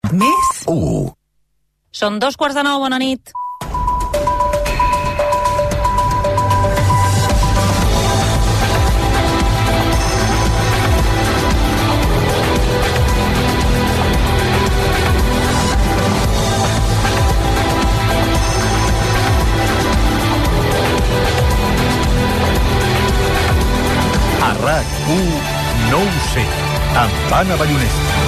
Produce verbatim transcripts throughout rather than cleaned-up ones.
Més u. Són dos quarts de nou, bona nit. A RAC u, no ho sé, amb Anna Ballonesta.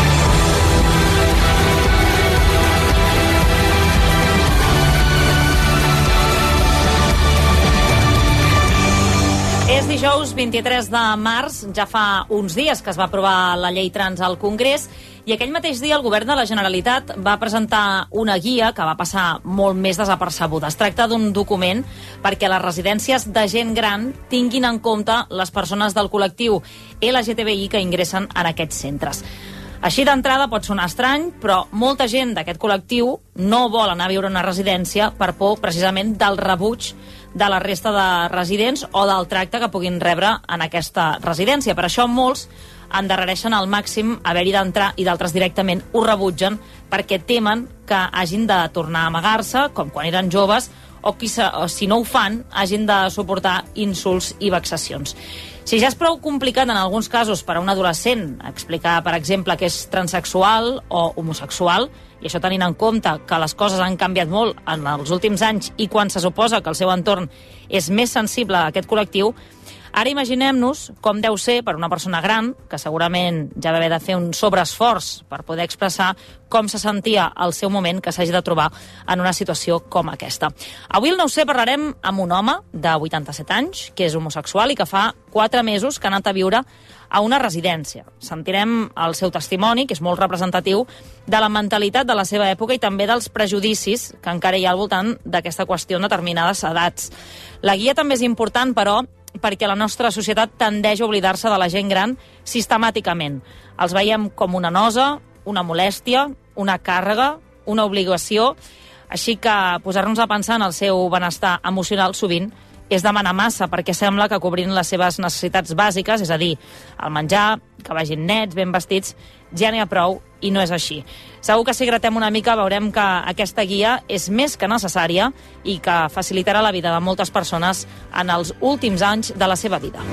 És dijous vint-i-tres de març, ja fa uns dies que es va aprovar la llei trans al Congrés i aquell mateix dia el govern de la Generalitat va presentar una guia que va passar molt més desapercebuda. Es tracta d'un document perquè les residències de gent gran tinguin en compte les persones del col·lectiu L G T B I que ingressen en aquests centres. Així d'entrada pot sonar estrany, però molta gent d'aquest col·lectiu no vol anar a viure a una residència per por precisament del rebuig de la resta de residents o del tracte que puguin rebre en aquesta residència. Per això molts endarrereixen al màxim haver-hi d'entrar i d'altres directament ho rebutgen perquè temen que hagin de tornar a amagar-se, com quan eren joves, o, qui se, o si no ho fan, hagin de suportar insults i vexacions. Si ja és prou complicat en alguns casos per a un adolescent explicar, per exemple, que és transexual o homosexual, i això tenint en compte que les coses han canviat molt en els últims anys i quan se suposa que el seu entorn és més sensible a aquest col·lectiu, ara imaginem-nos com deu ser per una persona gran, que segurament ja va haver de fer un sobreesforç per poder expressar com se sentia al seu moment que s'hagi de trobar en una situació com aquesta. Avui al No ho sé parlarem amb un home de vuitanta-set anys, que és homosexual i que fa quatre mesos que ha anat a viure a una residència. Sentirem el seu testimoni, que és molt representatiu de la mentalitat de la seva època i també dels prejudicis que encara hi ha al voltant d'aquesta qüestió en determinades edats. La guia també és important, però, perquè la nostra societat tendeix a oblidar-se de la gent gran sistemàticament. Els veiem com una nosa, una molèstia, una càrrega, una obligació, així que posar-nos a pensar en el seu benestar emocional sovint és demanar massa, perquè sembla que cobrint les seves necessitats bàsiques, és a dir, el menjar, que vagin nets, ben vestits, ja n'hi ha prou, i no és així. Segur que si gratem una mica veurem que aquesta guia és més que necessària i que facilitarà la vida de moltes persones en els últims anys de la seva vida.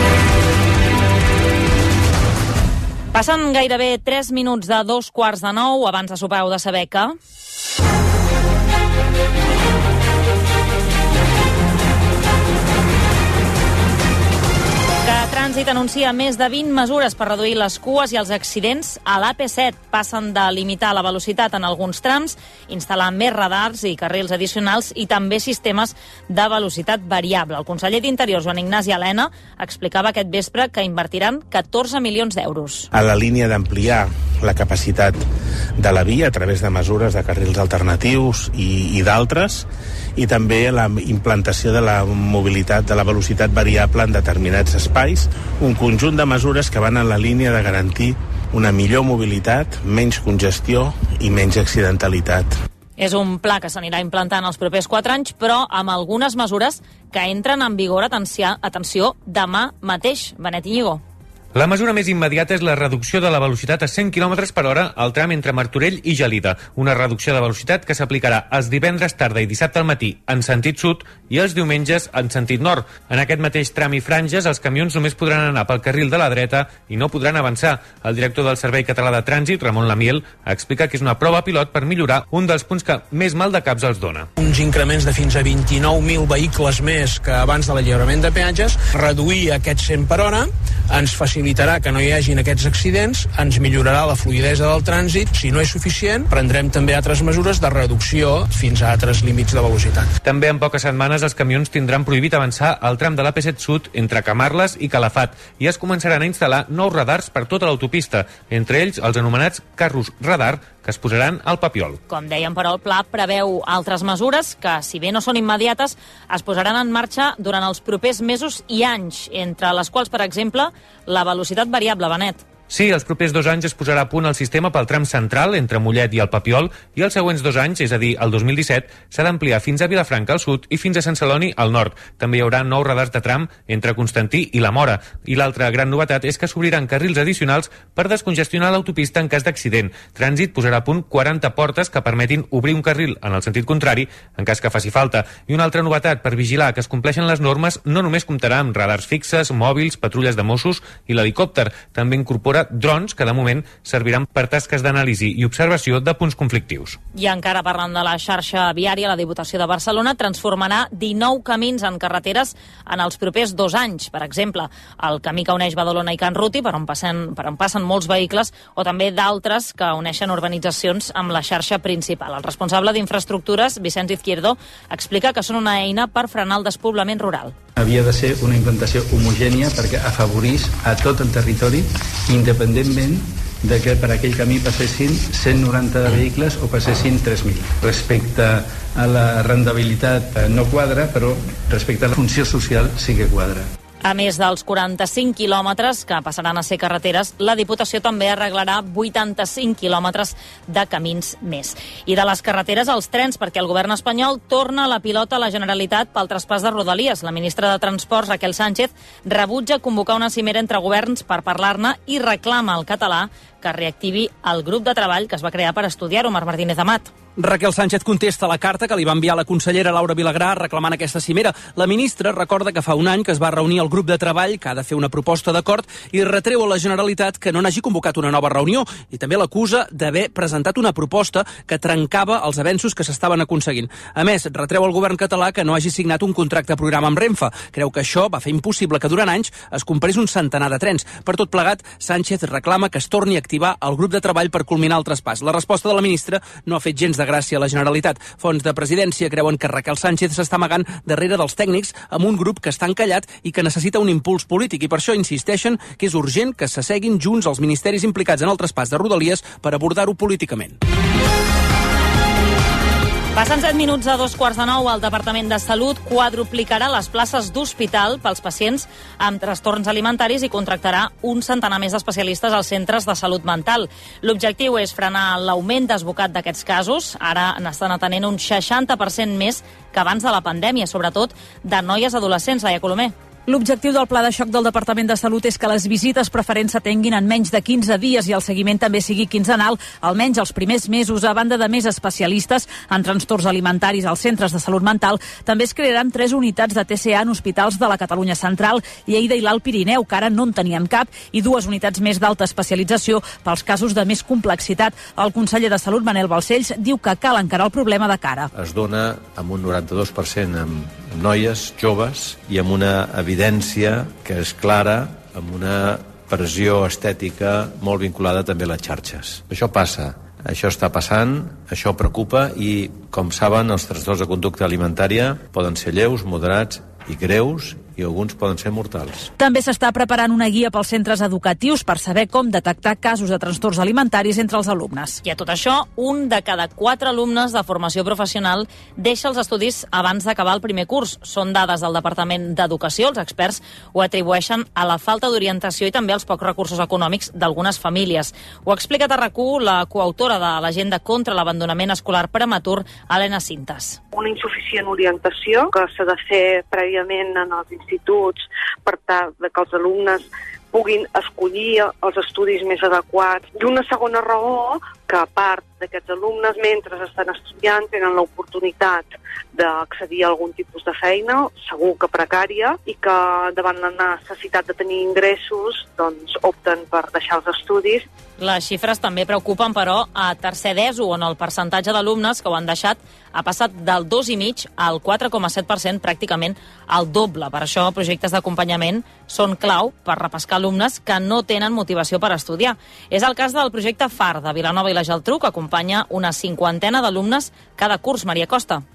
Passen gairebé tres minuts de dos quarts de nou, abans de sopar heu de saber que... que Trànsit anuncia més de vint mesures per reduir les cues i els accidents a l'A P set. Passen de limitar la velocitat en alguns trams, instal·lar més radars i carrils addicionals i també sistemes de velocitat variable. El conseller d'Interior, Joan Ignasi Elena, explicava aquest vespre que invertiran catorze milions d'euros. A la línia d'ampliar la capacitat de la via a través de mesures de carrils alternatius i, i d'altres, i també la implantació de la mobilitat, de la velocitat variable en determinats espais, un conjunt de mesures que van en la línia de garantir una millor mobilitat, menys congestió i menys accidentalitat. És un pla que s'anirà implantant els propers quatre anys, però amb algunes mesures que entren en vigor, atenció, atenció demà mateix. Benet Íñigo. La mesura més immediata és la reducció de la velocitat a cent quilòmetres per hora al tram entre Martorell i Gelida. Una reducció de velocitat que s'aplicarà els divendres tarda i dissabte al matí en sentit sud i els diumenges en sentit nord. En aquest mateix tram i franges, els camions només podran anar pel carril de la dreta i no podran avançar. El director del Servei Català de Trànsit, Ramon Lamiel, explica que és una prova pilot per millorar un dels punts que més mal de caps els dona. Uns increments de fins a vint-i-nou mil vehicles més que abans de l'alliberament de peatges, reduir aquests cent per hora ens facilitarà que no hi hagin aquests accidents, ens millorarà la fluïdesa del trànsit. Si no és suficient, prendrem també altres mesures de reducció fins a altres límits de velocitat. També en poques setmanes els camions tindran prohibit avançar al tram de l'A P set Sud entre Camarles i Calafat i es començaran a instal·lar nous radars per tota l'autopista, entre ells els anomenats carros radar, que es posaran al Papiol. Com dèiem, però, el pla preveu altres mesures que, si bé no són immediates, es posaran en marxa durant els propers mesos i anys, entre les quals, per exemple, la velocitat variable, Benet. Sí, els propers dos anys es posarà a punt el sistema pel tram central entre Mollet i el Papiol i els següents dos anys, és a dir, el dos mil disset, s'ha d'ampliar fins a Vilafranca al sud i fins a Sant Celoni al nord. També hi haurà nous radars de tram entre Constantí i la Mora. I l'altra gran novetat és que s'obriran carrils addicionals per descongestionar l'autopista en cas d'accident. Trànsit posarà a punt quaranta portes que permetin obrir un carril en el sentit contrari en cas que faci falta. I una altra novetat, per vigilar que es compleixen les normes, no només comptarà amb radars fixes, mòbils, patrulles de Mossos i l'helicòpter. També incorpora drons que de moment serviran per tasques d'anàlisi i observació de punts conflictius. I encara parlant de la xarxa viària, la Diputació de Barcelona transformarà dinou camins en carreteres en els propers dos anys. Per exemple, el camí que uneix Badalona i Can Ruti, per on passen, per on passen molts vehicles, o també d'altres que uneixen urbanitzacions amb la xarxa principal. El responsable d'infraestructures, Vicenç Izquierdo, explica que són una eina per frenar el despoblament rural. Havia de ser una implantació homogènia perquè afavorís a tot el territori, independentment de que per aquell camí passessin cent noranta vehicles o passessin tres mil. Respecte a la rendibilitat no quadra, però respecte a la funció social sí que quadra. A més dels quaranta-cinc quilòmetres que passaran a ser carreteres, la Diputació també arreglarà vuitanta-cinc quilòmetres de camins més. I de les carreteres als trens, perquè el govern espanyol torna la pilota a la Generalitat pel traspàs de Rodalies. La ministra de Transports, Raquel Sánchez, rebutja convocar una cimera entre governs per parlar-ne i reclama al català que reactivi el grup de treball que es va crear per estudiar-ho. Marc Martínez Amat. Raquel Sánchez contesta a la carta que li va enviar la consellera Laura Vilagrà reclamant aquesta cimera. La ministra recorda que fa un any que es va reunir el grup de treball que ha de fer una proposta d'acord i retreu a la Generalitat que no n'hagi convocat una nova reunió i també l'acusa d'haver presentat una proposta que trencava els avenços que s'estaven aconseguint. A més, retreu al govern català que no hagi signat un contracte programa amb Renfe. Creu que això va fer impossible que durant anys es comprés un centenar de trens. Per tot plegat, Sánchez reclama que es torni a activar el grup de treball per culminar el traspàs. La resposta de la ministra no ha fet gens de gràcia a la Generalitat. Fons de presidència creuen que Raquel Sánchez s'està amagant darrere dels tècnics amb un grup que està encallat i que necessita un impuls polític i per això insisteixen que és urgent que s'asseguin junts els ministeris implicats en el traspàs de Rodalies per abordar-ho políticament. Passen set minuts a dos quarts de nou. El Departament de Salut quadruplicarà les places d'hospital pels pacients amb trastorns alimentaris i contractarà un centenar més d'especialistes als centres de salut mental. L'objectiu és frenar l'augment desbocat d'aquests casos. Ara n'estan atenent un seixanta per cent més que abans de la pandèmia, sobretot de noies adolescents. Laia Colomer. L'objectiu del Pla de Xoc del Departament de Salut és que les visites preferents s'atenguin en menys de quinze dies i el seguiment també sigui quinzenal, almenys els primers mesos. A banda de més especialistes en trastorns alimentaris als centres de salut mental, també es crearan tres unitats de T C A en hospitals de la Catalunya Central, Lleida i l'Alt Pirineu, que ara no en tenien cap, i dues unitats més d'alta especialització pels casos de més complexitat. El conseller de Salut, Manel Balcells, diu que cal encarar el problema de cara. Es dona amb un noranta-dos per cent amb noies joves i amb una evidència que és clara, amb una pressió estètica molt vinculada també a les xarxes. Això passa, això està passant, això preocupa i, com saben, els trastorns de conducta alimentària poden ser lleus, moderats i greus, i alguns poden ser mortals. També s'està preparant una guia pels centres educatius per saber com detectar casos de trastorns alimentaris entre els alumnes. I a tot això, un de cada quatre alumnes de formació professional deixa els estudis abans d'acabar el primer curs. Són dades del Departament d'Educació. Els experts ho atribueixen a la falta d'orientació i també als pocs recursos econòmics d'algunes famílies. Ho ha explicat a RAC-u la coautora de l'Agenda contra l'abandonament escolar prematur, Helena Cintas. Una insuficient orientació que s'ha de fer prèviament en els instituts per tal que els alumnes puguin escollir els estudis més adequats. I una segona raó, que a part d'aquests alumnes, mentre estan estudiant, tenen l'oportunitat d'accedir a algun tipus de feina, segur que precària, i que davant la necessitat de tenir ingressos, doncs opten per deixar els estudis. Les xifres també preocupen, però, a tercer d'ESO, on el percentatge d'alumnes que ho han deixat ha passat del dos coma cinc al quatre coma set per cent, pràcticament el doble. Per això, projectes d'acompanyament són clau per repescar alumnes que no tenen motivació per estudiar. És el cas del projecte F A R de Vilanova i la Geltrú, que acompanya una cinquantena d'alumnes cada curs. Maria Costa.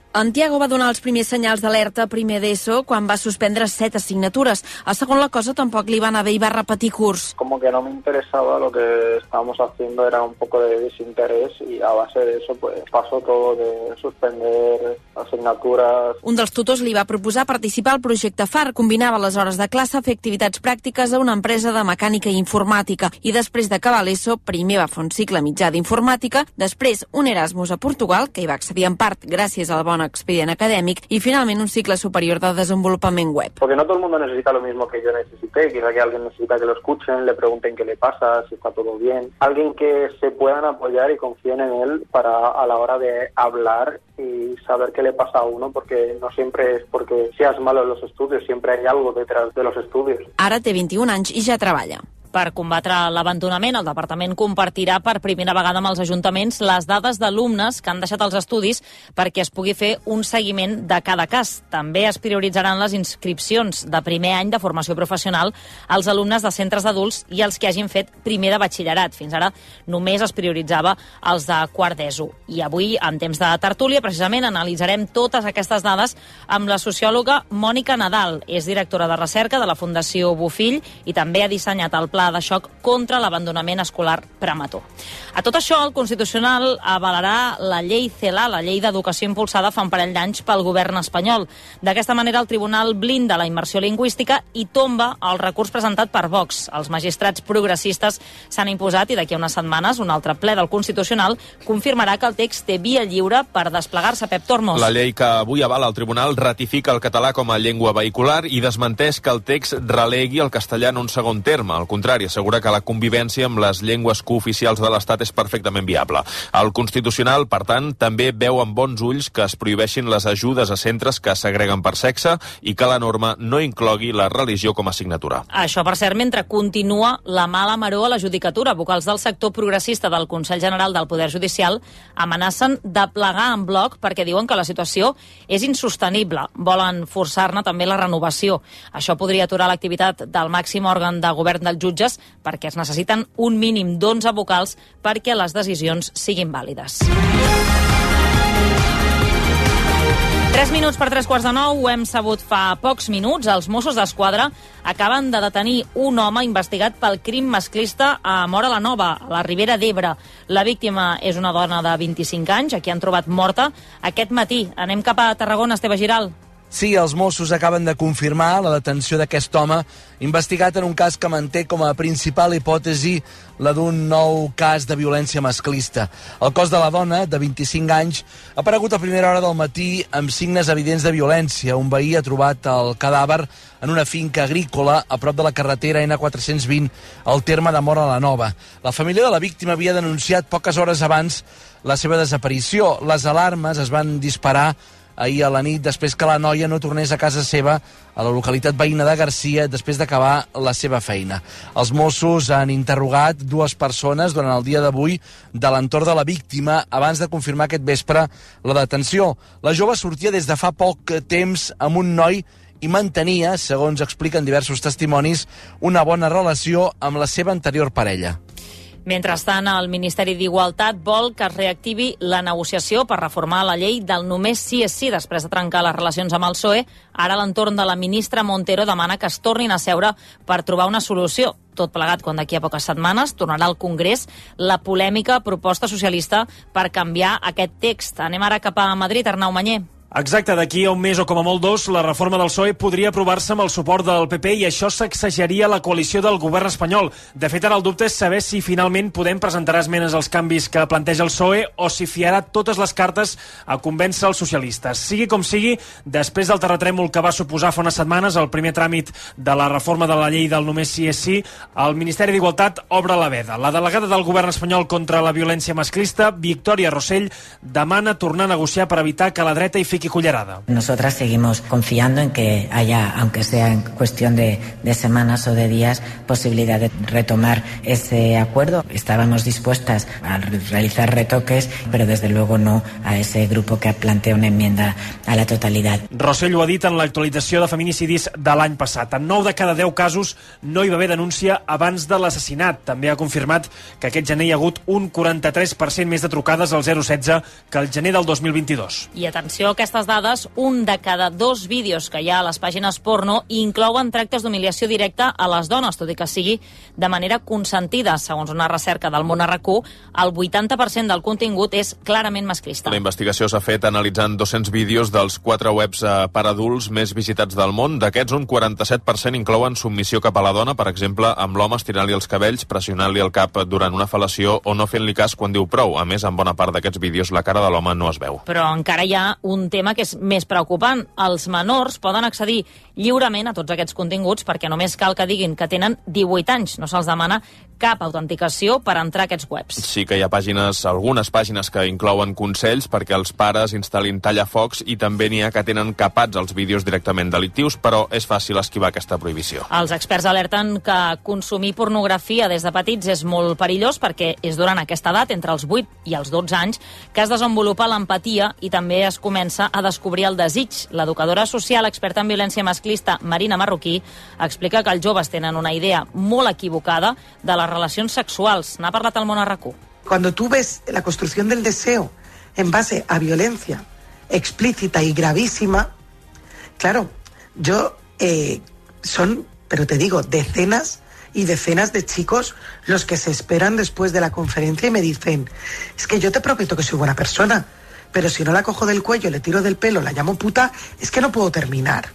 En Tiago va donar els primers senyals d'alerta a primer d'ESO quan va suspendre set assignatures. A segon la cosa tampoc li va anar bé i va repetir curs. Como que no me interesaba lo que estábamos haciendo, era un poco de desinterés y a base de eso pues pasó todo de suspender asignaturas. Un dels tutors li va proposar participar al projecte F A R. Combinava les hores de classe a fer activitats pràctiques a una empresa de mecànica i informàtica. I després d'acabar l'ESO, primer va fer un cicle mitjà d'informàtica, després un Erasmus a Portugal, que hi va accedir en part gràcies al bon expedient acadèmic, i finalment un cicle superior de desenvolupament web. Porque no todo el mundo necesita lo mismo que yo necesité, quizá que alguien necesita que lo escuchen, le pregunten qué le pasa, si está todo bien. Alguien que se puedan apoyar y confíen en él para a la hora de hablar y saber qué le pasa a uno, porque no siempre es porque seas malo en los estudios, siempre hay algo detrás de los estudios. Ara té vint-i-un anys i ja treballa. Per combatre l'abandonament, el departament compartirà per primera vegada amb els ajuntaments les dades d'alumnes que han deixat els estudis perquè es pugui fer un seguiment de cada cas. També es prioritzaran les inscripcions de primer any de formació professional als alumnes de centres d'adults i els que hagin fet primer de batxillerat. Fins ara només es prioritzava els de quart d'ESO. I avui, en temps de tertúlia, precisament analitzarem totes aquestes dades amb la sociòloga Mònica Nadal. És directora de recerca de la Fundació Bofill i també ha dissenyat el pla de xoc contra l'abandonament escolar prematur. A tot això, el Constitucional avalarà la llei CELA, la llei d'educació impulsada fa un parell d'anys pel govern espanyol. D'aquesta manera, el Tribunal blinda la immersió lingüística i tomba el recurs presentat per Vox. Els magistrats progressistes s'han imposat i d'aquí a unes setmanes un altre ple del Constitucional confirmarà que el text té via lliure per desplegar-se. Pep Tormos. La llei que avui avala el Tribunal ratifica el català com a llengua vehicular i desmenteix que el text relegui el castellà en un segon terme. Al contrari, assegura que la convivència amb les llengües cooficials de l'Estat és perfectament viable. El Constitucional, per tant, també veu amb bons ulls que es prohibeixin les ajudes a centres que segreguen per sexe i que la norma no inclogui la religió com a assignatura. Això, per cert, mentre continua la mala maror a la judicatura. Vocals del sector progressista del Consell General del Poder Judicial amenacen de plegar en bloc perquè diuen que la situació és insostenible. Volen forçar-ne també la renovació. Això podria aturar l'activitat del màxim òrgan de govern dels jutges perquè es necessiten un mínim d'onze vocals perquè les decisions siguin vàlides. Tres minuts per tres quarts de nou, ho hem sabut fa pocs minuts. Els Mossos d'Esquadra acaben de detenir un home investigat pel crim masclista a Móra la Nova, a la Ribera d'Ebre. La víctima és una dona de vint-i-cinc anys, a qui han trobat morta aquest matí. Anem cap a Tarragona, Esteve Giral. Sí, els Mossos acaben de confirmar la detenció d'aquest home investigat en un cas que manté com a principal hipòtesi la d'un nou cas de violència masclista. El cos de la dona, de vint-i-cinc anys, ha aparegut a primera hora del matí amb signes evidents de violència. Un veí ha trobat el cadàver en una finca agrícola a prop de la carretera ena quatre-cents vint al terme de Móra la Nova. La família de la víctima havia denunciat poques hores abans la seva desaparició. Les alarmes es van disparar ahir a la nit, després que la noia no tornés a casa seva a la localitat veïna de Garcia després d'acabar la seva feina. Els Mossos han interrogat dues persones durant el dia d'avui de l'entorn de la víctima abans de confirmar aquest vespre la detenció. La jove sortia des de fa poc temps amb un noi i mantenia, segons expliquen diversos testimonis, una bona relació amb la seva anterior parella. Mentrestant, el Ministeri d'Igualtat vol que es reactivi la negociació per reformar la llei del només sí és sí després de trencar les relacions amb el P S O E. Ara l'entorn de la ministra Montero demana que es tornin a seure per trobar una solució. Tot plegat quan d'aquí a poques setmanes tornarà al Congrés la polèmica proposta socialista per canviar aquest text. Anem ara cap a Madrid, Arnau Manyer. Exacte, d'aquí a un mes o com a molt dos, la reforma del P S O E podria aprovar-se amb el suport del P P i això sacsejaria la coalició del govern espanyol. De fet, ara el dubte és saber si finalment Podem presentarà esmenes als canvis que planteja el P S O E o si fiarà totes les cartes a convèncer els socialistes. Sigui com sigui, després del terratrèmol que va suposar fa unes setmanes el primer tràmit de la reforma de la llei del només sí és sí, el Ministeri d'Igualtat obre la veda. La delegada del govern espanyol contra la violència masclista, Victòria Rossell, demana tornar a negociar per evitar que la dreta hi fiqui cullerada. Nosotras seguimos confiando en que haya, aunque sea en cuestión de, de semanas o de días, posibilidad de retomar ese acuerdo. Estábamos dispuestas a realizar retoques, pero desde luego no a ese grupo que plantea una enmienda a la totalidad. Rossell ho ha dit en l'actualització de feminicidis de l'any passat. En nou de cada deu casos no hi va haver denúncia abans de l'assassinat. També ha confirmat que aquest gener hi ha hagut un quaranta-tres per cent més de trucades al zero setze que el gener del dos mil vint-i-dos. I atenció, que aquestes dades, un de cada dos vídeos que hi ha a les pàgines porno inclouen tractes d'humiliació directa a les dones, tot i que sigui de manera consentida. Segons una recerca del Món R Q, el vuitanta per cent del contingut és clarament masclista. La investigació s'ha fet analitzant dos-cents vídeos dels quatre webs per adults més visitats del món. D'aquests, un quaranta-set per cent inclouen submissió cap a la dona, per exemple, amb l'home estirant-li els cabells, pressionant-li el cap durant una fel·lació o no fent-li cas quan diu prou. A més, en bona part d'aquests vídeos la cara de l'home no es veu. Però encara hi ha un tema que és més preocupant. Els menors poden accedir lliurement a tots aquests continguts perquè només cal que diguin que tenen divuit anys. No se'ls demana cap autenticació per entrar a aquests webs. Sí que hi ha pàgines, algunes pàgines que inclouen consells perquè els pares instal·lin tallafocs i també n'hi ha que tenen capats els vídeos directament delictius, però és fàcil esquivar aquesta prohibició. Els experts alerten que consumir pornografia des de petits és molt perillós perquè és durant aquesta edat, entre els vuit i els dotze anys, que es desenvolupa l'empatia i també es comença a descobrir el desig. L'educadora social experta en violència masclista, Marina Marroquí, explica que els joves tenen una idea molt equivocada de les relacions sexuals. N'ha parlat al Món R Q. Cuando tú ves la construcción del deseo en base a violencia explícita y gravísima, claro, yo eh, son, pero te digo, decenas y decenas de chicos los que se esperan después de la conferencia y me dicen, es que yo te prometo que soy buena persona, pero si no la cojo del cuello, le tiro del pelo, la llamo puta, es que no puedo terminar.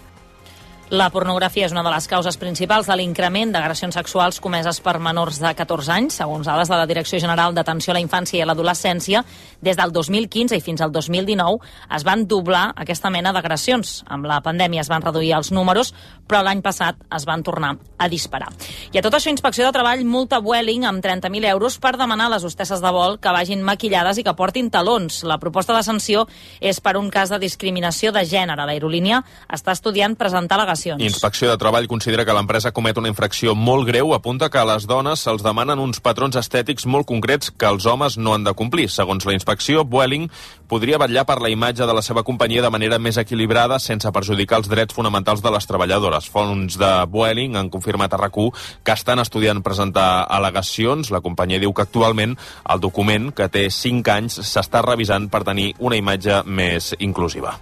La pornografia és una de les causes principals de l'increment d'agressions sexuals comeses per menors de catorze anys, segons dades de la Direcció General d'Atenció a la Infància i a l'Adolescència. Des del dos mil quinze i fins al dos mil dinou es van doblar aquesta mena d'agressions. Amb la pandèmia es van reduir els números, però l'any passat es van tornar a disparar. I a tot això, Inspecció de Treball multa Vueling amb trenta mil euros per demanar a les hostesses de vol que vagin maquillades i que portin talons. La proposta de sanció és per un cas de discriminació de gènere. L'aerolínia està estudiant presentar al·legacions. Inspecció de Treball considera que l'empresa comet una infracció molt greu, apunta que a les dones se'ls demanen uns patrons estètics molt concrets que els homes no han de complir. Segons la inspecció, Vueling podria vetllar per la imatge de la seva companyia de manera més equilibrada sense perjudicar els drets fonamentals de les treballadores. Fons de Vueling han confirmat a R A C U que estan estudiant presentar al·legacions. La companyia diu que actualment el document, que té cinc anys, s'està revisant per tenir una imatge més inclusiva.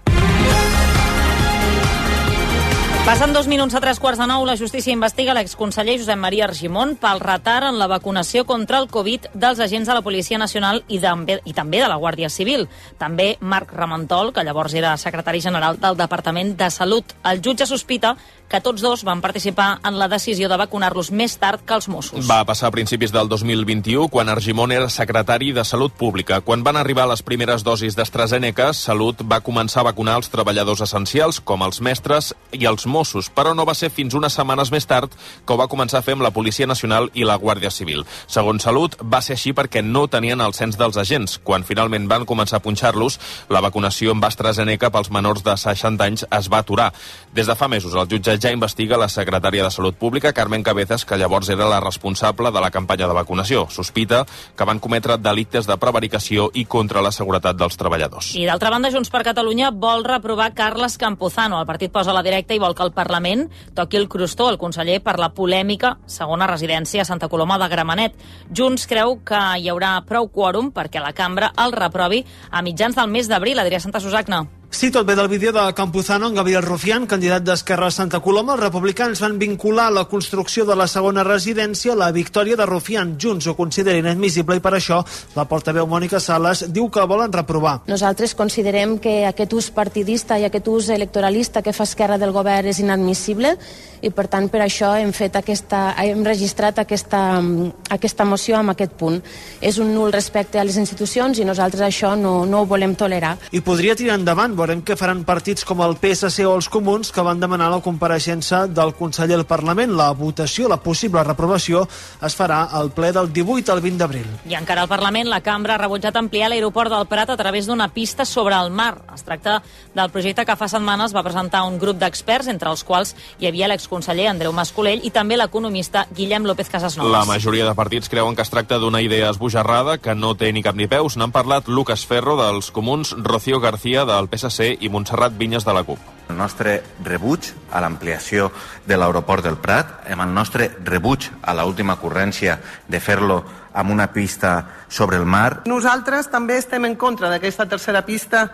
Passen dos minuts a tres quarts de nou. La justícia investiga l'exconseller Josep Maria Argimon pel retard en la vacunació contra el Covid dels agents de la Policia Nacional i, de, i també de la Guàrdia Civil. També Marc Ramentol, que llavors era secretari general del Departament de Salut. El jutge sospita que tots dos van participar en la decisió de vacunar-los més tard que els Mossos. Va passar a principis del dos mil vint-i-u, quan Argimon era secretari de Salut Pública. Quan van arribar les primeres dosis d'AstraZeneca, Salut va començar a vacunar els treballadors essencials, com els mestres i els Mossos, però no va ser fins unes setmanes més tard que ho va començar a fer amb la Policia Nacional i la Guàrdia Civil. Segons Salut, va ser així perquè no tenien el cens dels agents. Quan finalment van començar a punxar-los, la vacunació amb AstraZeneca pels menors de seixanta anys es va aturar. Des de fa mesos, el jutge ja investiga la secretària de Salut Pública, Carmen Cabezas, que llavors era la responsable de la campanya de vacunació. Sospita que van cometre delictes de prevaricació i contra la seguretat dels treballadors. I d'altra banda, Junts per Catalunya vol reprovar Carles Campuzano. El partit posa la directa i vol que el Parlament toqui el crostó al conseller per la polèmica segona residència a Santa Coloma de Gramenet. Junts creu que hi haurà prou quòrum perquè la cambra el reprovi a mitjans del mes d'abril. Adrià Santa Susagna. Sí, tot ve del vídeo de Campuzano amb Gabriel Rufián, candidat d'Esquerra a Santa Coloma. Els republicans van vincular la construcció de la segona residència a la victòria de Rufián. Junts ho considera inadmissible i per això la portaveu Mònica Sales diu que volen reprovar. Nosaltres considerem que aquest ús partidista i aquest ús electoralista que fa Esquerra del govern és inadmissible i per tant per això hem fet aquesta, hem registrat aquesta, aquesta moció amb aquest punt. És un nul respecte a les institucions i nosaltres això no, no ho volem tolerar. I podria tirar endavant. Veurem què faran partits com el P S C o els Comuns, que van demanar la compareixença del conseller al Parlament. La votació, la possible reprovació, es farà al ple del divuit al vint d'abril. I encara al Parlament, la cambra ha rebutjat ampliar l'aeroport del Prat a través d'una pista sobre el mar. Es tracta del projecte que fa setmanes va presentar un grup d'experts, entre els quals hi havia l'exconseller Andreu Mascolell i també l'economista Guillem López Casasnovas. La majoria de partits creuen que es tracta d'una idea esbojarrada, que no té ni cap ni peus. N'han parlat Lucas Ferro, dels Comuns, Rocío García, del P S C, i Montserrat Vinyes, de la CUP. El nostre rebuig a l'ampliació de l'aeroport del Prat, amb el nostre rebuig a l'última ocurrència de fer-lo amb una pista sobre el mar. Nosaltres també estem en contra d'aquesta tercera pista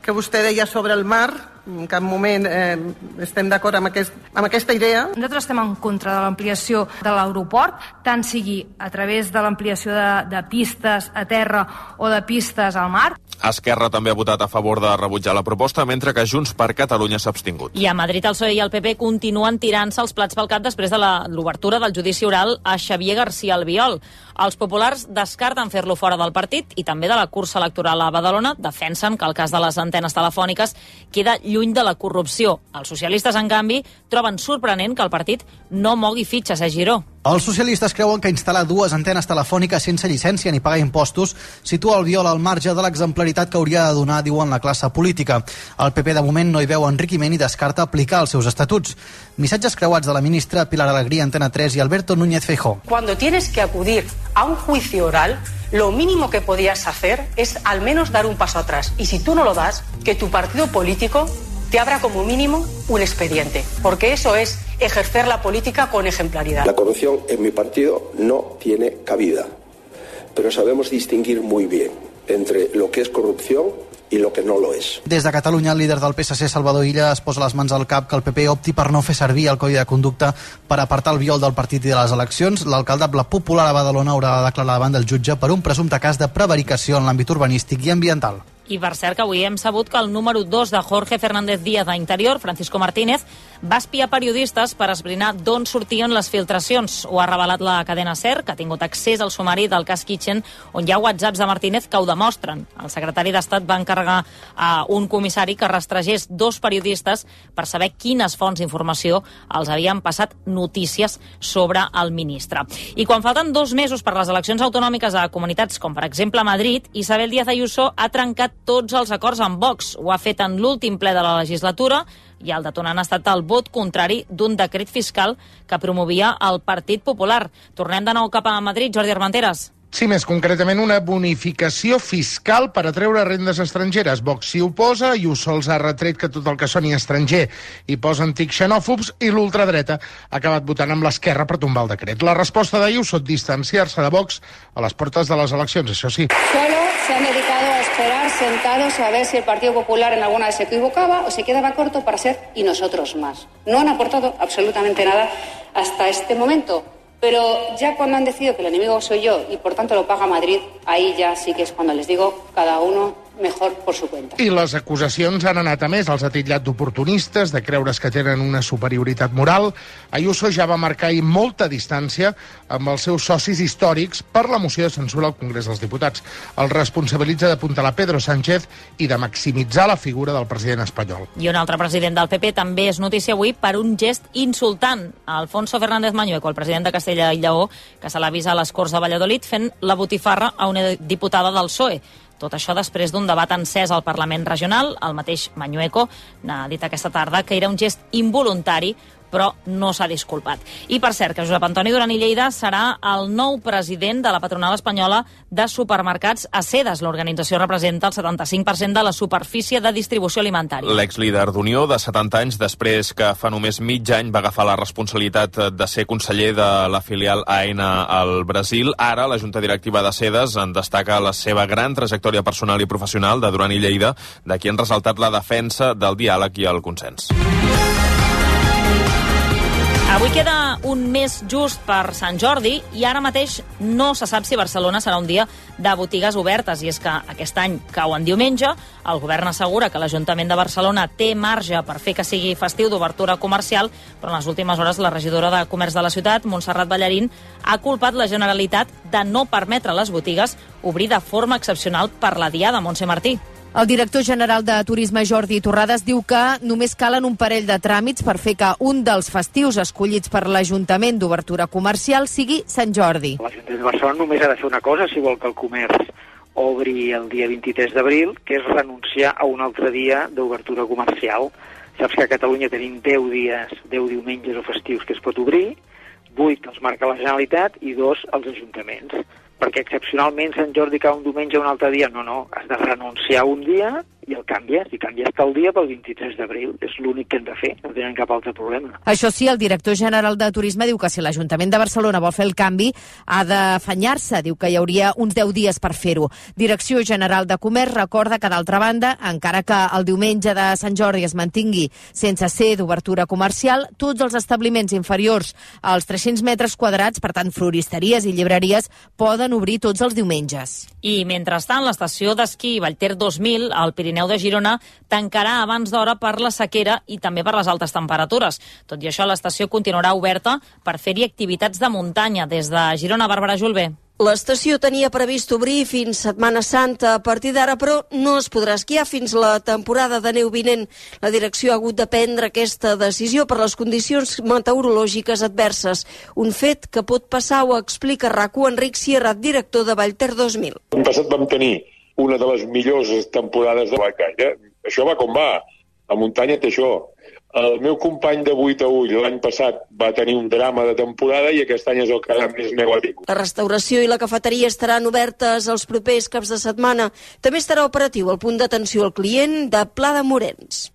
que vostè deia sobre el mar, en cap moment eh, estem d'acord amb, aquest, amb aquesta idea. Nosaltres estem en contra de l'ampliació de l'aeroport, tant sigui a través de l'ampliació de, de pistes a terra o de pistes al mar. Esquerra també ha votat a favor de rebutjar la proposta, mentre que Junts per Catalunya s'ha abstingut. I a Madrid el P S O E i el P P continuen tirant-se els plats pel cap després de l'obertura del judici oral a Xavier García Albiol. Els populars descarten fer-lo fora del partit i també de la cursa electoral a Badalona. Defensen que el cas de les antenes telefòniques queda lluny de la corrupció. Els socialistes, en canvi, troben sorprenent que el partit no mogui fitxes a Giró. Els socialistes creuen que instal·lar dues antenes telefòniques sense llicència ni pagar impostos situa Albiol al marge de l'exemplaritat que hauria de donar, diuen, la classe política. El P P de moment no hi veu enriquiment i descarta aplicar els seus estatuts. Missatges creuats de la ministra Pilar Alegría, Antena tres, y Alberto Núñez Feijóo. Cuando tienes que acudir a un juicio oral, lo mínimo que podías hacer es al menos dar un paso atrás. Y si tú no lo das, que tu partido político te abra como mínimo un expediente, porque eso es ejercer la política con ejemplaridad. La corrupción en mi partido no tiene cabida, pero sabemos distinguir muy bien entre lo que es corrupción i lo que no lo és. Des de Catalunya, el líder del P S C, Salvador Illa, es posa les mans al cap que el P P opti per no fer servir el codi de conducta per apartar Albiol del partit i de les eleccions. L'alcaldable popular a Badalona haurà de declarar davant del jutge per un presumpte cas de prevaricació en l'àmbit urbanístic i ambiental. I per cert que avui hem sabut que el número dos de Jorge Fernández Díaz a Interior, Francisco Martínez, va espiar periodistes per esbrinar d'on sortien les filtracions. Ho ha revelat la cadena SER, que ha tingut accés al sumari del cas Kitchen, on hi ha whatsapps de Martínez que ho demostren. El secretari d'Estat va encarregar a un comissari que rastregés dos periodistes per saber quines fonts d'informació els havien passat notícies sobre el ministre. I quan falten dos mesos per les eleccions autonòmiques a comunitats com, per exemple, Madrid, Isabel Díaz Ayuso ha trencat tots els acords amb Vox. Ho ha fet en l'últim ple de la legislatura i el detonant ha estat el vot contrari d'un decret fiscal que promovia el Partit Popular. Tornem de nou cap a Madrid, Jordi Armenteres. Sí, més concretament una bonificació fiscal per atreure rendes estrangeres. Vox s'hi oposa, Ayuso els ha retret que tot el que soni estranger hi posa antics xenòfobs i l'ultradreta ha acabat votant amb l'esquerra per tombar el decret. La resposta d'Ayuso, distanciar-se de Vox a les portes de les eleccions, això sí. Solo se han dedicado a esperar sentados a ver si el Partido Popular en alguna vez se equivocaba o se quedaba corto para ser y nosotros más. No han aportado absolutamente nada hasta este momento. Pero ya cuando han decidido que el enemigo soy yo y por tanto lo paga Madrid, ahí ya sí que es cuando les digo cada uno mejor por su cuenta. I les acusacions han anat a més. Els ha titllat d'oportunistes, de creure's que tenen una superioritat moral. Ayuso ja va marcar ahir molta distància amb els seus socis històrics per la moció de censura al Congrés dels Diputats. El responsabilitza d'apuntalar Pedro Sánchez i de maximitzar la figura del president espanyol. I un altre president del P P també és notícia avui per un gest insultant. Alfonso Fernández Mañueco, el president de Castella i Lleó, que se l'ha vist a les Corts de Valladolid fent la botifarra a una diputada del P S O E. Tot això després d'un debat encès al Parlament regional. El mateix Mañueco n'ha dit aquesta tarda que era un gest involuntari, però no s'ha disculpat. I per cert, que Josep Antoni Duran i Lleida serà el nou president de la patronal espanyola de supermercats ACEDAS. L'organització representa el setanta-cinc per cent de la superfície de distribució alimentària. L'exlíder d'Unió, de setanta anys, després que fa només mig any va agafar la responsabilitat de ser conseller de la filial AENA al Brasil. Ara, la Junta Directiva d'ACEDAS en destaca la seva gran trajectòria personal i professional de Duran i Lleida, de qui han ressaltat la defensa del diàleg i el consens. Avui queda un mes just per Sant Jordi i ara mateix no se sap si Barcelona serà un dia de botigues obertes. I és que aquest any cau en diumenge, el govern assegura que l'Ajuntament de Barcelona té marge per fer que sigui festiu d'obertura comercial, però en les últimes hores la regidora de Comerç de la ciutat, Montserrat Ballarín, ha culpat la Generalitat de no permetre a les botigues obrir de forma excepcional per la Diada. Montse Martí. El director general de Turisme, Jordi Torrades, diu que només calen un parell de tràmits per fer que un dels festius escollits per l'Ajuntament d'obertura comercial sigui Sant Jordi. L'Ajuntament de Barcelona només ha de fer una cosa si vol que el comerç obri el dia vint-i-tres d'abril, que és renunciar a un altre dia d'obertura comercial. Saps que a Catalunya tenim deu dies, deu diumenges o festius que es pot obrir, vuit els marca la Generalitat i dos els ajuntaments. Perquè excepcionalment Sant Jordi cau un diumenge o un altre dia. No, no, has de renunciar un dia i el que canvia, si canvia està el dia pel vint-i-tres d'abril, és l'únic que hem de fer, no tenen cap altre problema. Això sí, el director general de Turisme diu que si l'Ajuntament de Barcelona vol fer el canvi, ha d'afanyar-se, diu que hi hauria uns deu dies per fer-ho. Direcció General de Comerç recorda que, d'altra banda, encara que el diumenge de Sant Jordi es mantingui sense ser d'obertura comercial, tots els establiments inferiors als tres-cents metres quadrats, per tant, floristeries i llibreries, poden obrir tots els diumenges. I, mentrestant, l'estació d'esquí Vallter dos mil, al Pirineu de Girona, tancarà abans d'hora per la sequera i també per les altes temperatures. Tot i això, l'estació continuarà oberta per fer-hi activitats de muntanya. Des de Girona, Bàrbara Julbé. L'estació tenia previst obrir fins Setmana Santa a partir d'ara, però no es podrà esquiar fins la temporada de neu vinent. La direcció ha hagut de prendre aquesta decisió per les condicions meteorològiques adverses. Un fet que pot passar, ho explica RAC-u Enric Sierra, director de Vallter dos mil. L'any passat vam tenir una de les millors temporades de Vallcaire. Això va com va. La muntanya té això. El meu company de vuit a ull l'any passat va tenir un drama de temporada i aquest any és el que més neu ha tingut. La restauració i la cafeteria estaran obertes els propers caps de setmana. També estarà operatiu el punt d'atenció al client de Pla de Morens.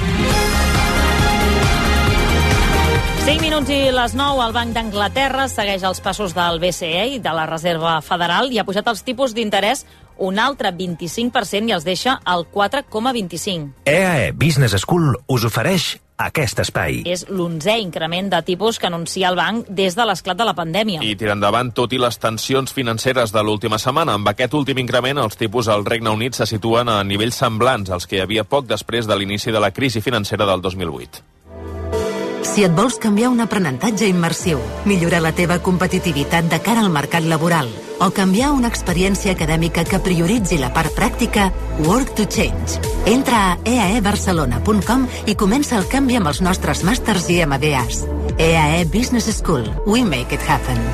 cinc minuts i les nou, el Banc d'Anglaterra segueix els passos del B C E i de la Reserva Federal i ha pujat els tipus d'interès un altre vint-i-cinc per cent i els deixa al quatre coma vint-i-cinc. E A E Business School us ofereix aquest espai. És l'onzè increment de tipus que anuncia el banc des de l'esclat de la pandèmia. I tira endavant tot i les tensions financeres de l'última setmana. Amb aquest últim increment, els tipus al Regne Unit se situen a nivells semblants als que hi havia poc després de l'inici de la crisi financera del dos mil vuit. Si et vols canviar un aprenentatge immersiu, millorar la teva competitivitat de cara al mercat laboral o canviar una experiència acadèmica que prioritzi la part pràctica, Work to Change. Entra a e a e barcelona punt com i comença el canvi amb els nostres màsters i M B As. E A E Business School. We make it happen.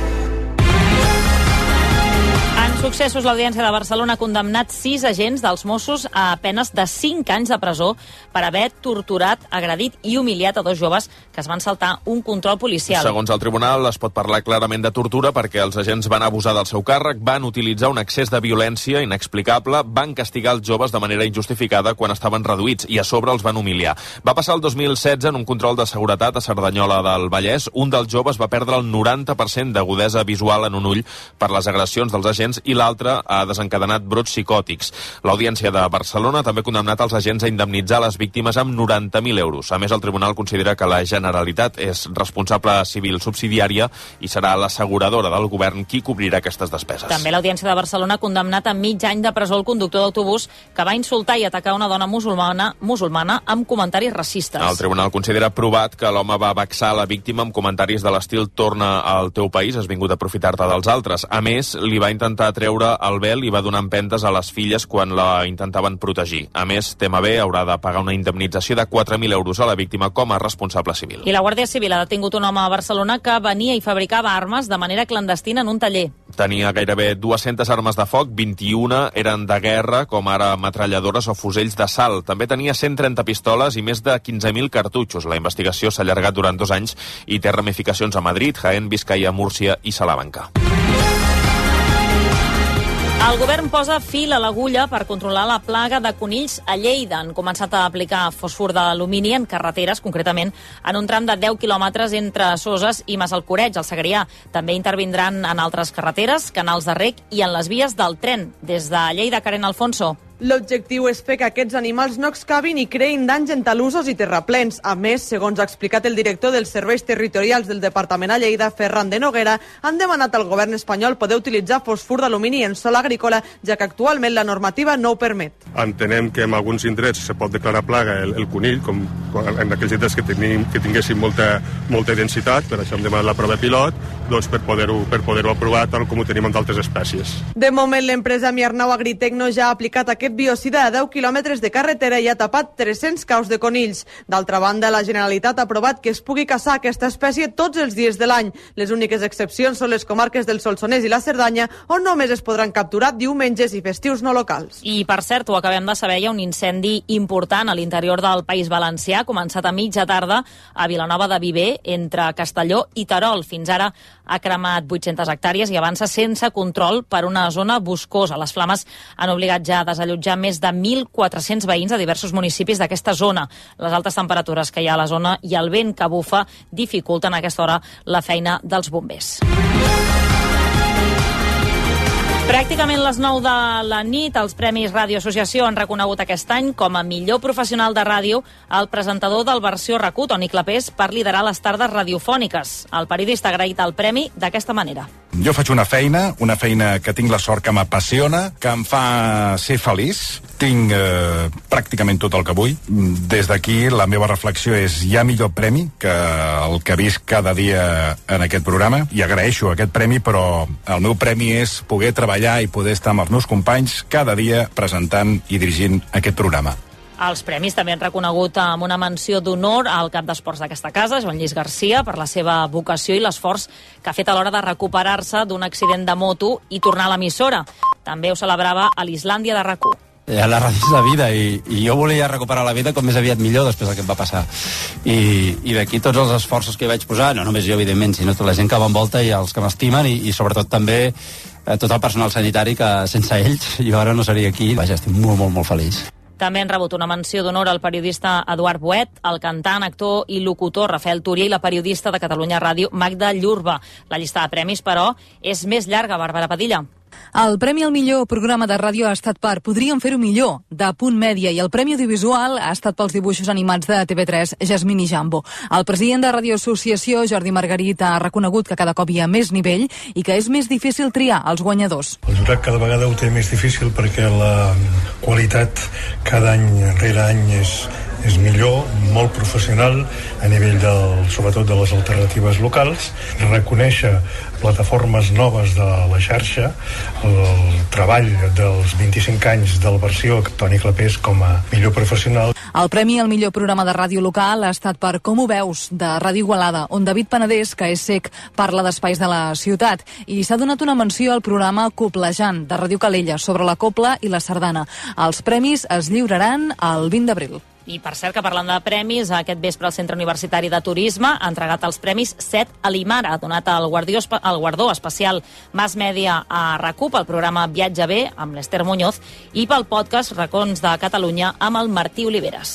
Successos, l'Audiència de Barcelona ha condemnat sis agents dels Mossos a penes de cinc anys de presó per haver torturat, agredit i humiliat a dos joves que es van saltar un control policial. Segons el tribunal, es pot parlar clarament de tortura perquè els agents van abusar del seu càrrec, van utilitzar un excés de violència inexplicable, van castigar els joves de manera injustificada quan estaven reduïts i a sobre els van humiliar. Va passar el dos mil setze en un control de seguretat a Cerdanyola del Vallès. Un dels joves va perdre el noranta per cent d'agudesa visual en un ull per les agressions dels agents i l'altre ha desencadenat brots psicòtics. L'Audiència de Barcelona també ha condemnat els agents a indemnitzar les víctimes amb noranta mil euros. A més, el tribunal considera que la Generalitat és responsable civil subsidiària i serà l'asseguradora del govern qui cobrirà aquestes despeses. També l'Audiència de Barcelona ha condemnat a mig any de presó el conductor d'autobús que va insultar i atacar una dona musulmana, musulmana amb comentaris racistes. El tribunal considera provat que l'home va vexar la víctima amb comentaris de l'estil "torna al teu país, has vingut a aprofitar-te dels altres". A més, li va intentar treure el vel i va donar empentes a les filles quan la intentaven protegir. A més, T M B haurà de pagar una indemnització de quatre mil euros a la víctima com a responsable civil. I la Guàrdia Civil ha detingut un home a Barcelona que venia i fabricava armes de manera clandestina en un taller. Tenia gairebé dues-centes armes de foc, vint-i-una eren de guerra, com ara metralladores o fusells d'assalt. També tenia cent trenta pistoles i més de quinze mil cartutxos. La investigació s'ha allargat durant dos anys i té ramificacions a Madrid, Jaén, Biscaia, Múrcia i Salamanca. El govern posa fil a l'agulla per controlar la plaga de conills a Lleida. Han començat a aplicar fòsfor d'alumini en carreteres, concretament en un tram de deu quilòmetres entre Soses i Massalcoreig, al Segrià. També intervindran en altres carreteres, canals de rec i en les vies del tren. Des de Lleida, Karen Alfonso. L'objectiu és fer que aquests animals no excavin i creïn danys en talussos i terraplens. A més, segons ha explicat el director dels serveis territorials del Departament a Lleida, Ferran de Noguera, han demanat al govern espanyol poder utilitzar fòsfor d'alumini en sòl agrícola, ja que actualment la normativa no ho permet. Entenem que en alguns indrets se pot declarar plaga el, el conill, com en aquells indrets que, tenim, que tinguessin molta, molta densitat, per això hem demanat la prova pilot, doncs per poder-ho per poder-ho aprovar tal com ho tenim en d'altres espècies. De moment, l'empresa Miarnau Agritecno ja ha aplicat aquest biocida a deu quilòmetres de carretera i ha tapat tres-cents caus de conills. D'altra banda, la Generalitat ha aprovat que es pugui caçar aquesta espècie tots els dies de l'any. Les úniques excepcions són les comarques del Solsonès i la Cerdanya, on només es podran capturar diumenges i festius no locals. I, per cert, ho acabem de saber, hi ha un incendi important a l'interior del País Valencià, començat a mitja tarda a Vilanova de Viver, entre Castelló i Terol. Fins ara ha cremat vuit-centes hectàrees i avança sense control per una zona boscosa. Les flames han obligat ja a desallotjar allotjar més de mil quatre-cents veïns a diversos municipis d'aquesta zona. Les altes temperatures que hi ha a la zona i el vent que bufa dificulten a aquesta hora la feina dels bombers. Pràcticament les nou de la nit, els Premis Ràdio Associació han reconegut aquest any com a millor professional de ràdio el presentador del Versió R A C U, Toni Clapés, per liderar les tardes radiofòniques. El periodista ha agraït el premi d'aquesta manera. Jo faig una feina, una feina que tinc la sort que m'apassiona, que em fa ser feliç. Tinc eh, pràcticament tot el que vull. Des d'aquí la meva reflexió és: hi ha millor premi que el que visc cada dia en aquest programa, i agraeixo aquest premi, però el meu premi és poder treballar i poder estar amb els meus companys cada dia presentant i dirigint aquest programa. Els premis també han reconegut amb una menció d'honor al cap d'esports d'aquesta casa, Joan Lluís Garcia, per la seva vocació i l'esforç que ha fet a l'hora de recuperar-se d'un accident de moto i tornar a l'emissora. També ho celebrava a l'Islàndia de R A C U. Ja la ràdio és la vida i, i jo volia recuperar la vida com més aviat millor després del que em va passar. I, i d'aquí tots els esforços que hi vaig posar, no només jo evidentment, sinó tota la gent que m'envolta i els que m'estimen i, i sobretot també eh, tot el personal sanitari que sense ells jo ara no seria aquí. Vaja, estic molt, molt, molt feliç. També han rebut una menció d'honor al periodista Eduard Boet, el cantant, actor i locutor Rafael Túria i la periodista de Catalunya Ràdio Magda Llurba. La llista de premis, però, és més llarga, Bàrbara Padilla. El Premi al millor programa de ràdio ha estat per Podríem fer-ho millor, de Punt Mèdia, i el Premi audiovisual ha estat pels dibuixos animats de T V tres, Jasmine i Jambo. El president de Ràdio Associació, Jordi Margarit, ha reconegut que cada cop hi ha més nivell i que és més difícil triar els guanyadors. El jurat cada vegada ho té més difícil perquè la qualitat cada any rere any és és millor, molt professional a nivell del, sobretot de les alternatives locals, reconèixer plataformes noves de la xarxa, el treball dels vint-i-cinc anys del Versió, Toni Clapés com a millor professional. El Premi al millor programa de ràdio local ha estat per Com ho veus, de Ràdio Igualada, on David Penedès, que és cec, parla d'espais de la ciutat. I s'ha donat una menció al programa Coplejant, de Ràdio Calella, sobre la copla i la sardana. Els premis es lliuraran el vint d'abril. I per cert que parlant de premis, aquest vespre el Centre Universitari de Turisme ha entregat els premis set a l'Imara, ha donat el guardó, el guardó especial Mass Media a R A C U pel programa Viatge bé amb l'Ester Muñoz i pel podcast Racons de Catalunya amb el Martí Oliveres.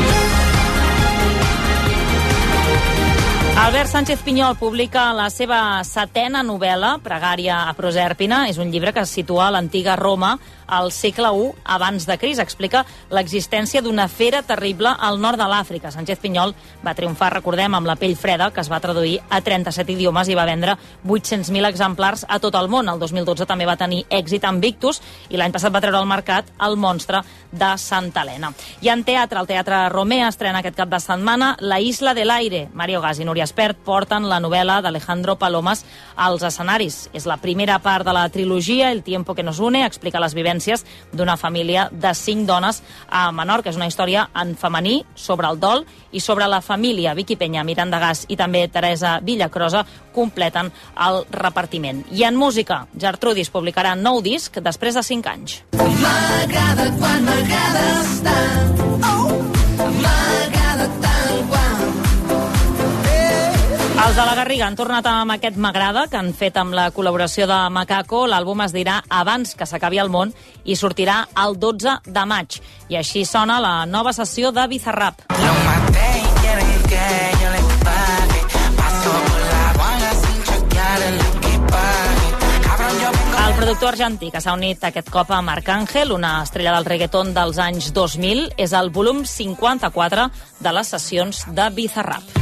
Albert Sánchez Pinyol publica la seva setena novel·la, Pregària a Prosèrpina. És un llibre que es situa a l'antiga Roma al segle u abans de Crist. Explica l'existència d'una fera terrible al nord de l'Àfrica. Sánchez Pinyol va triomfar, recordem, amb La pell freda, que es va traduir a trenta-set idiomes i va vendre vuit-cents mil exemplars a tot el món. El dos mil dotze també va tenir èxit amb Victus i l'any passat va treure al mercat El monstre de Santa Helena. I en teatre, el Teatre Romea estrena aquest cap de setmana La isla del aire. Mario Gas i Núria Espert porten la novel·la d'Alejandro Palomas als escenaris. És la primera part de la trilogia El tiempo que nos une, explica les vivències d'una família de cinc dones a Menorca. És una història en femení sobre el dol i sobre la família. Vicky Peña, Miranda Gas i també Teresa Villacrosa completen el repartiment. I en música, Gertrudis publicarà nou disc després de cinc anys. M'agrada quan m'agrades tant, oh, m'agrada tant quan... Els de la Garriga han tornat amb aquest M'agrada, que han fet amb la col·laboració de Macaco. L'àlbum es dirà Abans que s'acabi el món i sortirà el dotze de maig. I així sona la nova sessió de Bizarrap. El productor argentí que s'ha unit aquest cop a Marc Ángel, una estrella del reggaeton dels anys dos mil, és el volum cinquanta-quatre de les sessions de Bizarrap.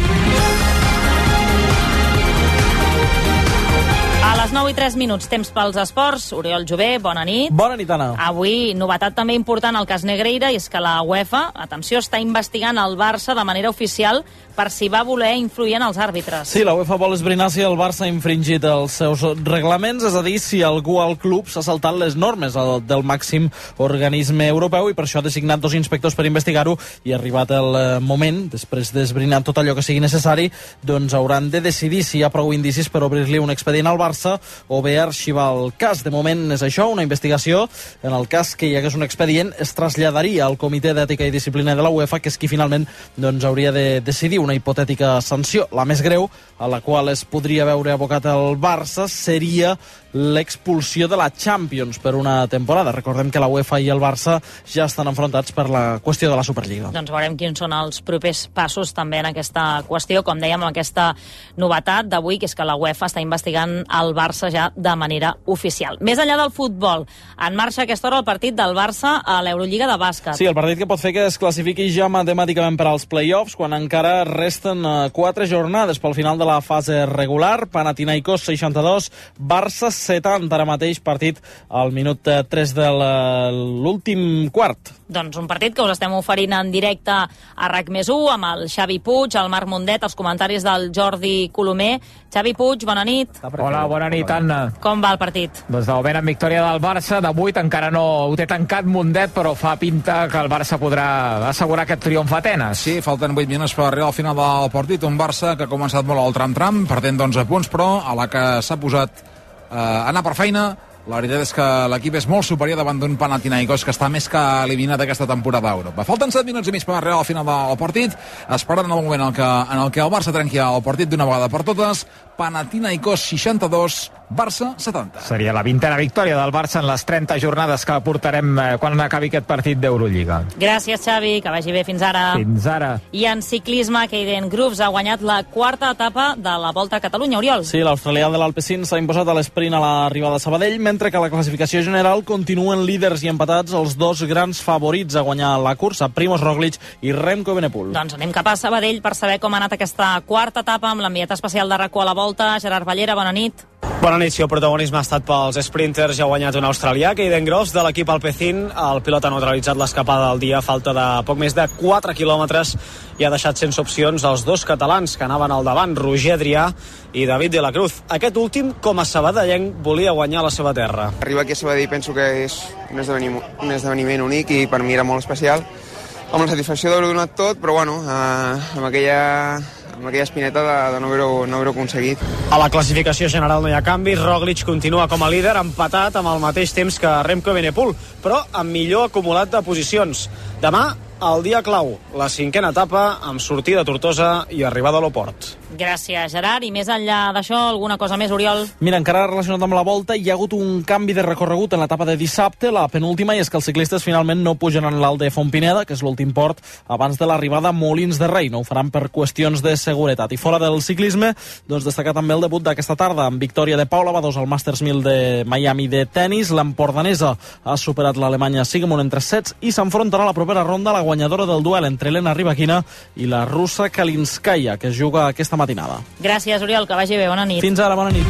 A les nou i tres minuts, temps pels esports. Oriol Jové, bona nit. Bona nit, Anna. Avui, novetat també important al cas Negreira, i és que la UEFA, atenció, està investigant el Barça de manera oficial per si va voler influir en els àrbitres. Sí, la UEFA vol esbrinar si el Barça ha infringit els seus reglaments, és a dir, si algú al club s'ha saltat les normes del màxim organisme europeu, i per això ha designat dos inspectors per investigar-ho, i arribat el moment, després d'esbrinar tot allò que sigui necessari, doncs hauran de decidir si hi ha prou indicis per obrir-li un expedient al Barça Barça o bé arxivar el cas. De moment és això, una investigació. En el cas que hi hagués un expedient es traslladaria al Comitè d'Ètica i Disciplina de la UEFA, que és qui finalment doncs, hauria de decidir una hipotètica sanció. La més greu, a la qual es podria veure abocat el Barça, seria l'expulsió de la Champions per una temporada. Recordem que la UEFA i el Barça ja estan enfrontats per la qüestió de la Superliga. Doncs veurem quins són els propers passos també en aquesta qüestió, com dèiem, amb aquesta novetat d'avui, que és que la UEFA està investigant el Barça ja de manera oficial. Més enllà del futbol, en marxa a aquesta hora el partit del Barça a l'Eurolliga de bàsquet. Sí, el partit que pot fer que es classifiqui ja matemàticament per als play-offs, quan encara resten quatre jornades pel final de la fase regular. Panathinaikos seixanta-dos, Barça setanta ara mateix, partit al minut tres de l'últim quart. Doncs un partit que us estem oferint en directe a RAC més u, amb el Xavi Puig, el Marc Mundet, els comentaris del Jordi Colomer. Xavi Puig, bona nit. Hola, bona nit, Anna. Com va el partit? Doncs de moment amb victòria del Barça, de vuit encara no ho té tancat Mundet, però fa pinta que el Barça podrà assegurar aquest triomf a Atenes. Sí, falten vuit minuts per arribar al final del partit, un Barça que ha començat molt al tram-tram, perdent dotze punts, però a la que s'ha posat eh, a anar per feina. La veritat és que l'equip és molt superior davant d'un Panathinaikos que està més que eliminat aquesta temporada a Europa. Falten set minuts i mig per arribar al final del partit, esperant el moment en què, en el, que el Barça trenqui el partit d'una vegada per totes. Panathinaikos seixanta-dos, Barça setanta. Seria la vintena victòria del Barça en les trenta jornades que portarem quan acabi aquest partit d'Eurolliga. Gràcies, Xavi, que vagi bé fins ara. Fins ara. I en ciclisme, Keiden Groves ha guanyat la quarta etapa de la Volta a Catalunya. Oriol. Sí, l'australià de l'Alpecin s'ha imposat a l'esprint a l'arribada a Sabadell, mentre que a la classificació general continuen líders i empatats els dos grans favorits a guanyar la cursa, Primož Roglič i Remco Evenepoel. Doncs anem cap a Sabadell per saber com ha anat aquesta quarta etapa amb l'enviat especial de RAC u a la Volta, Gerard Ballera, bona nit. Bona nit, sí, el protagonisme ha estat pels sprinters, ja ha guanyat un australià, Keiden Groves, de l'equip Alpecin. El pilot ha neutralitzat l'escapada del dia, falta de poc més de quatre quilòmetres, i ha deixat sense opcions els dos catalans que anaven al davant, Roger Adrià i David de la Cruz. Aquest últim, com a sabadellenc, volia guanyar la seva terra. Arribar aquí a Sabadell penso que és un esdeveniment, un esdeveniment únic i per mi era molt especial, amb la satisfacció d'haver donat tot, però bueno, eh, amb aquella... amb aquella espineta de, de no haver-ho no haver aconseguit. A la classificació general no hi ha canvis, Roglič continua com a líder, empatat amb el mateix temps que Remco Evenepoel, però amb millor acumulat de posicions. Demà, el dia clau, la cinquena etapa, amb sortida a Tortosa i arribada a l'Oport. Gràcies, Gerard. I més enllà d'això, alguna cosa més, Oriol? Mira, encara relacionat amb la Volta, hi ha hagut un canvi de recorregut en l'etapa de dissabte, la penúltima, i és que els ciclistes finalment no pugen en l'Alt de Fontpineda, que és l'últim port, abans de l'arribada a Molins de Rei. No ho faran per qüestions de seguretat. I fora del ciclisme, doncs destacar també el debut d'aquesta tarda, amb victòria de Paula Bados al Masters mil de Miami de tennis. L'empordanesa ha superat l'alemanya Sigemund en tres sets i s'enfrontarà a la propera ronda la guanyadora del duel entre Elena Rybakina i la russa Kalinskaya, que es juga aquesta matinada. Gràcies, Oriol, que vagi bé, bona nit. Fins ara, bona nit.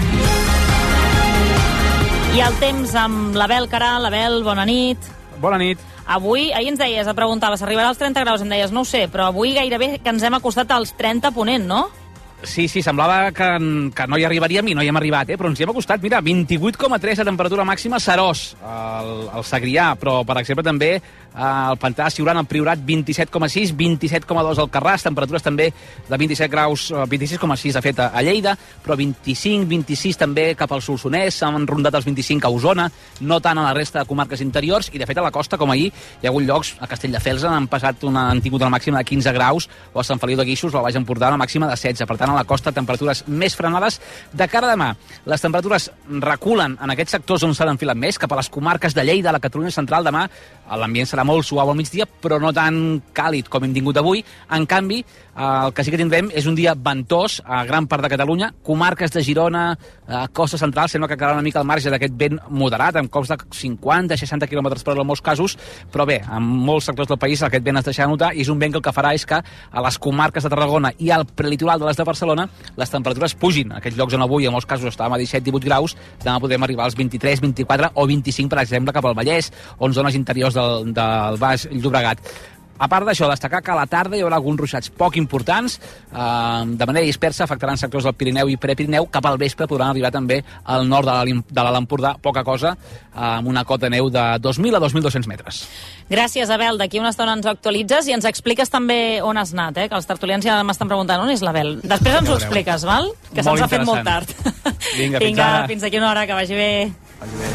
I el temps amb l'Abel Caral. Abel, bona nit. Bona nit. Avui, ahir ens deies, et preguntava, s'arribarà als trenta graus, em deies, no ho sé, però avui gairebé que ens hem acostat als trenta ponent, no? Sí, sí, semblava que, que no hi arribaríem i no hi hem arribat, eh? Però ens hi hem acostat. Mira, vint-i-vuit coma tres de temperatura màxima a Seròs, al, al Segrià, però, per exemple, també al Pantà de Siurana, al Priorat, vint-i-set coma sis, vint-i-set coma dos al Carràs, temperatures també de vint-i-set graus, vint-i-sis coma sis de fet a Lleida, però vint-i-cinc, vint-i-sis també cap al Solsonès, s'han rondat els vint-i-cinc a Osona, no tant a la resta de comarques interiors, i de fet a la costa, com ahir, hi ha hagut llocs, a Castelldefels han passat una, han tingut una màxima de quinze graus, o a Sant Feliu de Guíxols, o a Baix Empordà, una màxima de setze, per tant, a la costa temperatures més frenades. De cara a demà, les temperatures reculen en aquests sectors on s'han enfilat més, cap a les comarques de Lleida, a la Catalunya central. Demà l'ambient serà molt suau al migdia, però no tan càlid com hem tingut avui. En canvi, el que sí que tindrem és un dia ventós a gran part de Catalunya, comarques de Girona, costa central, sembla que quedarà una mica al marge d'aquest vent moderat, amb cops de cinquanta a seixanta quilòmetres per hora en molts casos, però bé, en molts sectors del país aquest vent es deixarà notar, i és un vent que el que farà és que a les comarques de Tarragona i al prelitoral de les de Barcelona les temperatures pugin. En aquests llocs on avui en molts casos estàvem a disset divuit graus, demà podem arribar als vint-i-tres, vint-i-quatre o vint-i-cinc, per exemple, cap al Vallès, o en zones interiors del, del Baix Llobregat. A part d'això, destacar que a la tarda hi haurà alguns ruixats poc importants, eh, de manera dispersa afectaran sectors del Pirineu i Prepirineu, cap al vespre podran arribar també al nord de l'Alt Empordà, poca cosa, amb una cota de neu de dos mil a dos mil dos-cents metres. Gràcies, Abel. D'aquí una estona ens actualitzes i ens expliques també on has anat, eh? Que els tertulians ja m'estan preguntant on és l'Abel. Després ens ho expliques, val? Que se'ns ha fet molt tard. Vinga, fins Vinga, ara. fins d'aquí una hora, que vagi bé. Vagi bé.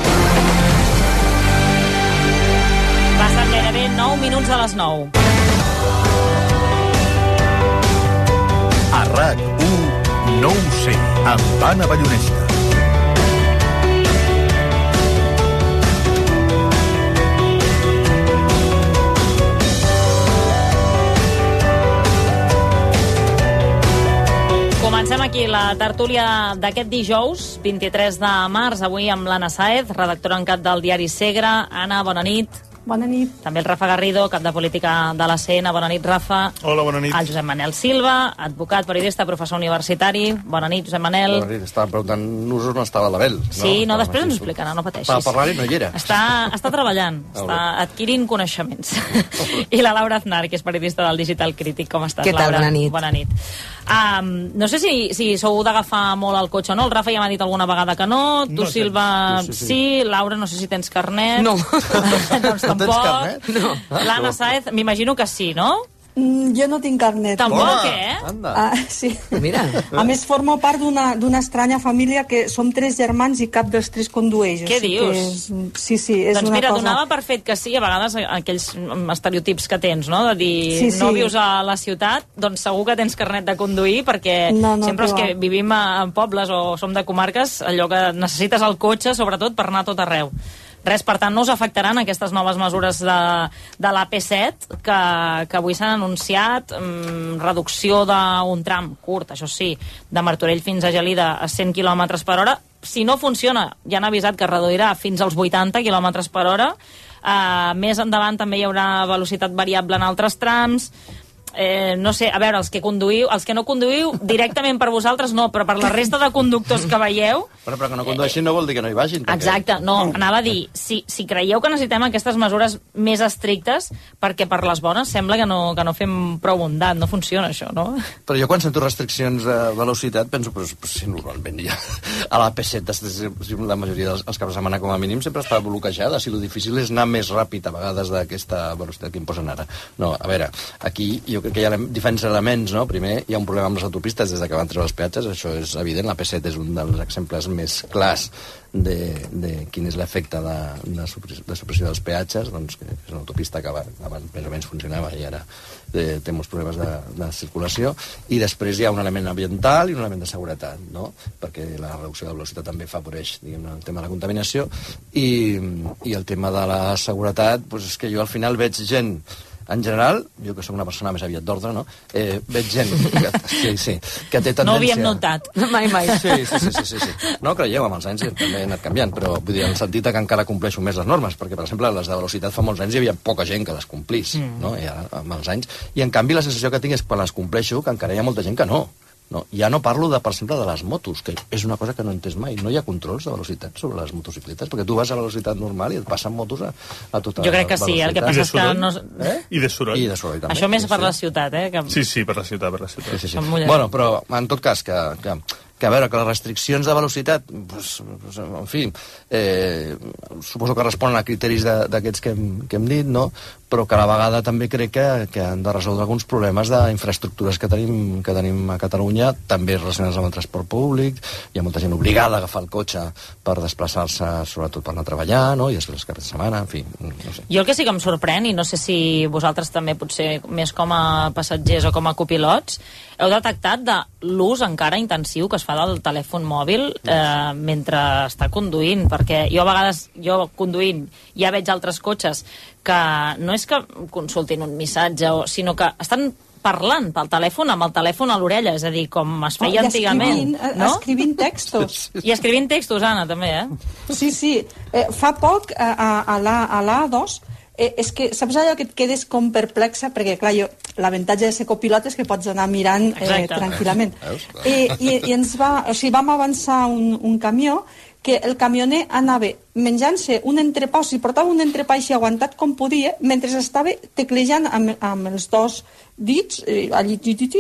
Passen gairebé nou minuts a les nou. A RAC u, no ho sé, amb Anna Ballonesta. Comencem aquí la tertúlia d'aquest dijous, vint-i-tres de març, avui amb l'Anna Sáez, redactora en cap del diari Segre. Anna, bona nit. Bona nit. També el Rafa Garrido, cap de política de la C N. Bona nit, Rafa. Hola, bona nit. El Josep Manel Silva, advocat, periodista, professor universitari. Bona nit, Josep Manel. Bona nit. Estàvem preguntant-nos on estava l'Abel. Sí, no, no després ens ho explicarà, no pateixis. Per parlar-hi no hi era. Està, està treballant, està adquirint coneixements. I la Laura Aznar, que és periodista del Digital Crític. Com estàs, Què tal? Laura? Bona nit. Bona nit. Um, no sé si, si sou d'agafar molt el cotxe o no. El Rafa ja m'ha dit alguna vegada que no. Tu, No, Silva, sí, sí, sí. sí. Laura, no sé si tens carnet. No. Doncs No tens tampoc. carnet? No. L'Anna Sáez, m'imagino que sí, no? Mm, jo no tinc carnet. Tampoc, eh? Ah, sí. Mira. A més, formo part d'una d'una estranya família que som tres germans i cap dels tres condueix. Què o sigui dius? que És, sí, sí, és Doncs una mira, cosa... donava per fet que sí, a vegades aquells estereotips que tens, no?, de dir Sí, sí. no vius a la ciutat, doncs segur que tens carnet de conduir, perquè No, no, sempre els que que va. vivim a, en pobles o som de comarques, allò que necessites el cotxe, sobretot, per anar a tot arreu. Res, per tant, no us afectaran aquestes noves mesures de, de l'A P set que, que avui s'han anunciat, mm, reducció d'un tram curt, això sí, de Martorell fins a Gelida a cent quilòmetres per hora. Si no funciona, ja han avisat que reduirà fins als vuitanta quilòmetres per hora. Uh, més endavant també hi haurà velocitat variable en altres trams. Eh, no sé, a veure, els que conduïu, els que no conduïu directament per vosaltres no, però per la resta de conductors que veieu. Bueno, però que no condueixin no vol dir que no hi vagin. Perquè... Exacte, no, anava a dir, si, si creieu que necessitem aquestes mesures més estrictes, perquè per les bones sembla que no, que no fem prou bondat, no funciona això, no? Però jo quan sento restriccions de velocitat penso, pues, pues, si normalment ja a l'A P set la majoria dels els caps de setmana com a mínim sempre està bloquejada, si el difícil és anar més ràpid a vegades d'aquesta velocitat que imposen ara. No, a veure, aquí jo crec que hi ha diferents elements, no? Primer, hi ha un problema amb les autopistes des de que van treure els peatges, això és evident, l'A P set és un dels exemples més clars de, de quin és l'efecte de, de, supressió, de supressió dels peatges, doncs que és una autopista que abans més o menys funcionava i ara eh, té molts problemes de, de circulació, i després hi ha un element ambiental i un element de seguretat, no? Perquè la reducció de velocitat també afavoreix, diguem, el tema de la contaminació, i, i el tema de la seguretat, doncs és que jo al final veig gent en general, jo que soc una persona més aviat d'ordre, no? Eh, veig gent que, sí, sí, que té tendència... No ho havíem notat. Mai, mai. Sí, sí, sí, sí, sí, sí. No creieu, amb els anys també he anat canviant, però vull dir, en el sentit que encara compleixo més les normes, perquè, per exemple, les de velocitat fa molts anys hi havia poca gent que les complís, mm. no? I ara, amb els anys... I, en canvi, la sensació que tinc és que quan les compleixo, que encara hi ha molta gent que no. No, ja no parlo, de, per exemple, de les motos, que és una cosa que no he entès mai. No hi ha controls de velocitat sobre les motocicletes, perquè tu vas a la velocitat normal i et passen motos a, a tota Jo crec que sí, el que passa és que... No... Eh? I de soroll. I de soroll, també. Això més sí, per sí. la ciutat, eh? Que... Sí, sí, per la ciutat, per la ciutat. Sí, sí, sí. Bueno, però, en tot cas, que... que que a veure, que les restriccions de velocitat, pues, pues, en fi, eh, suposo que responen a criteris d'aquests que, hem, que hem dit, no? Però que a la vegada també crec que, que han de resoldre alguns problemes d'infraestructures que tenim, que tenim a Catalunya, també relacionats amb el transport públic. Hi ha molta gent obligada a agafar el cotxe per desplaçar-se, sobretot per anar a treballar, no? I després els caps de setmana, en fi, no sé. Jo el que sí que em sorprèn, i no sé si vosaltres també, potser més com a passatgers o com a copilots, heu detectat de l'ús encara intensiu que es fa del telèfon mòbil eh, mentre està conduint, perquè jo a vegades, jo conduint, ja veig altres cotxes que no és que consultin un missatge, o, sinó que estan parlant pel telèfon amb el telèfon a l'orella, és a dir, com es feia oh, antigament. No? Escrivint textos. I escrivint textos, Anna, també, eh? Sí, sí. Eh, fa poc, a, a, a l'A dos, Eh, és que, saps allò que et quedes com perplexa? Perquè, clar, jo, l'avantatge de ser copilot és que pots anar mirant eh, tranquil·lament. I, i, I ens va... O sigui, vam avançar un, un camió que el camioner anava menjant-se un entrepà, o si portava un entrepà així aguantat com podia, mentre estava teclejant amb, amb els dos dits, eh, allí,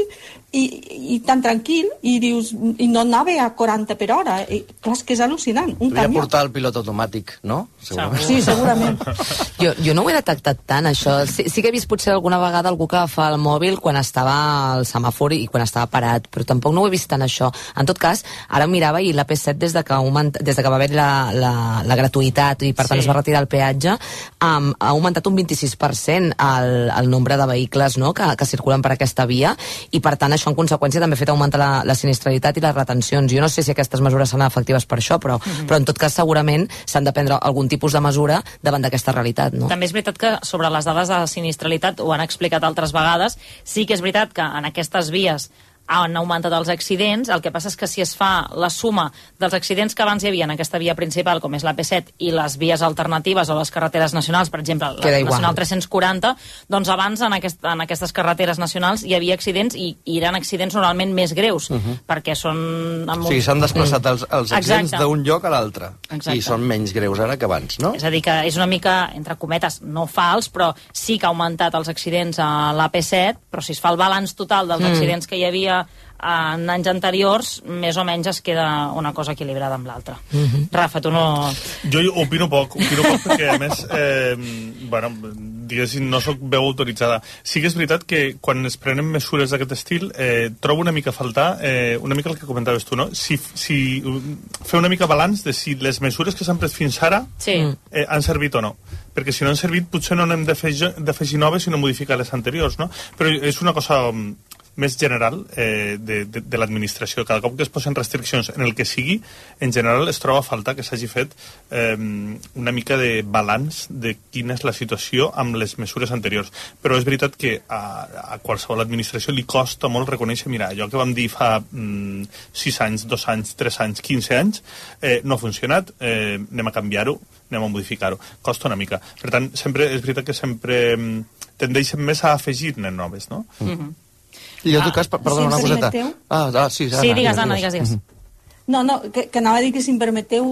i, i tan tranquil, i dius, i no anava a quaranta per hora. I, clar, és que és al·lucinant. Un Devia camió. portar el pilot automàtic, no? Segurament. Sí, segurament. Jo, jo no ho he detectat tant, això. Sí, sí que he vist potser alguna vegada algú que fa el mòbil quan estava al semàfor i quan estava parat, però tampoc no ho he vist tant, això. En tot cas, ara ho mirava i l'A P set, des de que, augment, des de que va haver la, la, la gratuïtat i per tant sí. es va retirar el peatge, um, ha augmentat un vint-i-sis per cent el, el nombre de vehicles, no?, que, que circulen per aquesta via, i per tant això en conseqüència també ha fet augmentar la, la sinistralitat i les retencions. Jo no sé si aquestes mesures seran efectives per això, però, mm-hmm. però en tot cas segurament s'han de prendre algun tipus de mesura davant d'aquesta realitat, no? També és veritat que sobre les dades de sinistralitat, ho han explicat altres vegades, sí que és veritat que en aquestes vies han augmentat els accidents. El que passa és que si es fa la suma dels accidents que abans hi havia en aquesta via principal, com és l'A P set, i les vies alternatives o les carreteres nacionals, per exemple, la Nacional tres-cents quaranta, doncs abans en, aquest, en aquestes carreteres nacionals hi havia accidents i, i eren accidents normalment més greus, uh-huh. perquè són... Amb o sigui, s'han desplaçat els, els accidents d'un lloc a l'altre. Exacte. I són menys greus ara que abans, no? És a dir, que és una mica, entre cometes, no fals, però sí que ha augmentat els accidents a l'A P set, però si es fa el balanç total dels mm. accidents que hi havia en anys anteriors, més o menys es queda una cosa equilibrada amb l'altra. Mm-hmm. Rafa, tu no... Jo opino poc, opino poc perquè, a més, eh, bueno, diguéssim, no sóc veu autoritzada. Sí que és veritat que quan es prenen mesures d'aquest estil, eh, trobo una mica a faltar, eh, una mica el que comentaves tu, no? Si, si fer una mica balanç de si les mesures que s'han pres fins ara sí. eh, han servit o no. Perquè si no han servit, potser no n'hem d'afegir noves, sinó modificar les anteriors, no? Però és una cosa més general eh, de, de, de l'administració. Cada cop que es posen restriccions en el que sigui, en general es troba a faltar que s'hagi fet eh, una mica de balanç de quina és la situació amb les mesures anteriors. Però és veritat que a, a qualsevol administració li costa molt reconèixer, mira, allò que vam dir fa mm, sis anys, dos anys, tres anys, quinze anys, eh, no ha funcionat, eh, anem a canviar-ho, anem a modificar-ho. Costa una mica. Per tant, sempre és veritat que sempre tendeixen més a afegir-ne noves, no? Mm-hmm. I en tot cas, perdona, si una coseta. Ah, ah, sí, Anna, sí, digues, Anna, digues, digues. No, no, que, que anava a dir que si em permeteu,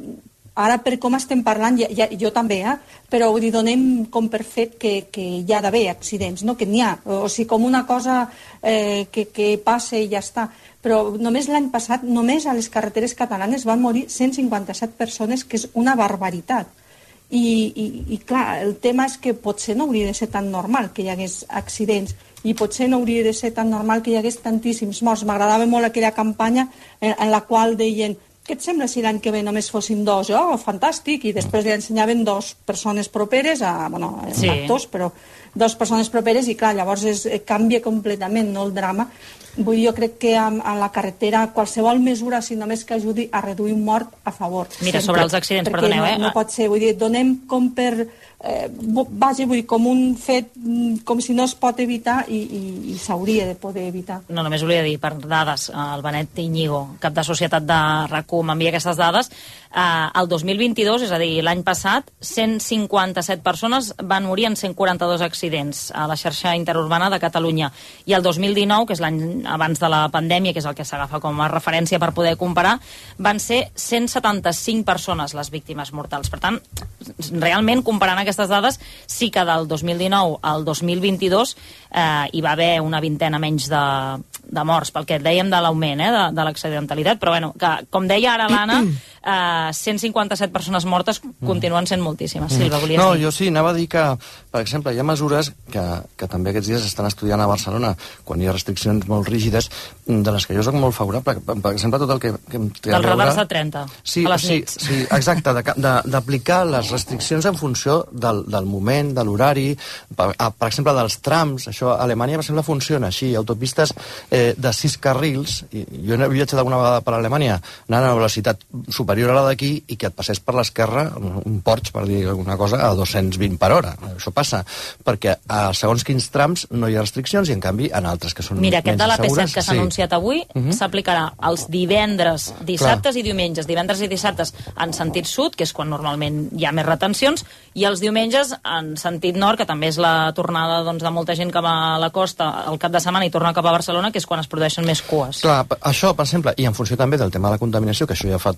ara per com estem parlant, ja, ja, jo també, eh? Però vull dir, donem com per fet que, que hi ha d'haver accidents, no? Que n'hi ha, o sigui, com una cosa eh, que, que passa i ja està. Però només l'any passat, només a les carreteres catalanes van morir cent cinquanta-set persones, que és una barbaritat. I, i, i clar, el tema és que potser no hauria de ser tan normal que hi hagués accidents i potser no hauria de ser tan normal que hi hagués tantíssims morts. M'agradava molt aquella campanya en, en la qual deien què et sembla si l'any que ve només fossin dos? Oh, fantàstic! I després li ensenyaven dos persones properes, a, bueno, sí. actors, però dos persones properes i clar, llavors es, canvia completament, no, el drama. Vull dir, jo crec que a, a la carretera qualsevol mesura, si només que ajudi a reduir un mort, a favor. Mira, sempre. Sobre els accidents, perquè perdoneu, no, eh? no pot ser, vull dir, donem com per... Eh, vaja, vull dir, com un fet, com si no es pot evitar i, i, i s'hauria de poder evitar. No, només volia dir, per dades, el Benet Iñigo, cap de societat de R A C U, m'envia aquestes dades. Eh, el dos mil vint-i-dos, és a dir, l'any passat, cent cinquanta-set persones van morir en cent quaranta-dos accidents a la xarxa interurbana de Catalunya. I el dos mil dinou, que és l'any abans de la pandèmia, que és el que s'agafa com a referència per poder comparar, van ser cent setanta-cinc persones les víctimes mortals. Per tant, realment, comparant aquestes dades, sí que del dos mil dinou al dos mil vint-i-dos eh, hi va haver una vintena menys de, de morts, pel que dèiem de l'augment eh, de, de l'accidentalitat, però bueno, que, com deia ara l'Anna, eh, cent cinquanta-set persones mortes continuen sent moltíssimes. Silva, volies no, dir? jo sí, anava a dir que, per exemple, hi ha mesures que, que també aquests dies estan estudiant a Barcelona, quan hi ha restriccions molt rígides, de les que jo soc molt favorable. Per, per exemple, tot el que, que em té a veure... Dels radars de trenta, sí, a les sí, nits. Sí, exacte, d'aplicar les restriccions en funció del, del moment, de l'horari, per, per exemple, dels trams. Això a Alemanya, per exemple, funciona així. Autopistes eh, de sis carrils, i jo he viatjat alguna vegada per Alemanya, anant a una velocitat superior a la d'aquí i que et passés per l'esquerra un Porsche, per dir alguna cosa, a dos-cents vint per hora. Això passa perquè a segons quins trams no hi ha restriccions i, en canvi, en altres que són Mira, aquest de la P set que s'ha sí. anunciat avui uh-huh. s'aplicarà els divendres, dissabtes Clar. i diumenges. Divendres i dissabtes en sentit sud, que és quan normalment hi ha més retencions, i els diumenges en sentit nord, que també és la tornada doncs, de molta gent cap a la costa al cap de setmana i torna cap a Barcelona, que és quan es produeixen més cues. Clar, això, per exemple, i en funció també del tema de la contaminació, que això ja fa temps que es fa,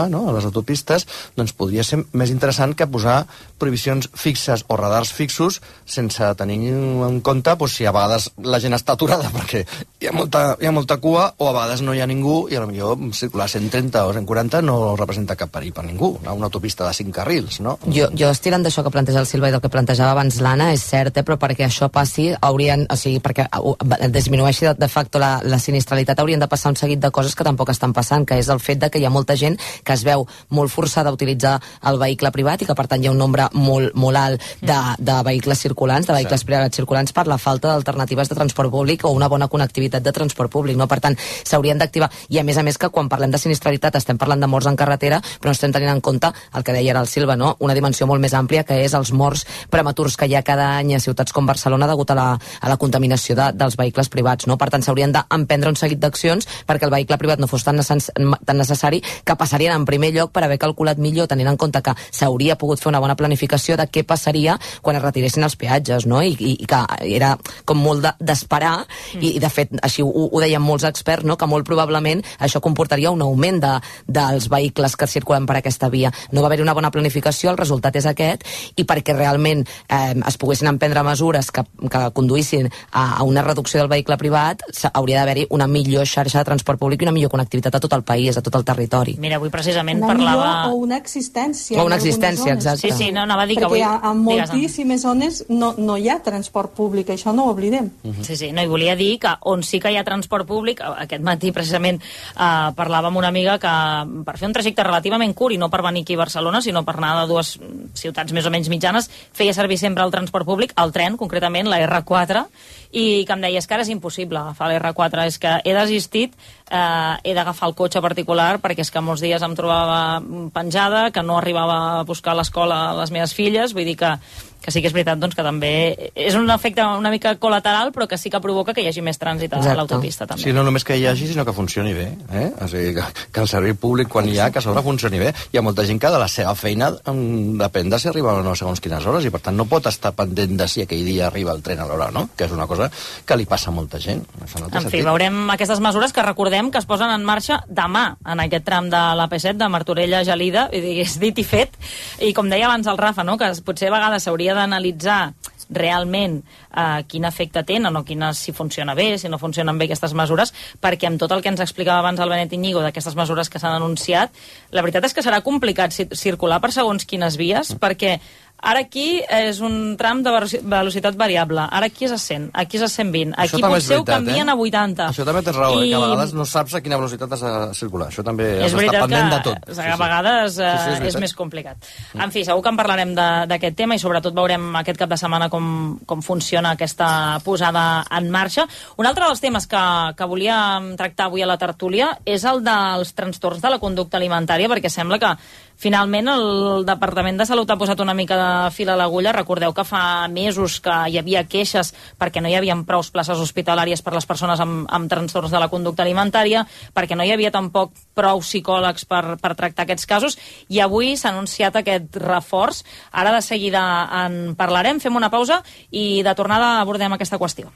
fa, no?, a les autopistes, doncs podria ser més interessant que posar prohibicions fixes o radars fixos sense tenir en compte doncs, si a vegades la gent està aturada perquè hi ha molta, hi ha molta cua o a vegades no hi ha ningú i potser circular cent trenta o cent quaranta no representa cap perill per ningú, no? Una autopista de cinc carrils, no? Jo, jo estirant d'això que planteja el Silva i del que plantejava abans l'Anna, és cert, eh? Però perquè això passi haurien, o sigui, perquè disminueixi de, de facto la, la sinistralitat haurien de passar un seguit de coses que tampoc estan passant, que és el fet de que hi ha molta gent que es veu molt forçada a utilitzar el vehicle privat i que per tant hi ha un nombre molt, molt alt de, de vehicles circulants, de vehicles privats circulants per la falta d'alternatives de transport públic o una bona connectivitat de transport públic, no? Per tant, s'haurien d'activar. I a més a més que quan parlem de sinistralitat estem parlant de morts en carretera, però no estem tenint en compte el que deia ara el Silva, no? Una dimensió molt més àmplia que és els morts prematurs que hi ha cada any a ciutats com Barcelona degut a la, a la contaminació de, dels vehicles privats, no? Per tant, s'haurien d'emprendre un seguit d'accions perquè el vehicle privat no fos tan, necess tan necessari, que passarien en primer lloc per haver calculat millor, tenint en compte que s'hauria pogut fer una bona planificació de què passaria quan es retiressin els peatges, no? I, i, i que era com molt d'esperar, de, i, i de fet així ho, ho deien molts experts, no? Que molt probablement això comportaria un augment de, dels vehicles que circulen per aquesta via. No va haver-hi una bona planificació, el resultat és aquest, i perquè realment eh, es poguessin emprendre mesures que, que conduïssin a, a una reducció del vehicle privat, hauria d'haver-hi una millor xarxa de transport públic i una millor connectivitat a tot el país, a tot el territori. Mira, avui precisament una parlava... Millor, o una existència. O una existència, exacte. Sí, sí, no, anava a dir que perquè avui... a, a moltíssimes zones no, no hi ha transport públic, això no ho oblidem. Uh-huh. Sí, sí, no, i volia dir que on sí que hi ha transport públic, aquest matí precisament eh, parlava amb una amiga que per fer un trajecte relativament curt, i no per venir aquí a Barcelona, sinó per anar de dues ciutats més o menys mitjanes, feia servir sempre el transport públic, el tren, concretament, la erre quatre, i que em deia, és que ara és impossible agafar la erre quatre, és que he desistit, eh, he d'agafar el cotxe particular perquè és que molts dies em trobava penjada, que no arribava a buscar a l'escola les meves filles, vull dir que que sí que és veritat doncs, que també és un efecte una mica col·lateral, però que sí que provoca que hi hagi més trànsit a l'autopista també. Sí, no només que hi hagi, sinó que funcioni bé, eh? O sigui, que, que el servei públic quan hi ha, que a sobre funcioni bé. Hi ha molta gent que de la seva feina um, depèn de si arriba o no segons quines hores, i per tant no pot estar pendent de si aquell dia arriba el tren a l'hora o no, que és una cosa que li passa a molta gent. Això no té en sentit. fi, veurem aquestes mesures que recordem que es posen en marxa demà en aquest tram de l'A P set de Martorell a Gelida, és dit i fet, i com deia abans el Rafa, no? Que potser a vegades s'hauria d'analitzar realment eh, quin efecte tenen o quines, si funciona bé, si no funcionen bé aquestes mesures, perquè amb tot el que ens explicava abans el Benet Iñigo d'aquestes mesures que s'han anunciat, la veritat és que serà complicat circular per segons quines vies, perquè ara aquí és un tram de velocitat variable, ara aquí és a cent, aquí és a cent vint, aquí potser ho canvien eh? a vuitanta. Això també tens raó, I... que a vegades no saps a quina velocitat has de circular. Això també has d'estar pendent de tot. És veritat que a vegades eh, sí, sí, és, és més complicat. En fi, segur que en parlarem d'aquest tema i sobretot veurem aquest cap de setmana com, com funciona aquesta posada en marxa. Un altre dels temes que, que volíem tractar avui a la tertúlia és el dels trastorns de la conducta alimentària, perquè sembla que finalment el Departament de Salut ha posat una mica de fil a l'agulla. Recordeu que fa mesos que hi havia queixes perquè no hi havia prou places hospitalàries per les persones amb, amb trastorns de la conducta alimentària, perquè no hi havia tampoc prou psicòlegs per, per tractar aquests casos, i avui s'ha anunciat aquest reforç. Ara de seguida en parlarem, fem una pausa i de tornada abordem aquesta qüestió.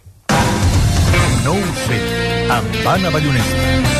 No ho sé, amb Anna Ballonesta.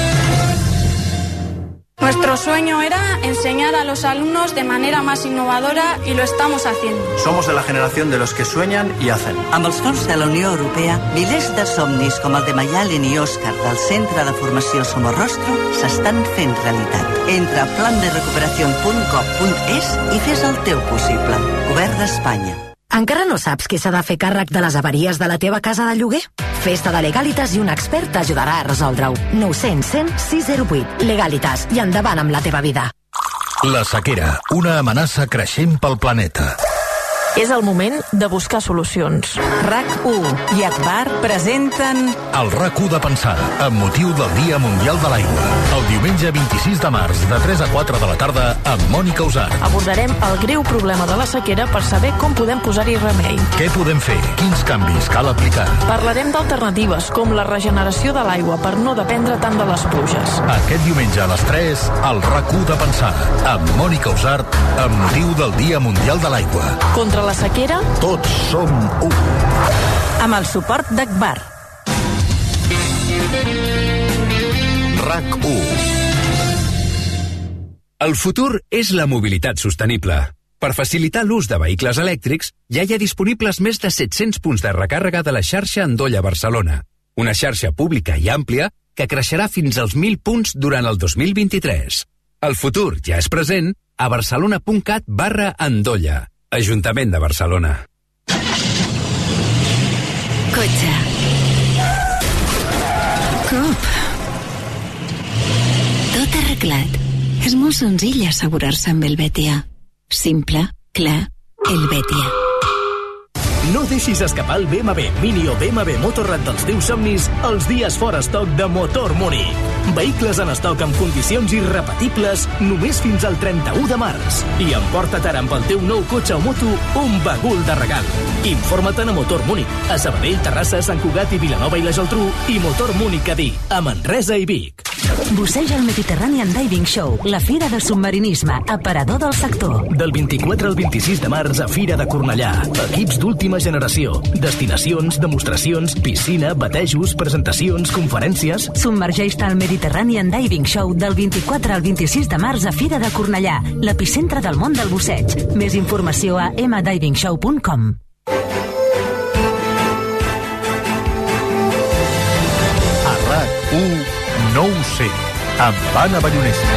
Nuestro sueño era enseñar a los alumnos de manera más innovadora y lo estamos haciendo. Somos de la generación de los que sueñan i hacen. Amb els fons de la Unió Europea, milers de somnis com el de Mayalen i Òscar del Centre de Formació Somorrostro s'estan fent realitat. Entra a plan de recuperación punt gov punt es i fes el teu possible. Govern d'Espanya. Encara no saps qui s'ha de fer càrrec de les avaries de la teva casa de lloguer? Festa de Legalitas i un expert t'ajudarà a resoldre-ho. nou cents cent sis zero vuit. Legalitas. I endavant amb la teva vida. La sequera, una amenaça creixent pel planeta. És el moment de buscar solucions. RAC u i Akbar presenten... El RAC u de pensar, amb motiu del Dia Mundial de l'Aigua. El diumenge vint-i-sis de març, de tres a quatre de la tarda, amb Mònica Usart. Abordarem el greu problema de la sequera per saber com podem posar-hi remei. Què podem fer? Quins canvis cal aplicar? Parlarem d'alternatives, com la regeneració de l'aigua, per no dependre tant de les pluges. Aquest diumenge a les tres, el RAC u de pensar, amb Mònica Usart, amb motiu del Dia Mundial de l'Aigua. Contra la sequera, tots som u. Amb el suport d'Akbar. RAC u. El futur és la mobilitat sostenible. Per facilitar l'ús de vehicles elèctrics, ja hi ha disponibles més de set-cents punts de recàrrega de la xarxa Endolla Barcelona. Una xarxa pública i àmplia que creixerà fins als mil punts durant el dos mil vint-i-tres. El futur ja és present a barcelona.cat barra Endolla. Ajuntament de Barcelona. Cotxe. Cop. Tot arreglat. És molt senzill assegurar-se amb el Betia. Simple, clar, el Betia. No deixis escapar el B M W Mini o B M W Motorrad dels teus somnis els dies fora estoc de Motor Múnich. Vehicles en estoc amb condicions irrepetibles només fins al trenta-u de març. I emporta't ara amb el teu nou cotxe o moto un bagul de regal. Informa't a Motor Múnich, a Sabadell, Terrassa, Sant Cugat i Vilanova i la Geltrú, i Motor Múnich Cadí, a Manresa i Vic. Busseja el Mediterranean Diving Show, la fira de submarinisme, aparador del sector. Del vint-i-quatre al vint-i-sis de març a Fira de Cornellà. Equips d'última generació. Destinacions, demostracions, piscina, batejos, presentacions, conferències... Submergeix-te al Mediterranean Diving Show del vint-i-quatre al vint-i-sis de març a Fira de Cornellà, l'epicentre del món del busseig. Més informació a m diving show punt com. A RAC u no ho sé, amb Anna Ballonesa.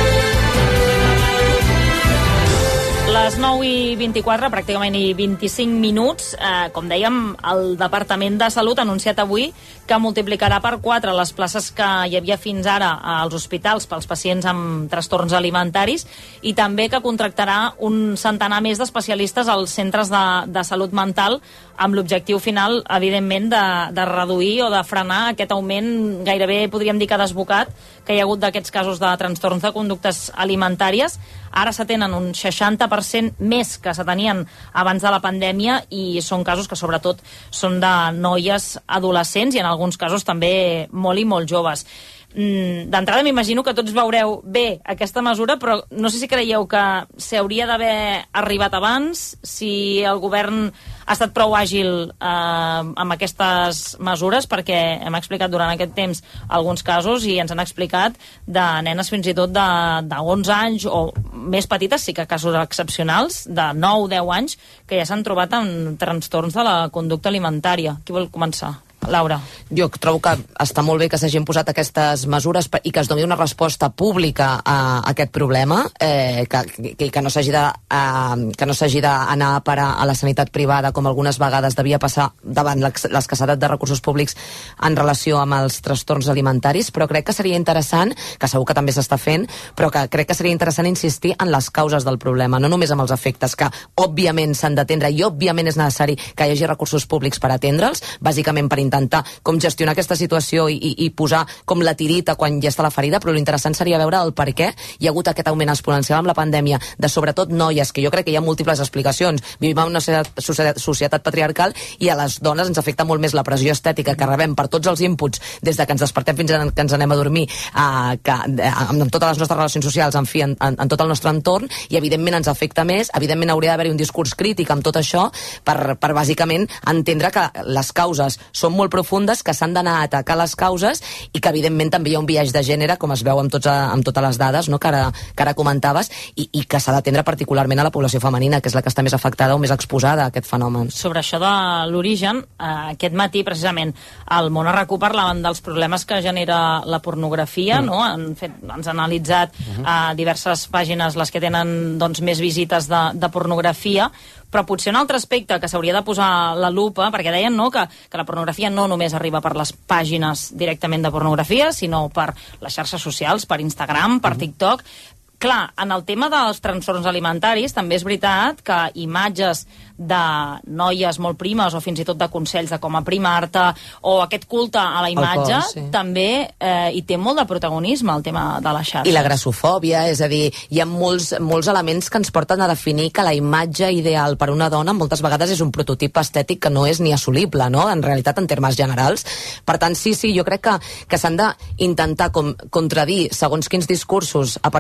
Les nou i vint-i-quatre, pràcticament i vint-i-cinc minuts, eh, com dèiem, el Departament de Salut ha anunciat avui que multiplicarà per quatre les places que hi havia fins ara als hospitals pels pacients amb trastorns alimentaris i també que contractarà un centenar més d'especialistes als centres de, de salut mental amb l'objectiu final, evidentment, de, de reduir o de frenar aquest augment, gairebé podríem dir que desbocat, que hi ha hagut d'aquests casos de trastorns de conductes alimentàries. Ara s'atenen un seixanta per cent més que s'atenien abans de la pandèmia i són casos que sobretot són de noies adolescents i en alguns casos també molt i molt joves. D'entrada m'imagino que tots veureu bé aquesta mesura, però no sé si creieu que s'hauria d'haver arribat abans, si el govern ha estat prou àgil eh, amb aquestes mesures, perquè hem explicat durant aquest temps alguns casos i ens han explicat de nenes fins i tot de, de onze anys o més petites, sí que casos excepcionals, de nou o deu anys, que ja s'han trobat amb trastorns de la conducta alimentària. Qui vol començar? Laura. Jo trobo que està molt bé que s'hagin posat aquestes mesures i que es doni una resposta pública a aquest problema, eh, que, que, que no s'hagi de, eh, que no s'hagi d'anar a parar a la sanitat privada com algunes vegades devia passar davant l'escassedat de recursos públics en relació amb els trastorns alimentaris, però crec que seria interessant, que segur que també s'està fent, però que crec que seria interessant insistir en les causes del problema, no només amb els efectes, que òbviament s'han d'atendre i òbviament és necessari que hi hagi recursos públics per atendre'ls, bàsicament per intentar com gestionar aquesta situació i, i, i posar com la tirita quan ja està la ferida, però l'interessant seria veure el per què hi ha hagut aquest augment exponencial amb la pandèmia de sobretot noies, que jo crec que hi ha múltiples explicacions. Vivim en una societat, societat patriarcal i a les dones ens afecta molt més la pressió estètica que rebem per tots els inputs des de que ens despertem fins que ens anem a dormir, eh, que, eh, amb, amb totes les nostres relacions socials, en fi, en, en, en tot el nostre entorn, i evidentment ens afecta més. Evidentment hauria d'haver-hi un discurs crític amb tot això per, per bàsicament entendre que les causes són molt profundes, que s'han d'anar a atacar les causes i que evidentment també hi ha un biaix de gènere, com es veu amb, tots, amb totes les dades, no? que, ara, que ara comentaves, i, i que s'ha d'atendre particularment a la població femenina, que és la que està més afectada o més exposada a aquest fenomen. Sobre això de l'origen, eh, aquest matí precisament al Món a RAC u parlaven dels problemes que genera la pornografia, mm. no? Han fet, ens han analitzat mm-hmm. eh, diverses pàgines, les que tenen doncs, més visites de, de pornografia, però potser un altre aspecte que s'hauria de posar la lupa, perquè deien no, que, que la pornografia no només arriba per les pàgines directament de pornografia, sinó per les xarxes socials, per Instagram, per TikTok. Clar, en el tema dels trastorns alimentaris també és veritat que imatges de noies molt primes o fins i tot de consells de com aprimar-te o aquest culte a la imatge cos, sí. també eh, hi té molt de protagonisme el tema de les xarxes. I la grassofòbia, és a dir, hi ha molts, molts elements que ens porten a definir que la imatge ideal per una dona moltes vegades és un prototip estètic que no és ni assolible, no? En realitat, en termes generals. Per tant, sí, sí, jo crec que, que s'han d'intentar com contradir segons quins discursos a partir dels quals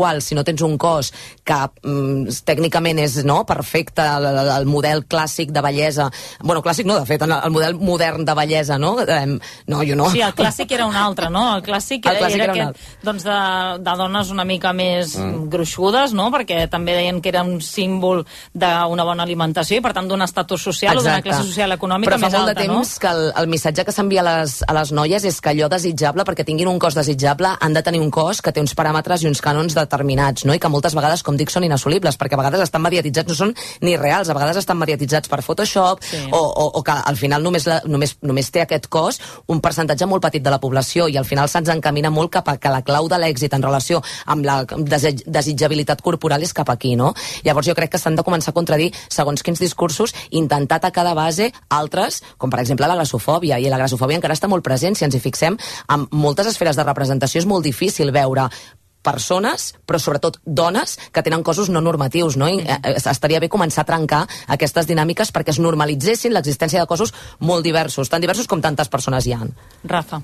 qual, si no tens un cos que mm, tècnicament és no, perfecte, el, el model clàssic de bellesa, bueno, clàssic no, de fet, el model modern de bellesa, no? Eh, no, jo no. Sí, el clàssic era un altre, no? El clàssic, el clàssic era, era aquest, doncs de, de dones una mica més mm. gruixudes, no? Perquè també deien que era un símbol d'una bona alimentació i, per tant, d'un estatus social. Exacte. O d'una classe social econòmica més alta, no? Però fa molt de temps que el, el missatge que s'envia a les, a les noies és que allò desitjable, perquè tinguin un cos desitjable, han de tenir un cos que té uns paràmetres i uns cànons determinats, no? I que moltes vegades, com dic, són inassolibles, perquè a vegades estan mediatitzats, no són ni reals, a vegades estan mediatitzats per Photoshop, sí. o, o, o que al final només, la, només, només té aquest cos un percentatge molt petit de la població, i al final se'ns encamina molt cap a que la clau de l'èxit en relació amb la desitjabilitat corporal és cap aquí, no? Llavors jo crec que s'han de començar a contradir segons quins discursos, intentar atacar de base altres, com per exemple la grassofòbia, i la grassofòbia encara està molt present, si ens hi fixem, amb moltes esferes de representació és molt difícil veure persones, però sobretot dones, que tenen cossos no normatius, no? I eh, estaria bé començar a trencar aquestes dinàmiques perquè es normalitzessin l'existència de cossos molt diversos, tan diversos com tantes persones hi ha. Rafa.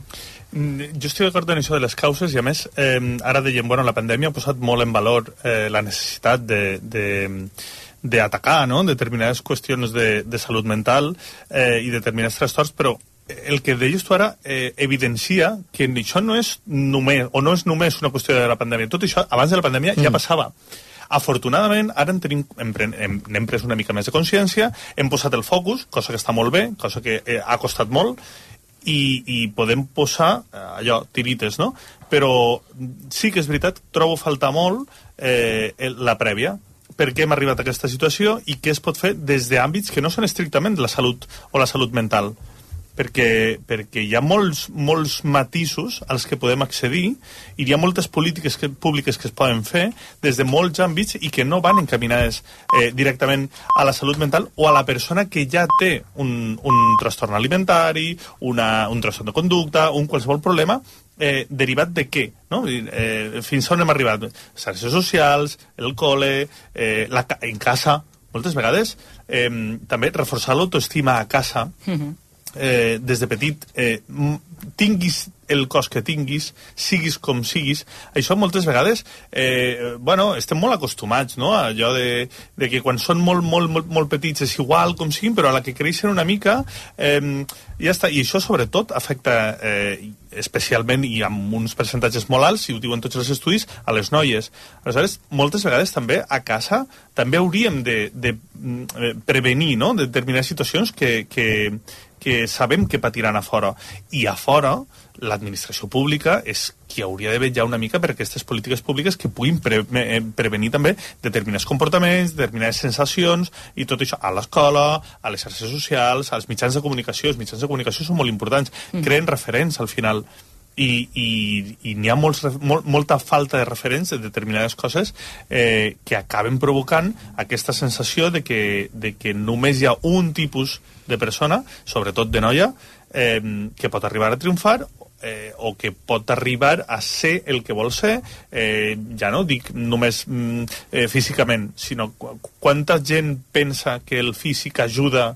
Jo estic d'acord en això de les causes i, a més, eh, ara dèiem, bueno, la pandèmia ha posat molt en valor eh, la necessitat de... de d'atacar, no?, determinades qüestions de, de salut mental eh, i determinats trastorns, però el que deies tu ara eh, evidencia que això no és només, o no és només una qüestió de la pandèmia. Tot això, abans de la pandèmia, mm. ja passava. Afortunadament, ara en tenim, hem, hem, hem pres una mica més de consciència, hem posat el focus, cosa que està molt bé, cosa que eh, ha costat molt, i, i podem posar eh, allò, tirites, no? Però sí que és veritat, trobo faltar molt eh, la prèvia, per què hem arribat a aquesta situació i què es pot fer des d'àmbits que no són estrictament la salut o la salut mental. Perquè, perquè hi ha molts, molts matisos als que podem accedir i hi ha moltes polítiques que, públiques que es poden fer des de molts àmbits i que no van encaminades eh, directament a la salut mental o a la persona que ja té un, un trastorn alimentari, una, un trastorn de conducta, un qualsevol problema, eh, derivat de què? No? Eh, fins on hem arribat? Xarxes socials, el col·le, eh, la, en casa, moltes vegades, eh, també reforçar l'autoestima a casa, mm-hmm. eh, des de petit, eh, tinguis el cos que tinguis, siguis com siguis, això moltes vegades, eh, bueno, estem molt acostumats, no?, a allò de, de que quan són molt, molt, molt, molt petits és igual com siguin, però a la que creixen una mica, eh, ja està, i això sobretot afecta eh, especialment i amb uns percentatges molt alts, i ho diuen tots els estudis, a les noies. Aleshores, moltes vegades també a casa també hauríem de, de eh, prevenir, no?, determinades situacions que, que, que sabem que patiran a fora. I a fora, l'administració pública és qui hauria de vetllar una mica per aquestes polítiques públiques que puguin pre prevenir també determinats comportaments, determinades sensacions i tot això a l'escola, a les xarxes socials, als mitjans de comunicació. Els mitjans de comunicació són molt importants, mm. creen referents al final. I, i, i n'hi ha molts, molt, molta falta de referents de determinades coses eh, que acaben provocant aquesta sensació de que, de que només hi ha un tipus de persona, sobretot de noia, eh, que pot arribar a triomfar eh, o que pot arribar a ser el que vol ser, eh, ja no dic només mm, eh, físicament, sinó qu quanta gent pensa que el físic ajuda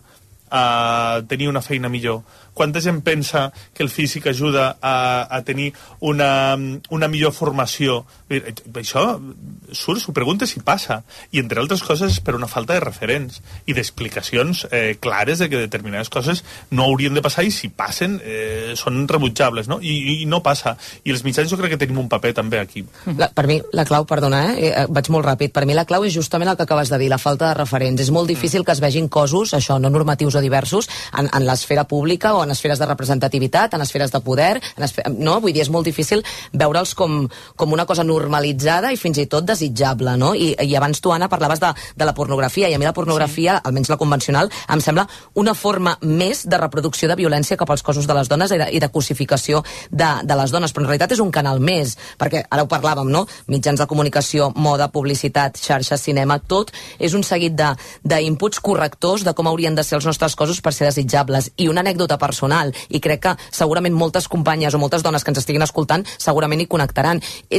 a tenir una feina millor? Quanta gent pensa que el físic ajuda a, a tenir una, una millor formació? Això surt, s'ho preguntes i passa. I entre altres coses és per una falta de referents i d'explicacions eh, clares de que determinades coses no haurien de passar i si passen eh, són rebutjables, no? I, i no passa. I els mitjans jo crec que tenim un paper també aquí. La, per mi, la clau, perdona, eh? eh? vaig molt ràpid, per mi la clau és justament el que acabes de dir, la falta de referents. És molt difícil mm. que es vegin cossos, això, no normatius o diversos, en, en l'esfera pública o en esferes de representativitat, en esferes de poder, en esfer... no? Vull dir, és molt difícil veure'ls com, com una cosa normalitzada i fins i tot desitjable, no? I, i abans tu, Anna, parlaves de, de la pornografia, i a mi la pornografia, sí. almenys la convencional, em sembla una forma més de reproducció de violència cap als cossos de les dones i de, i de cosificació de, de les dones, però en realitat és un canal més, perquè ara ho parlàvem, no? Mitjans de comunicació, moda, publicitat, xarxes, cinema, tot és un seguit d'inputs correctors de com haurien de ser els nostres cossos per ser desitjables. I una anècdota personal, i crec que segurament moltes companyes o moltes dones que ens estiguin escoltant segurament hi connectaran. És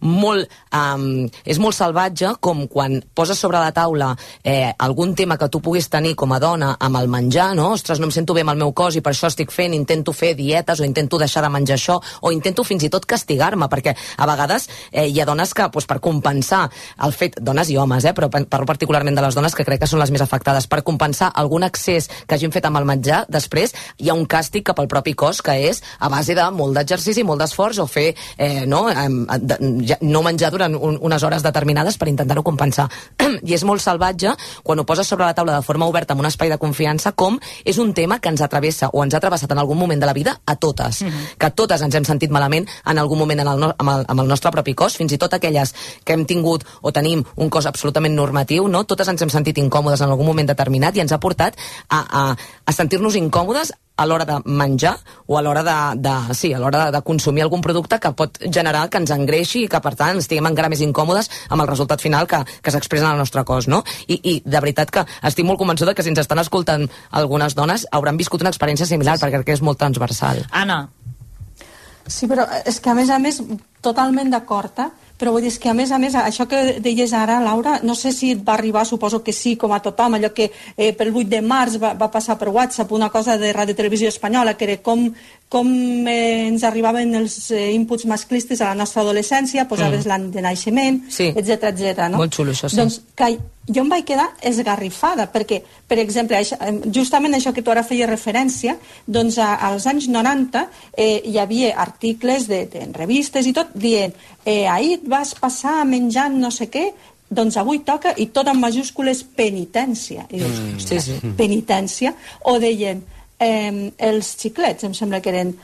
molt, um, és molt salvatge, com quan poses sobre la taula eh, algun tema que tu puguis tenir com a dona amb el menjar, no? Ostres, no em sento bé amb el meu cos i per això estic fent, intento fer dietes o intento deixar de menjar això, o intento fins i tot castigar-me, perquè a vegades eh, hi ha dones que, doncs, per compensar el fet, dones i homes, eh, però parlo particularment de les dones que crec que són les més afectades, per compensar algun excés que hagin fet amb el menjar, després hi ha un càstig cap al propi cos que és a base de molt d'exercici, molt d'esforç o fer, eh, no, eh, de, no menjar durant un, unes hores determinades per intentar-ho compensar. I és molt salvatge quan ho poses sobre la taula de forma oberta en un espai de confiança, com és un tema que ens atravessa o ens ha travessat en algun moment de la vida a totes, mm-hmm. que totes ens hem sentit malament en algun moment en el no, amb, el, amb el nostre propi cos, fins i tot aquelles que hem tingut o tenim un cos absolutament normatiu, no? Totes ens hem sentit incòmodes en algun moment determinat i ens ha portat a, a, a sentir-nos incòmodes a l'hora de menjar o a l'hora de, de, sí, a l'hora de, de consumir algun producte que pot generar que ens engreixi i que, per tant, estiguem encara més incòmodes amb el resultat final que, que s'expressa en el nostre cos, no? I, I de veritat que estic molt convençuda que si ens estan escoltant algunes dones hauran viscut una experiència similar, sí, sí. perquè crec que és molt transversal. Anna. Sí, però és que a més a més, totalment d'acord, eh? Però vull dir que a més a més, això que deies ara, Laura, no sé si et va arribar, suposo que sí, com a tothom, allò que eh, pel vuit de març va, va passar per WhatsApp una cosa de Ràdio Televisió Espanyola, que era com, com eh, ens arribaven els eh, inputs masclistes a la nostra adolescència, posaves mm. l'any de naixement, sí. etcètera, etcètera, no? Molt xulo, això, sí. Doncs que jo em vaig quedar esgarrifada, perquè, per exemple, això, justament això que tu ara feies referència, doncs a, als anys noranta eh, hi havia articles de, de, en revistes i tot, dient eh, ahir et vas passar menjant no sé què, doncs avui toca, i tot en majúscules, penitència. I dius, mm, sí, sí. penitència? O deien, eh, els xiclets, em sembla que eren,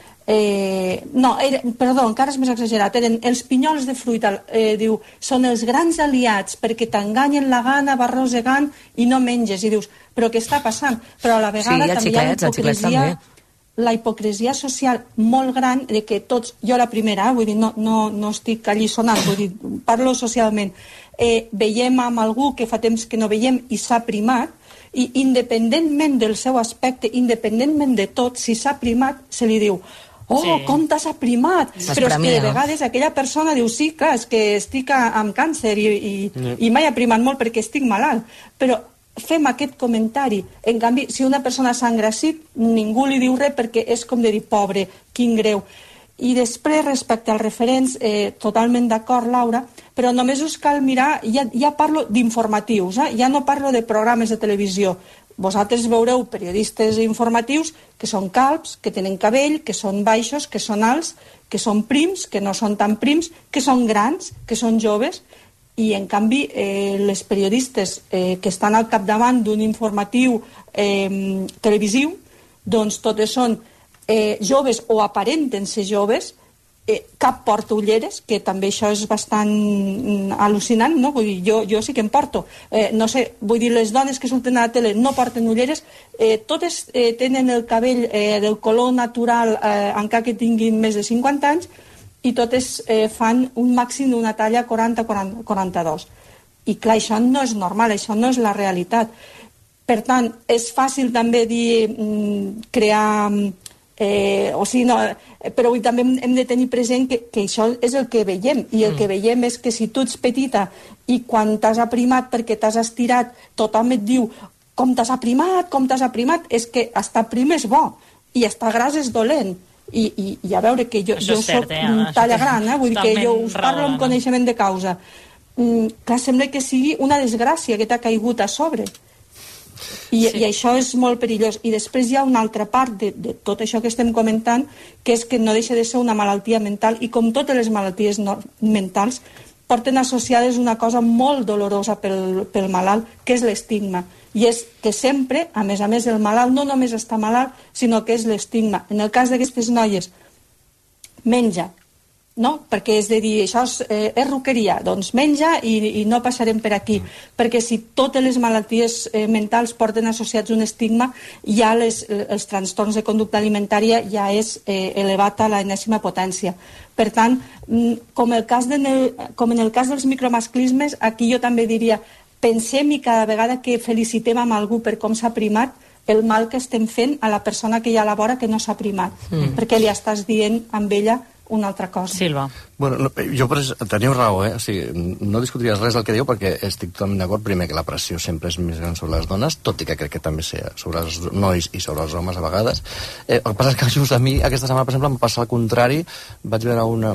Eh, no, era, perdó, encara és més exagerat, eren els pinyols de fruita, eh, diu, són els grans aliats perquè t'enganyen la gana, vas rosegant i no menges, i dius, però què està passant? Però a la vegada sí, també xiquets, hi ha hipocresia, la hipocresia social molt gran de que tots, jo la primera, vull dir, no, no, no estic alliçonant, vull dir, parlo socialment, eh, veiem amb algú que fa temps que no veiem i s'ha primat, i independentment del seu aspecte, independentment de tot, si s'ha primat, se li diu oh, sí. com t'has aprimat, però és que de vegades aquella persona diu, sí, clar, és que estic amb càncer i, i, mm. i m'he aprimat molt perquè estic malalt, però fem aquest comentari. En canvi, si una persona s'ha engrassit, ningú li diu res perquè és com de dir, pobre, quin greu. I després, respecte als referents, eh, totalment d'acord, Laura, però només us cal mirar, ja, ja parlo d'informatius, eh? Ja no parlo de programes de televisió. Vosaltres veureu periodistes informatius que són calbs, que tenen cabell, que són baixos, que són alts, que són prims, que no són tan prims, que són grans, que són joves, i en canvi eh, les periodistes eh, que estan al capdavant d'un informatiu eh, televisiu, doncs totes són eh, joves o aparenten ser joves, eh, cap porta ulleres, que també això és bastant al·lucinant, no? Vull dir, jo, jo sí que em porto. Eh, no sé, vull dir, les dones que surten a la tele no porten ulleres, eh, totes eh, tenen el cabell eh, del color natural, eh, encara que tinguin més de cinquanta anys, i totes eh, fan un màxim d'una talla quaranta a quaranta-dos. I clar, això no és normal, això no és la realitat. Per tant, és fàcil també dir, mm, crear... Eh, o sigui, no, però també hem de tenir present que, que això és el que veiem, i el mm. que veiem és que si tu ets petita i quan t'has aprimat perquè t'has estirat tothom et diu com t'has aprimat, com t'has aprimat, és que estar prim és bo i estar gras és dolent. I, i, i a veure que jo, jo soc eh, talla gran, eh? Vull dir que jo us parlo amb coneixement de causa. Mm, clar, sembla que sigui una desgràcia que t'ha caigut a sobre. I, sí. I això és molt perillós. I després hi ha una altra part de, de tot això que estem comentant, que és que no deixa de ser una malaltia mental, i com totes les malalties no, mentals porten associades una cosa molt dolorosa pel, pel malalt, que és l'estigma. I és que sempre, a més a més, el malalt no només està malalt, sinó que és l'estigma. En el cas d'aquestes noies, menja, no? Perquè és de dir, això és, eh, és roqueria, doncs menja i, i no passarem per aquí, mm. perquè si totes les malalties eh, mentals porten associats un estigma, ja les, els trastorns de conducta alimentària ja és eh, elevat a l'enèsima potència. Per tant, com, el cas de, com en el cas dels micromasclismes, aquí jo també diria, pensem i cada vegada que felicitem amb algú per com s'ha primat, el mal que estem fent a la persona que hi ha a la vora que no s'ha primat, mm. perquè li estàs dient amb ella una altra cosa. Silva. Bueno, no, jo pres, teniu raó, eh? O sigui, no discutiries res del que diu perquè estic totalment d'acord. Primer, que la pressió sempre és més gran sobre les dones, tot i que crec que també sé sobre els nois i sobre els homes a vegades. Eh, el que passa és que just a mi, aquesta setmana, per exemple, em passa al contrari. Vaig veure una,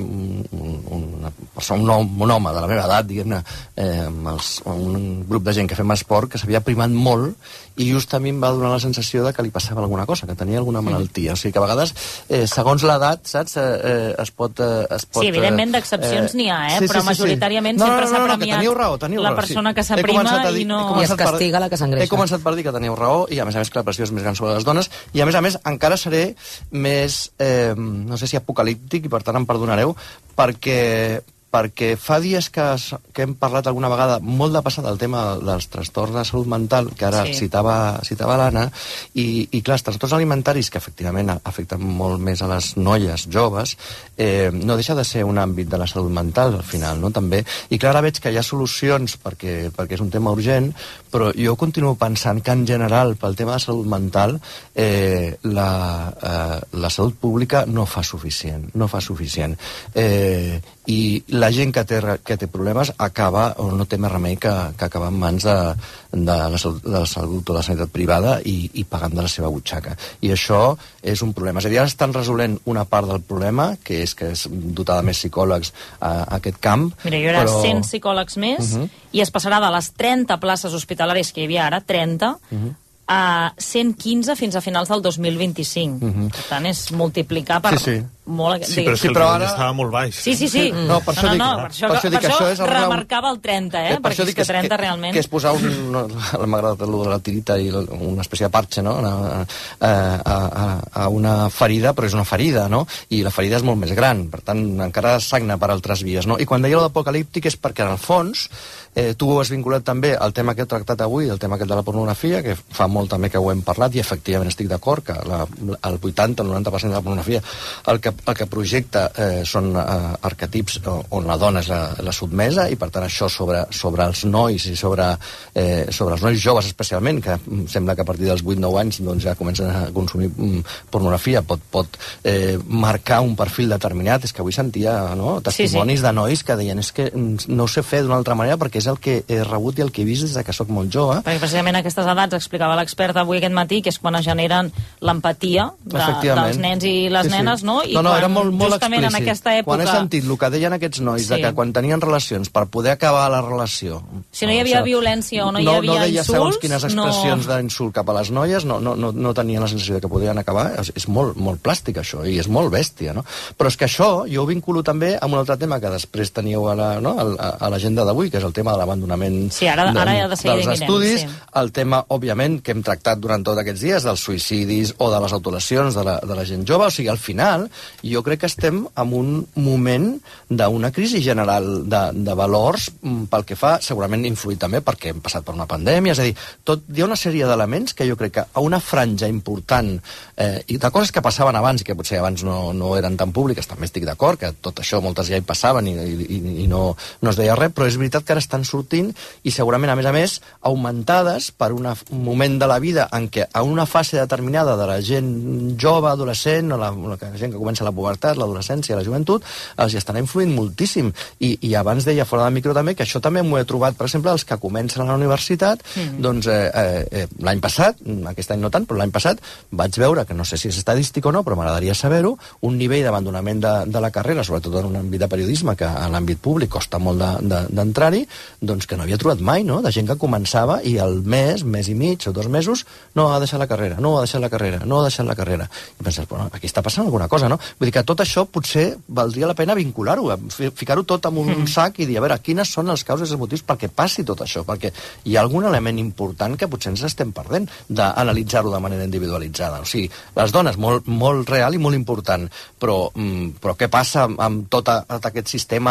una persona, un home, un home de la meva edat, diguem-ne, eh, amb els, un grup de gent que fem esport, que s'havia primat molt, i just a mi em va donar la sensació de que li passava alguna cosa, que tenia alguna malaltia. O sigui que a vegades, eh, segons l'edat, saps, eh, es pot... Eh, es pot sí, evidentment d'excepcions eh, n'hi ha, eh? Sí, però sí, majoritàriament sí, sí. sempre no, no, no, s'ha premiat teniu raó, teniu la raó, persona sí. que s'aprima i no... I es castiga la que s'engreixa. He començat per dir que teniu raó, i a més a més que la pressió és més gran sobre les dones, i a més a més encara seré més, eh, no sé si apocalíptic, i per tant em perdonareu, perquè... perquè fa dies que, que hem parlat alguna vegada molt de passada del tema dels trastorns de salut mental, que ara sí. citava, citava l'Anna, i, i clar, els trastorns alimentaris, que efectivament afecten molt més a les noies joves, eh, no deixa de ser un àmbit de la salut mental, al final, no?, també. I clar, ara veig que hi ha solucions perquè, perquè és un tema urgent, però jo continuo pensant que, en general, pel tema de salut mental, eh, la, eh, la salut pública no fa suficient, no fa suficient. Eh, i la gent que té, que té problemes acaba, o no té més remei que, que acabar en mans de, de, la salut, de la salut o de la sanitat privada i, i pagant de la seva butxaca. I això és un problema. És a dir, ara estan resolent una part del problema, que és que és dotar de més psicòlegs a, a aquest camp. Mira, hi haurà però... cent psicòlegs més, uh-huh. i es passarà de les trenta places hospitalàries que hi havia ara, trenta, uh-huh. a cent quinze fins a finals del dos mil vint-i-cinc. Uh-huh. Per tant, és multiplicar per... Sí, sí. Molt... Sí, però, sí, però ara estava molt baix. Sí, sí, sí. No, per això, no, dic, no, per això, per això, dic, per això, això és remarcava el trenta, eh? Per perquè és que trenta que, realment... Que és posar un... No, m'ha agradat el de la tirita i una espècie de parche, no?, a, a, a, a una ferida, però és una ferida, no?, i la ferida és molt més gran, per tant, encara sagna per altres vies, no? I quan deia l'apocalíptic és perquè, en el fons, eh, tu ho has vinculat també al tema que he tractat avui, el tema aquest de la pornografia, que fa molt també que ho hem parlat, i efectivament estic d'acord que la, el vuitanta o noranta per cent de la pornografia el que, el que projecta Eh, són eh, arquetips on la dona és la, la sotmesa, i per tant això sobre, sobre els nois i sobre, eh, sobre els nois joves especialment, que sembla que a partir dels vuit nou anys doncs, ja comencen a consumir mm, pornografia, pot, pot eh, marcar un perfil determinat. És que avui sentia, no?, testimonis sí, sí. de nois que deien és que no ho sé fer d'una altra manera perquè és el que he rebut i el que he vist des que sóc molt jove. Perquè precisament a aquestes edats, explicava l'expert avui aquest matí, que és quan es generen l'empatia de, dels nens i les sí, nenes, sí. no? I no, no, quan, era molt, molt justament en aquesta època... Quan he sentit el que deien aquests nois, sí. de que quan tenien relacions, per poder acabar la relació... Si no hi havia o sigui, violència o no hi havia no, no deia insults... segons quines expressions no... d'insult cap a les noies, no, no, no, no tenien la sensació de que podien acabar. És, és molt, molt plàstic, això, i és molt bèstia, no? Però és que això jo ho vinculo també amb un altre tema que després teníeu a, la, no? a l'agenda d'avui, que és el tema de l'abandonament sí, ara, ara ja de dels estudis, sí. el tema, òbviament, que hem tractat durant tots aquests dies, dels suïcidis o de les autolesions de la, de la gent jove. O sigui, al final, jo crec que estem en un moment d'una crisi general de, de valors pel que fa, segurament influït també perquè hem passat per una pandèmia, és a dir, tot, hi ha una sèrie d'elements que jo crec que a una franja important eh, i de coses que passaven abans i que potser abans no, no eren tan públiques, també estic d'acord que tot això moltes ja hi passaven i, i, i no, no es deia res, però és veritat que ara estan sortint i segurament a més a més augmentades per una, un moment de la vida en què a una fase determinada de la gent jove, adolescent o la, la gent que comença la pubertat, l'adolescència, la joventut, els hi estan influint moltíssim. I, i abans deia fora del micro també que això també m'ho he trobat, per exemple, els que comencen a la universitat, mm. doncs eh, eh, l'any passat, aquest any no tant, però l'any passat vaig veure, que no sé si és estadístic o no, però m'agradaria saber-ho, un nivell d'abandonament de, de la carrera, sobretot en un àmbit de periodisme, que a l'àmbit públic costa molt d'entrar-hi, de, de, doncs que no havia trobat mai, no?, de gent que començava i al mes, mes i mig o dos mesos, no ha deixat la carrera, no ha deixat la carrera, no ha deixat la carrera. I penses, bueno, aquí està passant alguna cosa, no? Vull dir que tot això potser valdria la pena vincular-ho, ficar-ho tot en un mm. sac i dir, a veure, quines són les causes i els motius perquè passi tot això, perquè hi ha algun element important que potser ens estem perdent d'analitzar-ho de manera individualitzada. O sigui, les dones, molt, molt real i molt important, però, mm, però què passa amb, amb tot, a, tot aquest sistema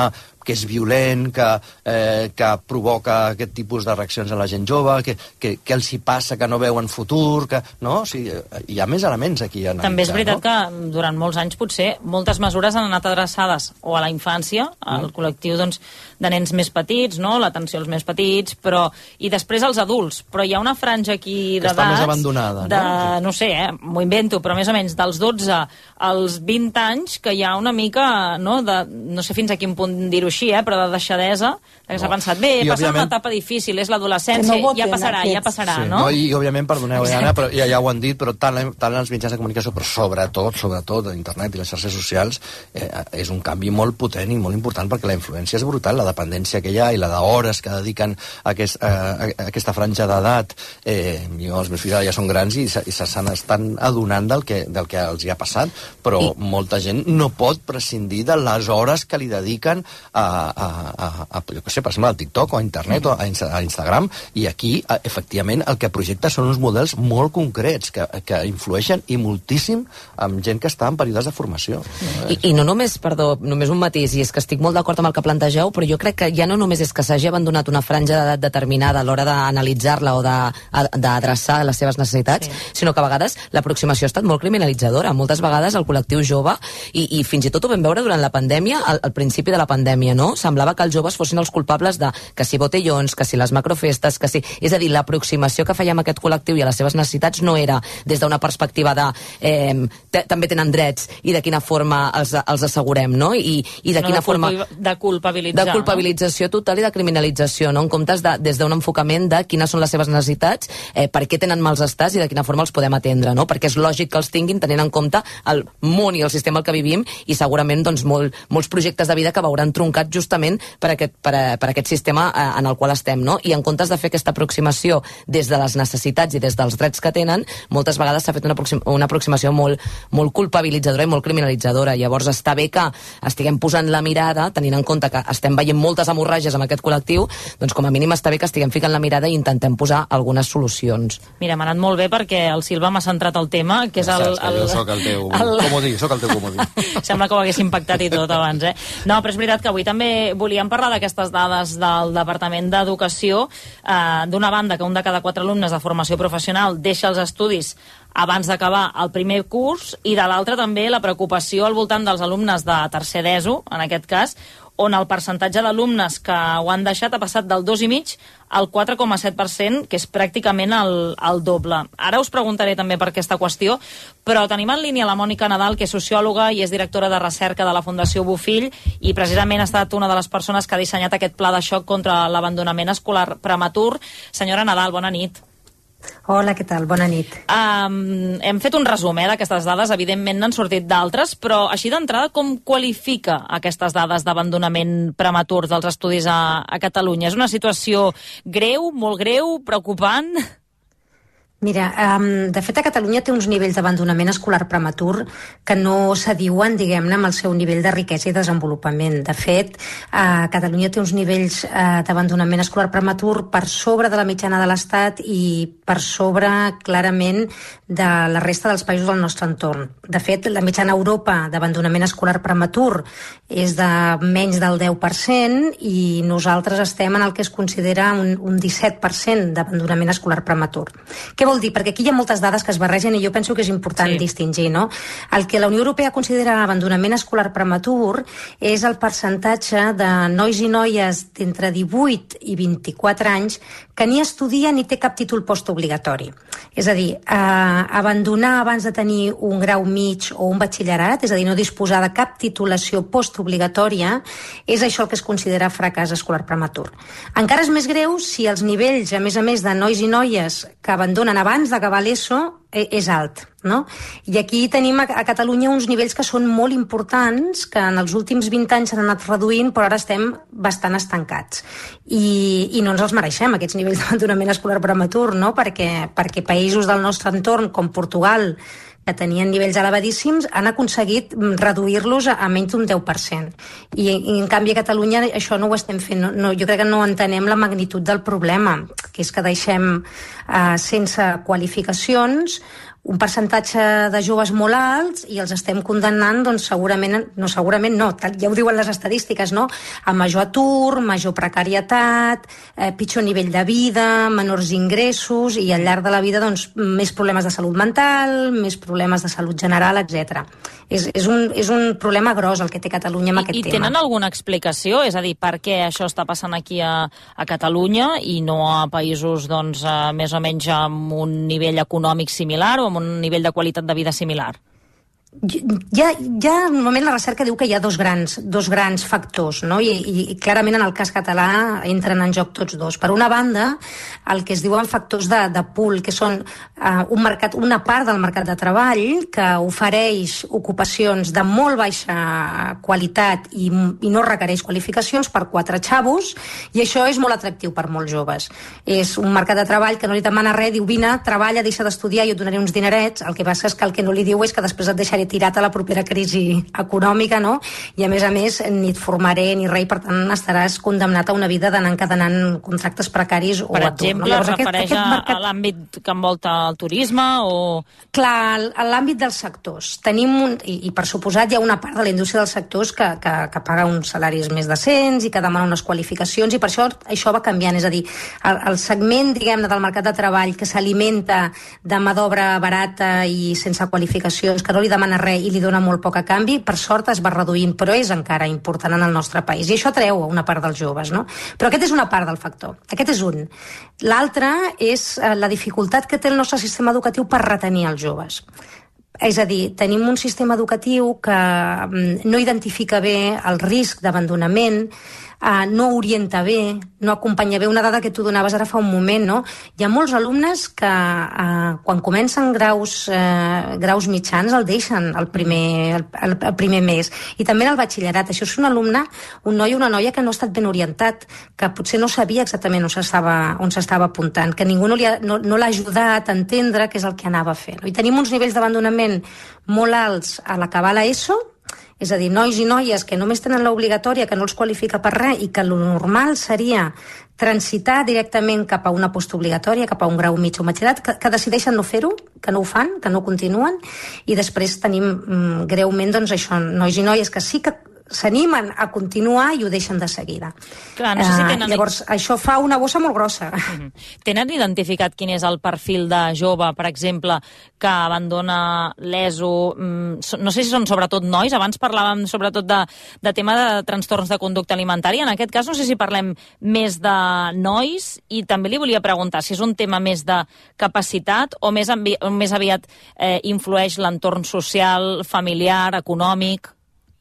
que és violent, que, eh, que provoca aquest tipus de reaccions a la gent jove, que, que, que els hi passa que no veuen futur, que, no? O sigui, hi ha més elements aquí a analitzar. També és veritat no? que durant molts anys potser moltes mesures han anat adreçades o a la infància, al mm. col·lectiu doncs, de nens més petits, no? L'atenció als més petits, però i després als adults. Però hi ha una franja aquí d'edats... Que està més abandonada, de, no? No sé, eh? M'ho invento, però més o menys dels dotze als vint anys que hi ha una mica, no, de, no sé fins a quin punt dir-ho així, eh? Però de deixadesa, que no. s'ha pensat, bé, he passat una etapa difícil, és l'adolescència, no ja passarà, ja passarà, sí. no? no? I, òbviament, perdoneu, eh, Anna, però ja, ja ho han dit, però tant, tant els mitjans de comunicació, però sobretot, sobretot, internet i les xarxes socials, eh, és un canvi molt potent i molt important perquè la influència és brutal, la dependència que hi ha i la d'hores que dediquen a, aquest, a, a aquesta franja d'edat. Eh, jo, els meus fills ja són grans i se, i se estan adonant del que, del que els hi ha passat, però I... molta gent no pot prescindir de les hores que li dediquen a, a, a, a jo què sé, per exemple, al TikTok o a internet mm. o a, a Instagram, i aquí, efectivament, el que projecta són uns models molt concrets que, que influeixen i moltíssim amb gent que està en períodes de formació. I, i no només, perdó, només un matís, i és que estic molt d'acord amb el que plantegeu, però jo crec que ja no només és que s'hagi abandonat una franja d'edat determinada a l'hora d'analitzar-la o d'adreçar les seves necessitats, sí. sinó que a vegades l'aproximació ha estat molt criminalitzadora. Moltes vegades el col·lectiu jove, i, i fins i tot ho vam veure durant la pandèmia, al, al principi de la pandèmia, no? Semblava que els joves fossin els culpables de que si botellons, que si les macrofestes, que si... És a dir, l'aproximació que fèiem a aquest col·lectiu i a les seves necessitats no era des d'una perspectiva de eh, també tenen drets i de quina forma els, els assegurem, no? I, i de no quina de forma... De culpabilitzar. De culpabilització no? total i de criminalització, no? En comptes de, des d'un enfocament de quines són les seves necessitats, eh, per què tenen mals estats i de quina forma els podem atendre, no? Perquè és lògic que els tinguin tenint en compte el món i el sistema al que vivim i segurament doncs, molt, molts projectes de vida que veuran truncat justament per aquest, per, per aquest sistema eh, en el qual estem, no? I en comptes de fer aquesta aproximació des de les necessitats i des dels drets que tenen, moltes vegades s'ha fet una, aproxim una aproximació molt, molt culpabilitzadora i molt criminalitzadora. Llavors està bé que estiguem posant la mirada, tenint en compte que estem veient moltes hemorràgies amb aquest col·lectiu, doncs com a mínim està bé que estiguem ficant la mirada i intentem posar algunes solucions. Mira, m'ha anat molt bé perquè el Silva m'ha centrat el tema, que és el... Saps que el, jo soc el teu el... comodí, soc el teu comodí. Sembla que ho hagués impactat i tot abans, eh? No, però és veritat que avui també volíem parlar d'aquestes dades del Departament d'Educació, eh, d'una banda que un de cada quatre alumnes de formació professional deixa els estudis abans d'acabar el primer curs, i de l'altra també la preocupació al voltant dels alumnes de tercer d'ESO, en aquest cas, on el percentatge d'alumnes que ho han deixat ha passat del dos coma cinc al quatre coma set per cent, que és pràcticament el, el doble. Ara us preguntaré també per aquesta qüestió, però tenim en línia la Mònica Nadal, que és sociòloga i és directora de recerca de la Fundació Bofill, i precisament ha estat una de les persones que ha dissenyat aquest pla de xoc contra l'abandonament escolar prematur. Senyora Nadal, bona nit. Hola, què tal? Bona nit. Um, hem fet un resum eh, d'aquestes dades, evidentment n'han sortit d'altres, però així d'entrada com qualifica aquestes dades d'abandonament prematur dels estudis a, a Catalunya? És una situació greu, molt greu, preocupant? Mira, um, de fet a Catalunya té uns nivells d'abandonament escolar prematur que no s'adiuen, diguem-ne, amb el seu nivell de riquesa i desenvolupament. De fet, uh, Catalunya té uns nivells uh, d'abandonament escolar prematur per sobre de la mitjana de l'Estat i per sobre, clarament, de la resta dels països del nostre entorn. De fet, la mitjana a Europa d'abandonament escolar prematur és de menys del deu per cent i nosaltres estem en el que es considera un, un disset per cent d'abandonament escolar prematur. Què vol dir? Perquè aquí hi ha moltes dades que es barregen i jo penso que és important sí. distingir, no? El que la Unió Europea considera abandonament escolar prematur és el percentatge de nois i noies d'entre divuit i vint-i-quatre anys que ni estudia ni té cap títol postobligatori. És a dir, eh, abandonar abans de tenir un grau mig o un batxillerat, és a dir, no disposar de cap titulació postobligatòria, és això el que es considera fracàs escolar prematur. Encara és més greu si els nivells, a més a més, de nois i noies que abandonen abans d'acabar l'ESO és alt, no? I aquí tenim a Catalunya uns nivells que són molt importants, que en els últims vint anys s'han anat reduint, però ara estem bastant estancats. I, i no ens els mereixem, aquests nivells d'abandonament escolar prematur, no? Perquè, perquè països del nostre entorn, com Portugal, que tenien nivells elevadíssims, han aconseguit reduir-los a, a menys d'un deu per cent. I, I en canvi a Catalunya això no ho estem fent. No, no, jo crec que no entenem la magnitud del problema, que és que deixem eh, sense qualificacions un percentatge de joves molt alts i els estem condemnant, doncs segurament, no segurament no, ja ho diuen les estadístiques, no? A major atur, major precarietat, eh, pitjor nivell de vida, menors ingressos i al llarg de la vida doncs més problemes de salut mental, més problemes de salut general, etcètera. És, és, un, és un problema gros el que té Catalunya amb I, aquest i tema. tenen alguna explicació? És a dir, per què això està passant aquí a, a Catalunya i no a països doncs, a, més o menys amb un nivell econòmic similar o amb un nivell de qualitat de vida similar? Ja, ja normalment la recerca diu que hi ha dos grans, dos grans factors, no? I, i, i clarament en el cas català entren en joc tots dos. Per una banda, el que es diuen factors de, de pool, que són uh, un mercat, una part del mercat de treball que ofereix ocupacions de molt baixa qualitat i, i no requereix qualificacions per quatre xavos, i això és molt atractiu per molts joves. És un mercat de treball que no li demana res, diu vine, treballa, deixa d'estudiar i et donaré uns dinerets. El que passa és que el que no li diu és que després et deixaré tirat a la propera crisi econòmica, no? I a més a més ni et formaré ni res, per tant estaràs condemnat a una vida d'anar encadenant contractes precaris o per atur. Per exemple, no? es refereix aquest, aquest mercat... a l'àmbit que envolta el turisme o... Clar, a l'àmbit dels sectors. Tenim un... I, i per suposat hi ha una part de la indústria dels sectors que, que, que paga uns salaris més decents i que demana unes qualificacions, i per això això va canviant. És a dir, el, el segment, diguem-ne, del mercat de treball que s'alimenta de mà d'obra barata i sense qualificacions, que no li demana res i li dona molt poc a canvi, per sort es va reduint, però és encara important en el nostre país. I això atreu una part dels joves, no? Però aquest és una part del factor. Aquest és un. L'altre és la dificultat que té el nostre sistema educatiu per retenir els joves. És a dir, tenim un sistema educatiu que no identifica bé el risc d'abandonament, Uh, no orienta bé, no acompanya bé. Una dada que tu donaves ara fa un moment, no? Hi ha molts alumnes que uh, quan comencen graus, uh, graus mitjans el deixen el primer, el, el, el primer mes. I també en el batxillerat. Això és un alumne, un noi o una noia que no ha estat ben orientat, que potser no sabia exactament on s'estava on s'estava apuntant, que ningú no, li ha, no, no l'ha ajudat a entendre què és el que anava a fer. No? I tenim uns nivells d'abandonament molt alts a l'acabar l'ESO, és a dir, nois i noies que només tenen l'obligatòria, que no els qualifica per res i que el normal seria transitar directament cap a una postobligatòria, cap a un grau mig o batxillerat, que, que decideixen no fer-ho, que no ho fan, que no continuen, i després tenim mm, greument doncs, això, nois i noies que sí que s'animen a continuar i ho deixen de seguida. Clar, no sé si tenen... uh, llavors, això fa una bossa molt grossa. Uh-huh. Tenen identificat quin és el perfil de jove, per exemple, que abandona l'ESO? No sé si són sobretot nois, abans parlàvem sobretot de, de tema de trastorns de conducta alimentària, en aquest cas no sé si parlem més de nois, i també li volia preguntar si és un tema més de capacitat o més, ambi... més aviat eh, influeix l'entorn social, familiar, econòmic...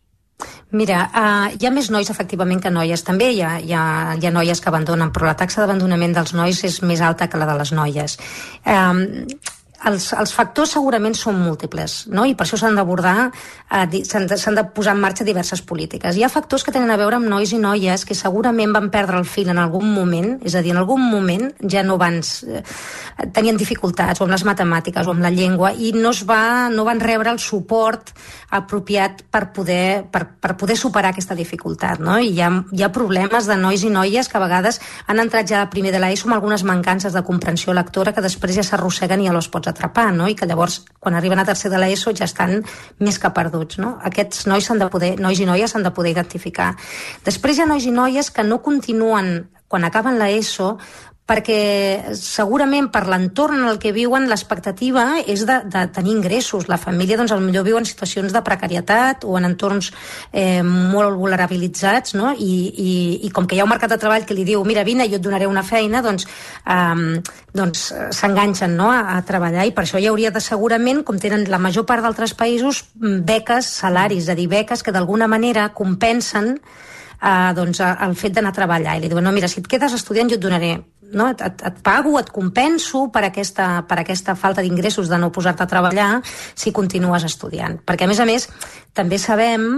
Mira, uh, hi ha més nois efectivament que noies. També hi ha, hi ha, hi ha noies que abandonen, però la taxa d'abandonament dels nois és més alta que la de les noies. Um, els, els factors segurament són múltiples, no? I per això s'han d'abordar, eh, s'han de, s'han de posar en marxa diverses polítiques. Hi ha factors que tenen a veure amb nois i noies que segurament van perdre el fil en algun moment, és a dir, en algun moment ja no van... Eh, tenien dificultats o amb les matemàtiques o amb la llengua i no, es va, no van rebre el suport apropiat per poder, per, per poder superar aquesta dificultat, no? I hi ha, hi ha problemes de nois i noies que a vegades han entrat ja a primer de l'ESO amb algunes mancances de comprensió lectora que després ja s'arrosseguen i ja no es pots atrapar, no? I que llavors, quan arriben a tercer de l'ESO, ja estan més que perduts, no? Aquests nois s'han de poder, nois i noies s'han de poder identificar. Després hi ha nois i noies que no continuen quan acaben l'ESO perquè segurament per l'entorn en el que viuen l'expectativa és de, de tenir ingressos. La família doncs potser viu en situacions de precarietat o en entorns eh, molt vulnerabilitzats, no? I, i, i com que hi ha un mercat de treball que li diu mira, vine, jo et donaré una feina, doncs eh, doncs s'enganxen, no? a, a treballar, i per això hi hauria de segurament, com tenen la major part d'altres països, beques, salaris, és a dir, beques que d'alguna manera compensen eh, doncs, el fet d'anar a treballar, i li diuen no, mira, si et quedes estudiant jo et donaré, no? Et, et, et pago, et compenso per aquesta, per aquesta falta d'ingressos de no posar-te a treballar si continues estudiant. Perquè, a més a més, també sabem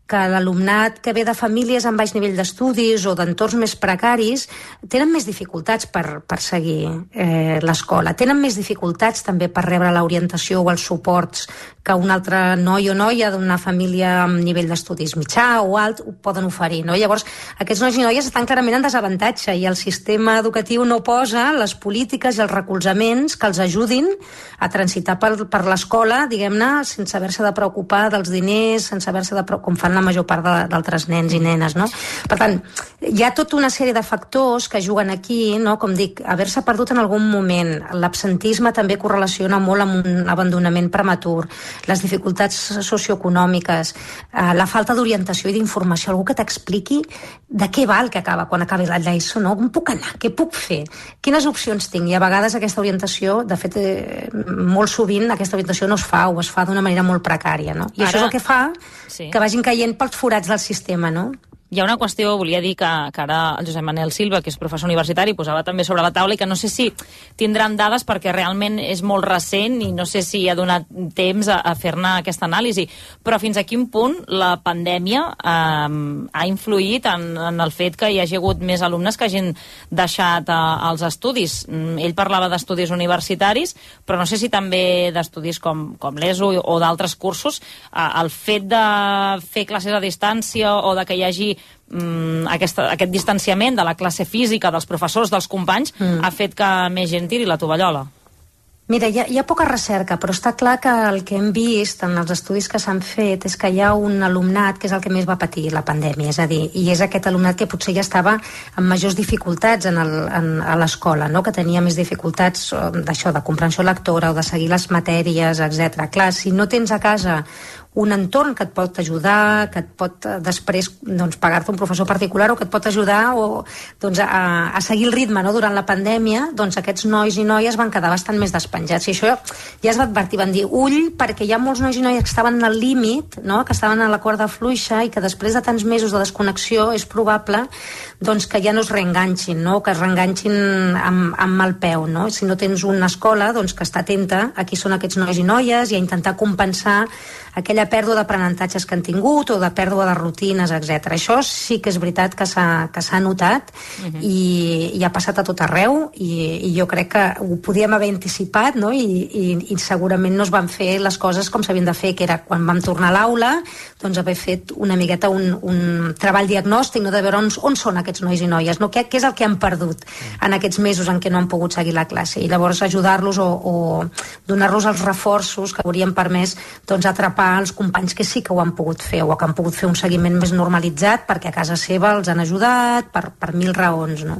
que l'alumnat que ve de famílies amb baix nivell d'estudis o d'entorns més precaris tenen més dificultats per, per seguir eh, l'escola, tenen més dificultats també per rebre l'orientació o els suports que un altre noi o noia d'una família amb nivell d'estudis mitjà o alt ho poden oferir, no? Llavors, aquests nois i noies estan clarament en desavantatge i el sistema educatiu no posa les polítiques i els recolzaments que els ajudin a transitar per, per l'escola, diguem-ne, sense haver-se de preocupar dels diners, sense haver-se de preocupar, com fan la major part d'altres nens i nenes, no? Per tant, hi ha tota una sèrie de factors que juguen aquí, no? Com dic, haver-se perdut en algun moment, l'absentisme també correlaciona molt amb un abandonament prematur, les dificultats socioeconòmiques, eh, la falta d'orientació i d'informació, algú que t'expliqui de què va el que acaba quan acabi l'ESO, no? On puc anar? Què puc fer? Quines opcions tinc? I a vegades aquesta orientació, de fet, eh, molt sovint aquesta orientació no es fa o es fa d'una manera molt precària, no? I Ara, això és el que fa sí. que vagin caient pels forats del sistema, no? Hi ha una qüestió, volia dir que, que ara el Josep Manel Silva, que és professor universitari, posava també sobre la taula i que no sé si tindran dades perquè realment és molt recent i no sé si ha donat temps a, a fer-ne aquesta anàlisi, però fins a quin punt la pandèmia eh, ha influït en, en el fet que hi hagi hagut més alumnes que hagin deixat eh, els estudis. Ell parlava d'estudis universitaris, però no sé si també d'estudis com, com l'ESO o d'altres cursos, eh, el fet de fer classes a distància o de que hi hagi Mm, aquesta, aquest distanciament de la classe física, dels professors, dels companys, mm. ha fet que més gent tiri la tovallola. Mira, hi ha, hi ha poca recerca, però està clar que el que hem vist en els estudis que s'han fet és que hi ha un alumnat que és el que més va patir la pandèmia, és a dir, i és aquest alumnat que potser ja estava amb majors dificultats en el, en, a l'escola, no? Que tenia més dificultats d'això, de comprensió lectora o de seguir les matèries, etcètera. Clar, si no tens a casa un entorn que et pot ajudar, que et pot després doncs, pagar-te un professor particular o que et pot ajudar o, doncs, a, a seguir el ritme, no? Durant la pandèmia, doncs aquests nois i noies van quedar bastant més despenjats. I això ja es va advertir, van dir, ull, perquè hi ha molts nois i noies que estaven al límit, no? Que estaven a la corda fluixa i que després de tants mesos de desconnexió és probable doncs, que ja no es reenganxin, no? Que es reenganxin amb, amb mal peu. No? Si no tens una escola doncs, que està atenta a qui són aquests nois i noies i a intentar compensar aquella pèrdua d'aprenentatges que han tingut o de pèrdua de rutines, etcètera. Això sí que és veritat que s'ha notat uh-huh. i, i ha passat a tot arreu i, i jo crec que ho podíem haver anticipat, no? I, i, i segurament no es van fer les coses com s'havien de fer, que era quan vam tornar a l'aula doncs haver fet una miqueta un, un treball diagnòstic, no? De veure on, on són aquests nois i noies, no? Què, què és el que han perdut en aquests mesos en què no han pogut seguir la classe i llavors ajudar-los o, o donar-los els reforços que haurien permès doncs, atrapar els companys que sí que ho han pogut fer o que han pogut fer un seguiment més normalitzat perquè a casa seva els han ajudat per, per mil raons, no?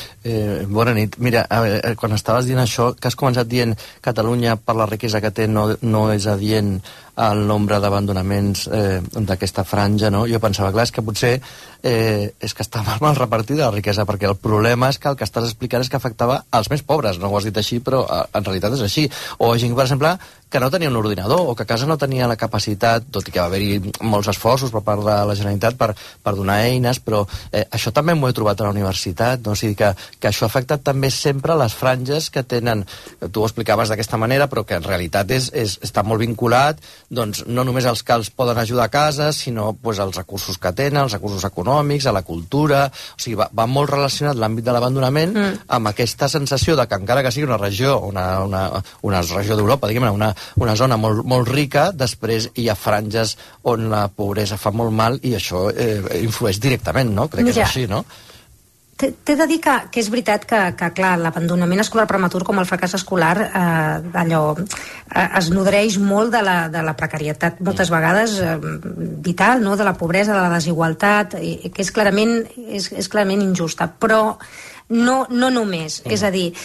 Eh, bona nit. Mira, eh, quan estaves dient això, que has començat dient Catalunya per la riquesa que té no, no és adient al nombre d'abandonaments eh, d'aquesta franja, no? Jo pensava, clar, és que potser eh, és que està mal, mal repartida la riquesa, perquè el problema és que el que estàs explicant és que afectava als més pobres, no ho has dit així, però eh, en realitat és així. O gent, per exemple, que no tenia un ordinador o que a casa no tenia la capacitat, tot i que va haver-hi molts esforços per part de la Generalitat per, per donar eines, però eh, això també m'ho he trobat a la universitat, no? O sigui que, que això ha afectat també sempre les franges que tenen, tu ho explicaves d'aquesta manera, però que en realitat és, és, està molt vinculat doncs, no només els que els poden ajudar a casa, sinó pues, els recursos que tenen, els recursos econòmics, a la cultura, o sigui, va, va molt relacionat l'àmbit de l'abandonament mm. amb aquesta sensació de que encara que sigui una regió, una, una, una regió d'Europa, diguem-ne, una, una zona molt, molt rica, després hi ha franges on la pobresa fa molt mal i això eh, influeix directament, no? Crec que és així, no? T'he de dir que, que és veritat que, que clar, l'abandonament escolar prematur com el fracàs escolar eh, allò, eh, es nodreix molt de la, de la precarietat moltes vegades eh, vital, no? De la pobresa, de la desigualtat i, que és clarament, és, és clarament injusta, però no, no només, mm. és a dir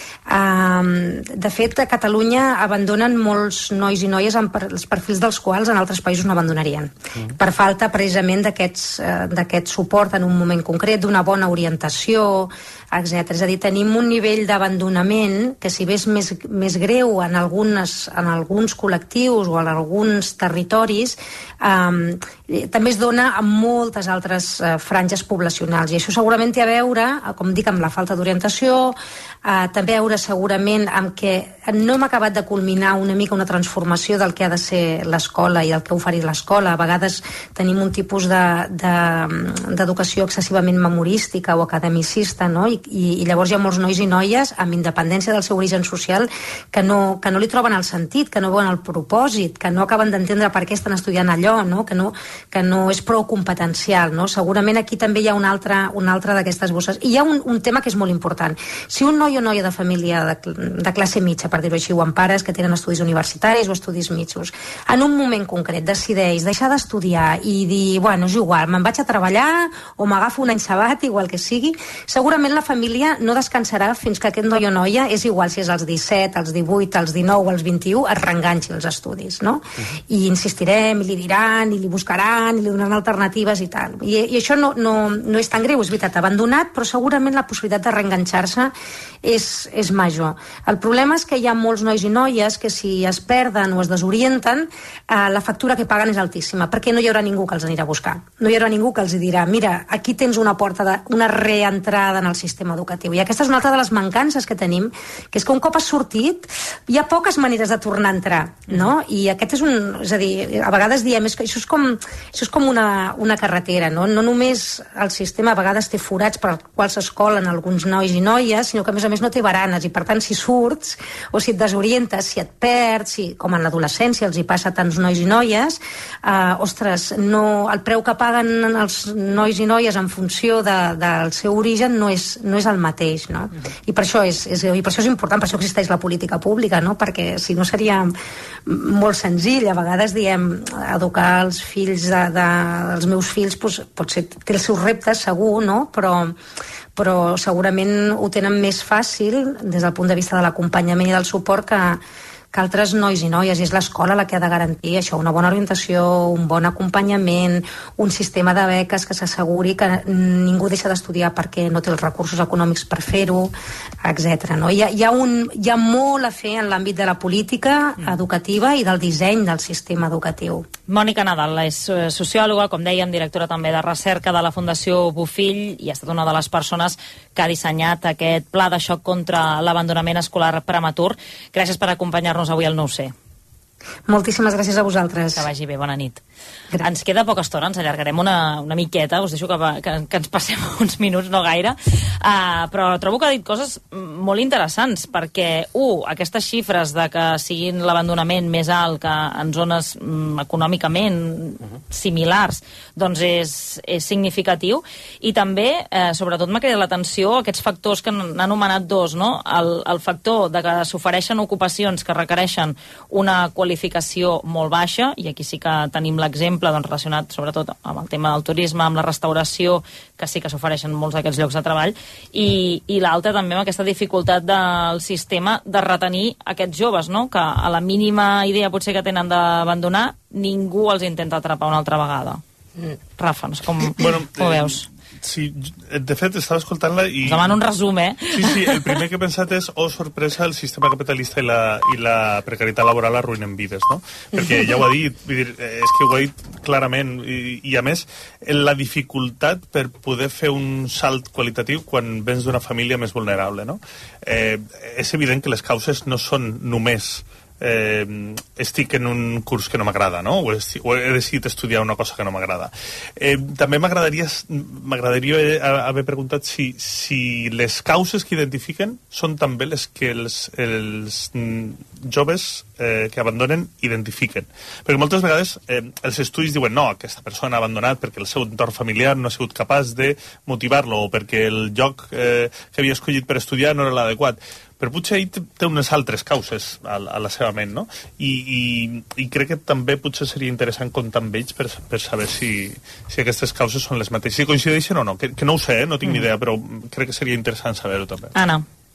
eh, de fet a Catalunya abandonen molts nois i noies amb per, els perfils dels quals en altres països no abandonarien mm. per falta precisament d'aquests eh, d'aquest suport en un moment concret, d'una bona orientació, etcètera. És a dir, tenim un nivell d'abandonament que si bé és més, més greu en, algunes, en alguns col·lectius o en alguns territoris eh, també es dona en moltes altres eh, franges poblacionals i això segurament té a veure, com dic, amb la falta d'orientació, Uh, també a veure segurament amb què no hem acabat de culminar una mica una transformació del que ha de ser l'escola i el que oferir l'escola. A vegades tenim un tipus d'educació de, de, excessivament memorística o academicista, no? I, i, i llavors hi ha molts nois i noies amb independència del seu origen social que no, que no li troben el sentit, que no veuen el propòsit, que no acaben d'entendre per què estan estudiant allò, no? Que, no, que no és prou competencial, no? Segurament aquí també hi ha una altra, una altra d'aquestes bosses. I hi ha un, un tema que és molt important. Si un noi o noia de família de, de classe mitja, per dir-ho així, o amb pares que tenen estudis universitaris o estudis mitjos, en un moment concret decideix deixar d'estudiar i dir, bueno, és igual, me'n vaig a treballar o m'agafo un any sabàtic o el que sigui, segurament la família no descansarà fins que aquest noi o noia, és igual si és als disset, als divuit, als dinou o als vint-i-u, es reenganxi els estudis, no? Uh-huh. I insistirem, i li diran, i li buscaran, i li donaran alternatives i tal. I, i això no, no, no és tan greu, és veritat, abandonat, però segurament la possibilitat de reenganxar-se és, és major. El problema és que hi ha molts nois i noies que si es perden o es desorienten, eh, la factura que paguen és altíssima, perquè no hi haurà ningú que els anirà a buscar. No hi haurà ningú que els dirà, mira, aquí tens una porta, de, una reentrada en el sistema educatiu. I aquesta és una altra de les mancances que tenim, que és que un cop has sortit, hi ha poques maneres de tornar a entrar, no? I aquest és un... És a dir, a vegades diem, és que això és com, això és com una, una carretera, no? No només el sistema a vegades té forats per als quals s'escolen alguns nois i noies, sinó que a més a més no té baranes, i per tant si surts o si et desorientes, si et perds, si, com en l'adolescència els hi passa a tants nois i noies, eh, ostres, no, el preu que paguen els nois i noies en funció de, del seu origen no és, no és el mateix, no? I per això és, és, i per això és important, per això existeix la política pública, no? Perquè si no seria molt senzill. A vegades diem, educar els fills de, de, els meus fills doncs, potser té els seus reptes segur, no? Però però segurament ho tenen més fàcil des del punt de vista de l'acompanyament i del suport que, que altres nois i noies, i és l'escola la que ha de garantir això, una bona orientació, un bon acompanyament, un sistema de beques que s'asseguri que ningú deixa d'estudiar perquè no té els recursos econòmics per fer-ho, etcètera. No? Hi ha, hi ha un, hi ha molt a fer en l'àmbit de la política educativa i del disseny del sistema educatiu. Mònica Nadal és sociòloga, com dèiem, directora també de recerca de la Fundació Bofill, i ha estat una de les persones que ha dissenyat aquest pla de xoc contra l'abandonament escolar prematur. Gràcies per acompanyar-nos avui al Nou C. Moltíssimes gràcies a vosaltres. Que vagi bé, bona nit. Gràcies. Ens queda poca estona, ens allargarem una, una miqueta, us deixo que, que, que ens passem uns minuts, no gaire, uh, però trobo que ha dit coses molt interessants, perquè, un, aquestes xifres de que siguin l'abandonament més alt que en zones um, econòmicament uh-huh. similars, doncs és, és significatiu, i també, eh, sobretot m'ha cridat l'atenció aquests factors que n'han anomenat dos, no? El, el factor de que s'ofereixen ocupacions que requereixen una qualificació molt baixa, i aquí sí que tenim l'exemple doncs, relacionat sobretot amb el tema del turisme, amb la restauració, que sí que s'ofereixen molts d'aquests llocs de treball, i, i l'altra també amb aquesta dificultat del sistema de retenir aquests joves, no? Que a la mínima idea potser que tenen d'abandonar, ningú els intenta atrapar una altra vegada. Mm. Rafa, no sé com, bueno, com ho veus? Eh... Sí, de fet, estava escoltant-la i... Us demano un resum, eh? Sí, sí, el primer que he pensat és, oh, sorpresa, el sistema capitalista i la, i la precarietat laboral arruïnen vides, no? Perquè ja ho ha dit, vull dir, és que ho ha dit clarament, i, i a més, la dificultat per poder fer un salt qualitatiu quan vens d'una família més vulnerable, no? Eh, és evident que les causes no són només Eh, estic en un curs que no m'agrada, no? O, estic, o he decidit estudiar una cosa que no m'agrada. Eh, també m'agradaria m'agradaria haver preguntat si, si les causes que identifiquen són també les que els, els joves eh, que abandonen identifiquen. Perquè moltes vegades eh, els estudis diuen no, aquesta persona ha abandonat perquè el seu entorn familiar no ha sigut capaç de motivar-lo o perquè el lloc eh, que havia escollit per estudiar no era l'adequat. Però potser ell té unes altres causes a, a la seva ment, no? I, i, i crec que també potser seria interessant comptar amb ells per, per saber si, si aquestes causes són les mateixes. Si coincideixen o no, que, que no ho sé, eh? No tinc ni idea, però crec que seria interessant saber-ho també. Anna.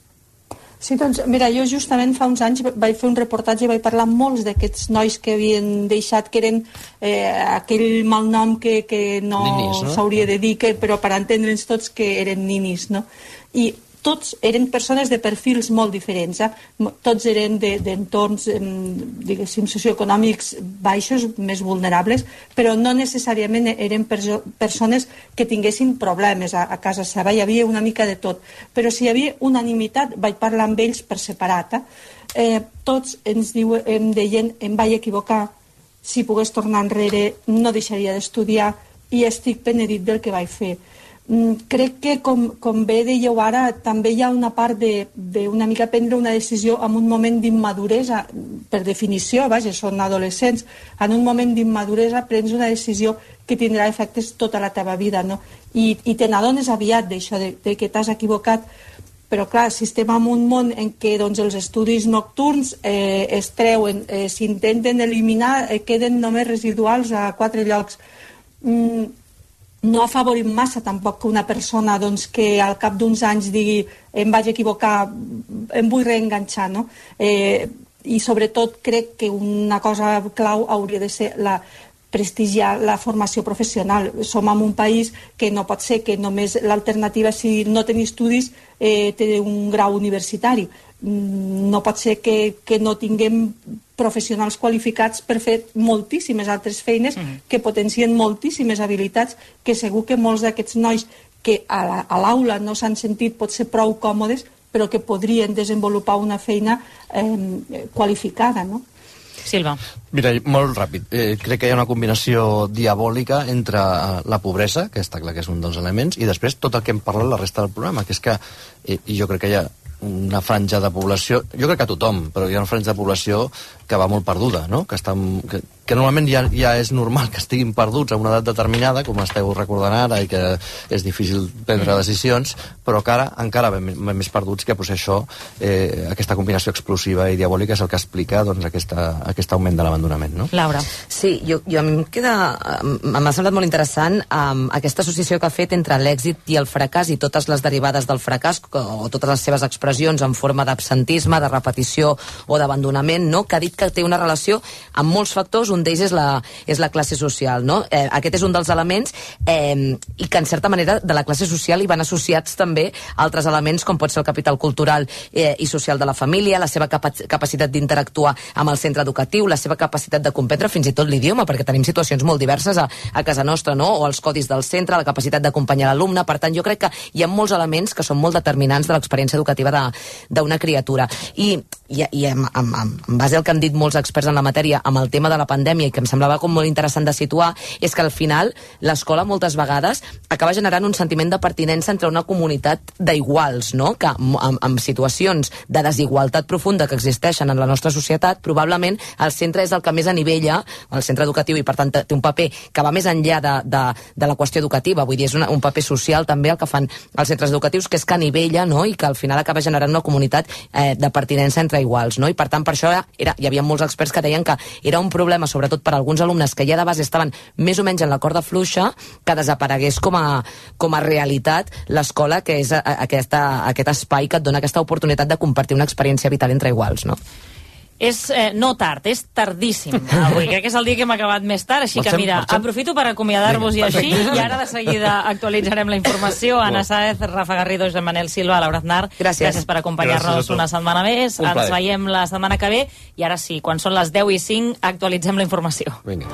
Sí, doncs, mira, jo justament fa uns anys vaig fer un reportatge i vaig parlar amb molts d'aquests nois que havien deixat, que eren eh, aquell malnom que, que no, no? s'hauria de dir, que, però per entendre'ns tots que eren ninis, no? I tots eren persones de perfils molt diferents, eh? Tots eren d'entorns, de, diguéssim, socioeconòmics baixos, més vulnerables, però no necessàriament eren perso persones que tinguessin problemes a, a casa seva. Hi havia una mica de tot, però si hi havia unanimitat, vaig parlar amb ells per separat, eh? Eh, tots ens diuen, em deien, em vaig equivocar, si pogués tornar enrere no deixaria d'estudiar i estic penedit del que vaig fer. Mm, crec que, com, com bé dèieu ara, també hi ha una part d'una mica prendre una decisió en un moment d'immaduresa, per definició, vaja, són adolescents, en un moment d'immaduresa prens una decisió que tindrà efectes tota la teva vida, no? I, i te n'adones aviat d'això, de, de que t'has equivocat, però clar, si estem en un món en què doncs, els estudis nocturns eh, es treuen, eh, s'intenten eliminar, eh, queden només residuals a quatre llocs. Mm, no afavorim massa tampoc que una persona doncs, que al cap d'uns anys digui em vaig equivocar, em vull reenganxar, no? Eh, I sobretot crec que una cosa clau hauria de ser la prestigiar la formació professional. Som en un país que no pot ser que només l'alternativa, si no tenir estudis, eh, té un grau universitari. No pot ser que, que no tinguem professionals qualificats per fer moltíssimes altres feines mm. que potencien moltíssimes habilitats que segur que molts d'aquests nois que a l'aula no s'han sentit potser prou còmodes, però que podrien desenvolupar una feina eh, qualificada, no? Silva. Mira, molt ràpid. Eh, crec que hi ha una combinació diabòlica entre la pobresa, que està clar que és un dels elements, i després tot el que hem parlat la resta del programa, que és que, eh, i jo crec que hi ha una franja de població, jo crec que a tothom, però hi ha una franja de població que va molt perduda, no? Que, està, que, que normalment ja, ja és normal que estiguin perduts a una edat determinada, com esteu recordant ara, i que és difícil prendre decisions, però que ara encara ben, ben més perduts, que pues, això, eh, aquesta combinació explosiva i diabòlica és el que explica doncs, aquesta, aquest augment de l'abandonament, no? Laura. Sí, jo, jo em queda... M'ha semblat molt interessant um, aquesta associació que ha fet entre l'èxit i el fracàs i totes les derivades del fracàs, o totes les seves expressions en forma d'absentisme, de repetició o d'abandonament, no? Que ha dit que té una relació amb molts factors, un d'ells és la, és la classe social, no? Eh, aquest és un dels elements eh, i que en certa manera de la classe social hi van associats també altres elements com pot ser el capital cultural eh, i social de la família, la seva capa capacitat d'interactuar amb el centre educatiu, la seva capacitat de comprendre fins i tot l'idioma, perquè tenim situacions molt diverses a, a casa nostra, no? O els codis del centre, la capacitat d'acompanyar l'alumne. Per tant, jo crec que hi ha molts elements que són molt determinants de l'experiència educativa d'una criatura. I, i, i en, en, en base al que han dit molts experts en la matèria amb el tema de la pandèmia, i que em semblava com molt interessant de situar, és que al final l'escola moltes vegades acaba generant un sentiment de pertinença entre una comunitat d'iguals, no? Que en, en situacions de desigualtat profunda que existeixen en la nostra societat, probablement el centre és el que més anivella, el centre educatiu, i per tant té un paper que va més enllà de, de, de la qüestió educativa, vull dir, és una, un paper social també el que fan els centres educatius, que és que anivella, no? I que al final acaba generant una comunitat eh, de pertinença entre iguals, no? I per tant per això era, hi havia molts experts que deien que era un problema, sobretot per alguns alumnes que ja de base estaven més o menys en la corda fluixa, que desaparegués com a, com a realitat l'escola, que és aquesta, aquest espai que et dona aquesta oportunitat de compartir una experiència vital entre iguals, no? És eh, no tard, és tardíssim avui. Crec que és el dia que hem acabat més tard, així que mira, aprofito per acomiadar-vos i així, i ara de seguida actualitzarem la informació. Anna Sáez, Rafa Garrido, Joan Manel Silva, Laura Aznar, gràcies, gràcies per acompanyar-nos una setmana més. Ens veiem la setmana que ve, i ara sí, quan són les deu i cinc actualitzem la informació. Vinga.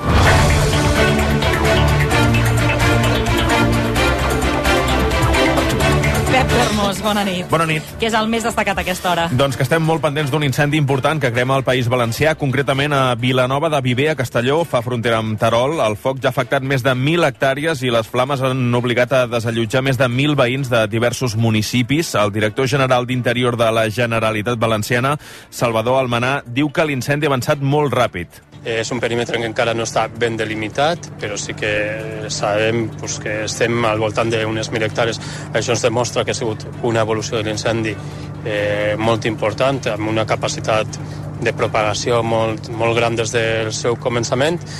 Pep Tormos, bona nit. Bona nit. Què és el més destacat a aquesta hora? Doncs que estem molt pendents d'un incendi important que crema el País Valencià, concretament a Vilanova de Viver, a Castelló, fa frontera amb Terol. El foc ja ha afectat més de mil hectàrees i les flames han obligat a desallotjar més de mil veïns de diversos municipis. El director general d'Interior de la Generalitat Valenciana, Salvador Almenar, diu que l'incendi ha avançat molt ràpid. És un perímetre que encara no està ben delimitat, però sí que sabem pues, que estem al voltant d'unes mil hectàrees. Això ens demostra que ha sigut una evolució de l'incendi eh, molt important, amb una capacitat de propagació molt, molt gran des del seu començament,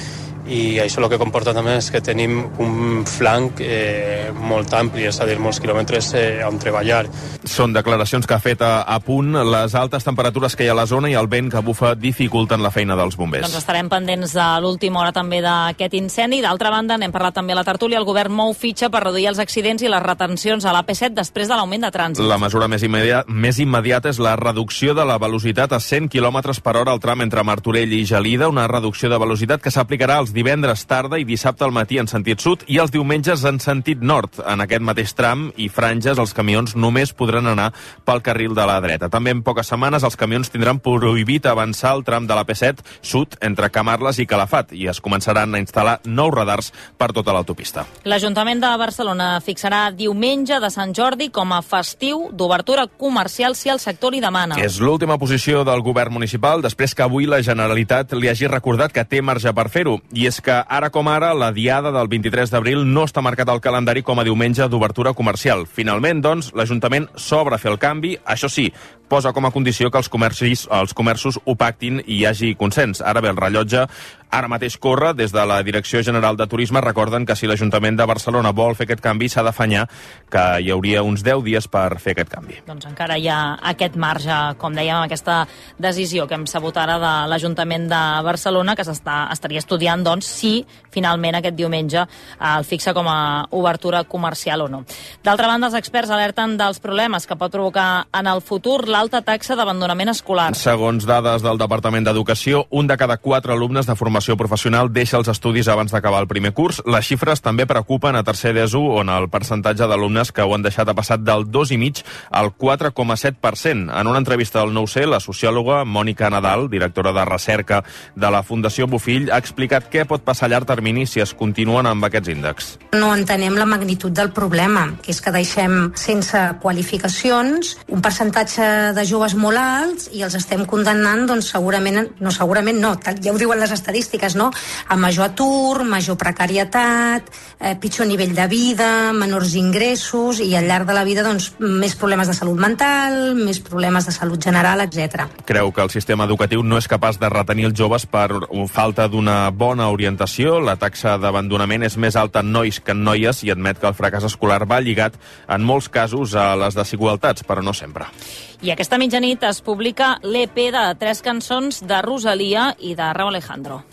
i això el que comporta també és que tenim un flanc eh, molt ampli, és a dir, molts quilòmetres eh, on treballar. Són declaracions que ha fet a, a punt. Les altes temperatures que hi ha a la zona i el vent que bufa dificulten la feina dels bombers. Doncs estarem pendents de l'última hora també d'aquest incendi. D'altra banda, n'hem parlat també a la tertúlia, el govern mou fitxa per reduir els accidents i les retencions a l'A P set després de l'augment de trànsit. La mesura més, immediata, més immediata és la reducció de la velocitat a cent quilòmetres per hora al tram entre Martorell i Gelida, una reducció de velocitat que s'aplicarà els divendres tarda i dissabte al matí en sentit sud i els diumenges en sentit nord. En aquest mateix tram i franges els camions només podran anar pel carril de la dreta. També en poques setmanes els camions tindran prohibit avançar el tram de l'A P set sud entre Camarles i Calafat i es començaran a instal·lar nous radars per tota l'autopista. L'Ajuntament de Barcelona fixarà diumenge de Sant Jordi com a festiu d'obertura comercial si el sector li demana. És l'última posició del govern municipal després que avui la Generalitat li hagi recordat que té marge per fer-ho. I és que ara com ara la diada del vint-i-tres d'abril no està marcat al calendari com a diumenge d'obertura comercial. Finalment, doncs, l'Ajuntament s'obre a fer el canvi. Això sí, posa com a condició que els comercis, els comerços ho pactin i hi hagi consens. Ara bé, el rellotge ara mateix corre. Des de la Direcció General de Turisme recorden que si l'Ajuntament de Barcelona vol fer aquest canvi s'ha d'afanyar que hi hauria uns deu dies per fer aquest canvi. Doncs encara hi ha aquest marge, com dèiem, aquesta decisió que hem sabut ara de l'Ajuntament de Barcelona, que s'està estaria estudiant doncs, si finalment aquest diumenge eh, el fixa com a obertura comercial o no. D'altra banda, els experts alerten dels problemes que pot provocar en el futur l'alta taxa d'abandonament escolar. Segons dades del Departament d'Educació, un de cada quatre alumnes de formació professional deixa els estudis abans d'acabar el primer curs. Les xifres també preocupen a tercer d'ESO, on el percentatge d'alumnes que ho han deixat ha passat del dos i mig al quatre coma set per cent. En una entrevista al nou ce, la sociòloga Mònica Nadal, directora de recerca de la Fundació Bofill, ha explicat què pot passar a llarg termini si es continuen amb aquests índexs. No entenem la magnitud del problema, que és que deixem sense qualificacions un percentatge de joves molt alts i els estem condemnant, doncs segurament, no segurament no, ja ho diuen les estadístiques, no? A major atur, major precarietat, eh, pitjor nivell de vida, menors ingressos i al llarg de la vida doncs, més problemes de salut mental, més problemes de salut general, etcètera. Creu que el sistema educatiu no és capaç de retenir els joves per falta d'una bona orientació. La taxa d'abandonament és més alta en nois que en noies i admet que el fracàs escolar va lligat en molts casos a les desigualtats, però no sempre. I aquesta mitjanit es publica l'E Pe de tres cançons de Rosalia i de Rauw Alejandro.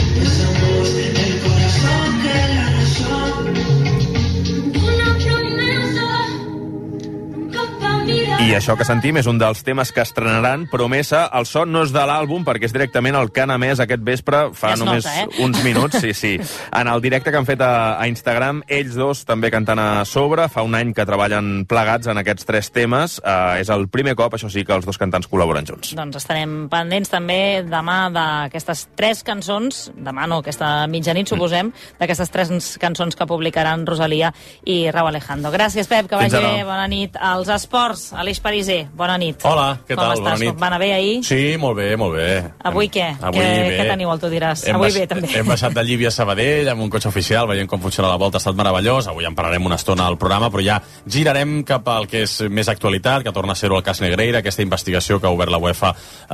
I això que sentim és un dels temes que estrenaran Promesa. El so no és de l'àlbum perquè és directament el que han emès aquest vespre fa ja només nota, eh? uns minuts. Sí, sí. En el directe que han fet a, a Instagram, ells dos també cantant a sobre. Fa un any que treballen plegats en aquests tres temes. Uh, és el primer cop, això sí, que els dos cantants col·laboren junts. Doncs estarem pendents també demà d'aquestes tres cançons, demà no, aquesta mitjanit, suposem, d'aquestes tres cançons que publicaran Rosalia i Rauw Alejandro. Gràcies, Pep, que vagi bé. Bona nit. Als esports, Aleix Pariser, bona nit. Hola, què Com tal? estàs? Bona nit. Va anar bé ahir? Sí, molt bé, molt bé. Avui què? Avui què, bé. què teniu, el tu diràs? Hem Avui baix... bé, també. Hem baixat de Llívia a Sabadell amb un cotxe oficial, veient com funciona la volta, ha estat meravellós. Avui en parlarem una estona al programa, però ja girarem cap al que és més actualitat, que torna a ser-ho el cas Negreira, aquesta investigació que ha obert la UEFA eh,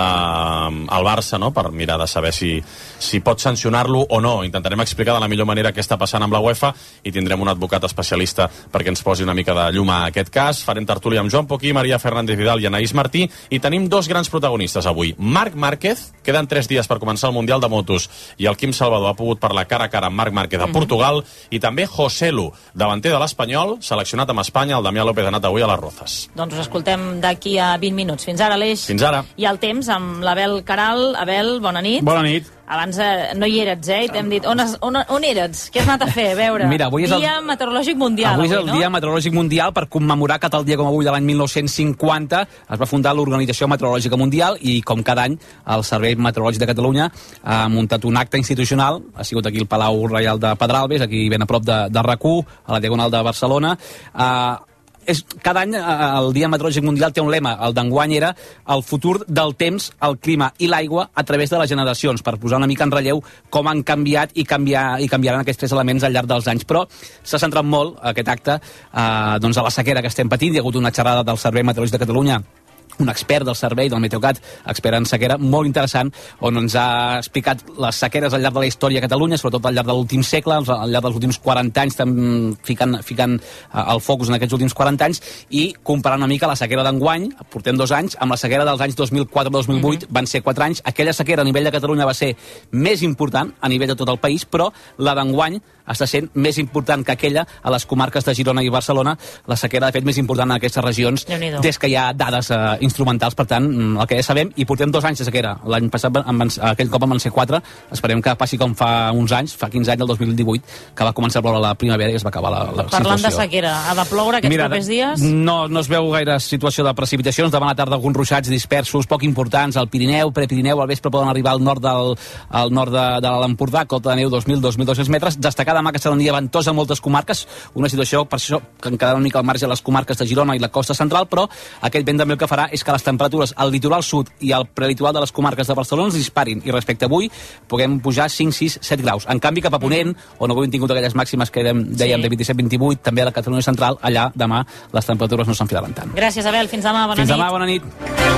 al Barça, no?, per mirar de saber si, si pot sancionar-lo o no. Intentarem explicar de la millor manera què està passant amb la UEFA i tindrem un advocat especialista perquè ens posi una mica de llum a aquest cas. Farem tertúlia amb Joan Poquí, Maria Fernández Vidal i Anaïs Martí, i tenim dos grans protagonistes avui. Marc Márquez, queden tres dies per començar el Mundial de Motos, i el Quim Salvador ha pogut parlar cara a cara amb Marc Márquez a Portugal, i també Joselu, davanter de l'Espanyol, seleccionat amb Espanya. El Damià López ha anat avui a les Rozas. Doncs us escoltem d'aquí a vint minuts. Fins ara, Aleix. Fins ara. I el temps amb l'Abel Caral. Abel, bona nit. Bona nit. Abans eh, no hi eres, eh? I t'hem dit, on, es, on, on eres? Què has anat a fer? A veure, Mira, avui és el... Dia Meteorològic Mundial. Avui és el avui, no? Dia Meteorològic Mundial per commemorar que tal dia com avui de l'any mil nou-cents cinquanta es va fundar l'Organització Meteorològica Mundial, i com cada any el Servei Meteorològic de Catalunya ha muntat un acte institucional. Ha sigut aquí el Palau Reial de Pedralbes, aquí ben a prop de, de RAC u, a la Diagonal de Barcelona. Uh, És, cada any el Dia Meteorològic Mundial té un lema. El d'enguany era el futur del temps, el clima i l'aigua a través de les generacions, per posar una mica en relleu com han canviat i, canviar, i canviaran aquests tres elements al llarg dels anys. Però s'ha centrat molt aquest acte eh, doncs a la sequera que estem patint. Hi ha hagut una xerrada del Servei Meteorològic de Catalunya un expert del servei del Meteocat, expert en sequera, molt interessant, on ens ha explicat les sequeres al llarg de la història a Catalunya, sobretot al llarg de l'últim segle, al llarg dels últims quaranta anys, ficant, ficant el focus en aquests últims quaranta anys, i comparant una mica la sequera d'enguany, portem dos anys, amb la sequera dels anys dos mil quatre dos mil vuit, mm-hmm. van ser quatre anys. Aquella sequera a nivell de Catalunya va ser més important a nivell de tot el país, però la d'enguany està sent més important que aquella a les comarques de Girona i Barcelona. La sequera, de fet, més important en aquestes regions des que hi ha dades eh, instrumentals. Per tant, el que ja sabem, i portem dos anys de sequera. L'any passat, en van, aquell cop en van ser quatre. Esperem que passi com fa uns anys, fa quinze anys, el dos mil divuit, que va començar a ploure la primavera i es va acabar la, la Parlant situació. de sequera, ha de ploure aquests Mira, propers dies? No, no es veu gaire situació de precipitacions. Demà a la tarda alguns ruixats dispersos, poc importants, al Pirineu, Prepirineu, al vespre poden arribar al nord del, al nord de, de l'Empordà, cota de neu dos mil a dos mil dos-cents metres. Destacar demà que serà un dia ventosa en moltes comarques, una situació per això que en quedarà una mica al marge de les comarques de Girona i la costa central, però aquest vent també el que farà és que les temperatures al litoral sud i al prelitoral de les comarques de Barcelona es disparin, i respecte a avui puguem pujar cinc, sis, set graus. En canvi, cap a Ponent, on avui hem tingut aquelles màximes que dèiem, dèiem de vint-i-set vint-i-vuit, també a la Catalunya central, allà demà les temperatures no s'enfilaran tant. Gràcies, Abel. Fins demà. Bona Fins nit. demà, bona nit.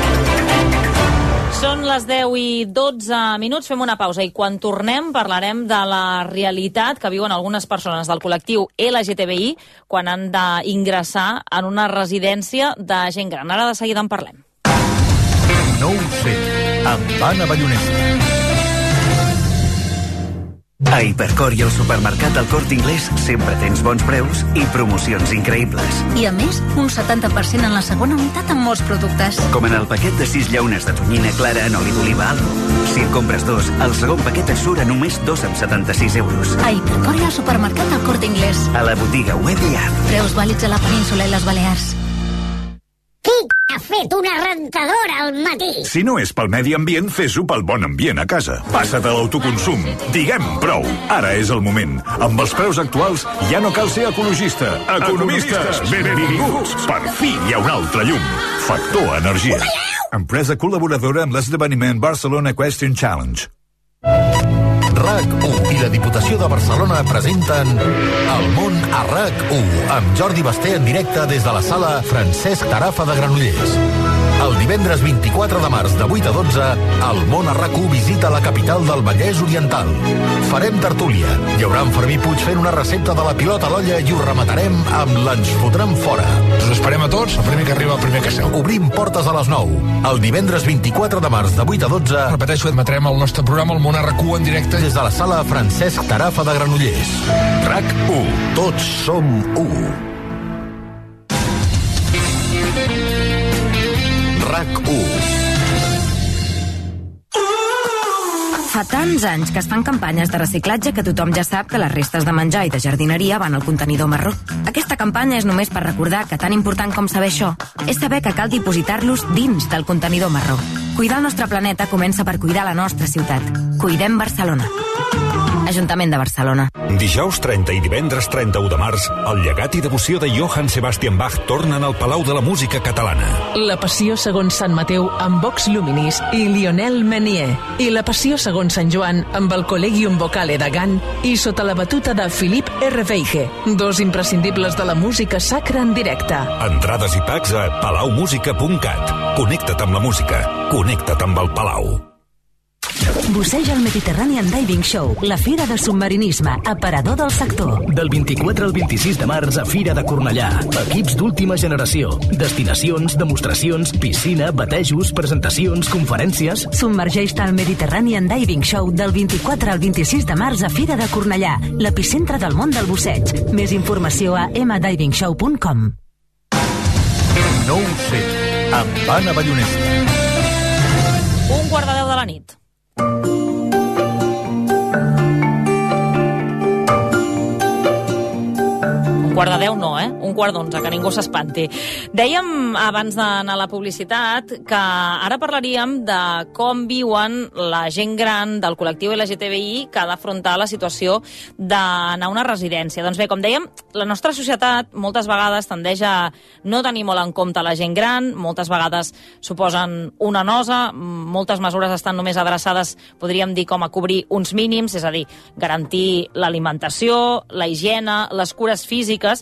Són les deu i dotze minuts, fem una pausa i quan tornem parlarem de la realitat que viuen algunes persones del col·lectiu L G T B I quan han d'ingressar en una residència de gent gran. Ara de seguida en parlem. No ho sé, amb Anna Ballonesa. A Hipercor i al supermercat del Corte Inglés sempre tens bons preus i promocions increïbles. I a més, un setanta per cent en la segona unitat amb molts productes. Com en el paquet de sis llaunes de tonyina clara en oli d'oliva Aldo. Si en compres dos, el segon paquet et surt a només dos coma setanta-sis euros. A Hipercor i al supermercat del Corte Inglés. A la botiga web i app. Preus vàlids a la península i les Balears. Qui ha fet una rentadora al matí? Si no és pel medi ambient, fes-ho pel bon ambient a casa. Passa't a l'autoconsum. Diguem prou. Ara és el moment. Amb els preus actuals ja no cal ser ecologista. Economistes, benvinguts. Per fi hi ha un altre llum. Factor Energia. Empresa col·laboradora amb l'esdeveniment Barcelona Question Challenge. RAC u i la Diputació de Barcelona presenten El món a RAC u amb Jordi Basté en directe des de la sala Francesc Tarafa de Granollers. El divendres vint-i-quatre de març de vuit a dotze, El món a RAC u visita la capital del Vallès Oriental. Farem tertúlia. Hi haurà en Fermí Puig fent una recepta de la pilota a l'olla i ho rematarem amb l'Ens fotran fora. Us esperem a tots, el primer que arriba, el primer que seu. Obrim portes a les nou. El divendres vint-i-quatre de març de vuit a dotze... Repeteixo, admetrem el nostre programa El món a RAC u en directe des de la sala Francesc Tarafa de Granollers. RAC u. Tots som u. RAC u. Fa tants anys que es fan campanyes de reciclatge que tothom ja sap que les restes de menjar i de jardineria van al contenidor marró. Aquesta campanya és només per recordar que tan important com saber això és saber que cal dipositar-los dins del contenidor marró. Cuidar el nostre planeta comença per cuidar la nostra ciutat. Cuidem Barcelona. Ajuntament de Barcelona. Dijous trenta i divendres trenta-u de març, el llegat i devoció de Johann Sebastian Bach tornen al Palau de la Música Catalana. La Passió segons Sant Mateu amb Vox Luminis i Lionel Menier. I la Passió segons Sant Joan amb el Collegium Vocale de Gant i sota la batuta de Philippe R. Veige. Dos imprescindibles de la música sacra en directe. Entrades i packs a palau música punt cat. Connecta't amb la música. Connecta't amb el Palau. Busseja el Mediterranean Diving Show, la fira de submarinisme, aparador del sector. Del vint-i-quatre al vint-i-sis de març a Fira de Cornellà. Equips d'última generació. Destinacions, demostracions, piscina, batejos, presentacions, conferències... Submergeix-te al Mediterranean Diving Show del vint-i-quatre al vint-i-sis de març a Fira de Cornellà, l'epicentre del món del busseig. Més informació a m diving show punt com. No ho sé, amb Anna Ballonesa. Un quart de deu de la nit. Un quart de deu no, eh? Un quart d'onze, que ningú s'espanti. Dèiem abans d'anar a la publicitat que ara parlaríem de com viuen la gent gran del col·lectiu L G T B I que ha d'afrontar la situació d'anar a una residència. Doncs bé, com dèiem, la nostra societat moltes vegades tendeix a no tenir molt en compte la gent gran, moltes vegades suposen una nosa, moltes mesures estan només adreçades, podríem dir, com a cobrir uns mínims, és a dir, garantir l'alimentació, la higiene, les cures físiques,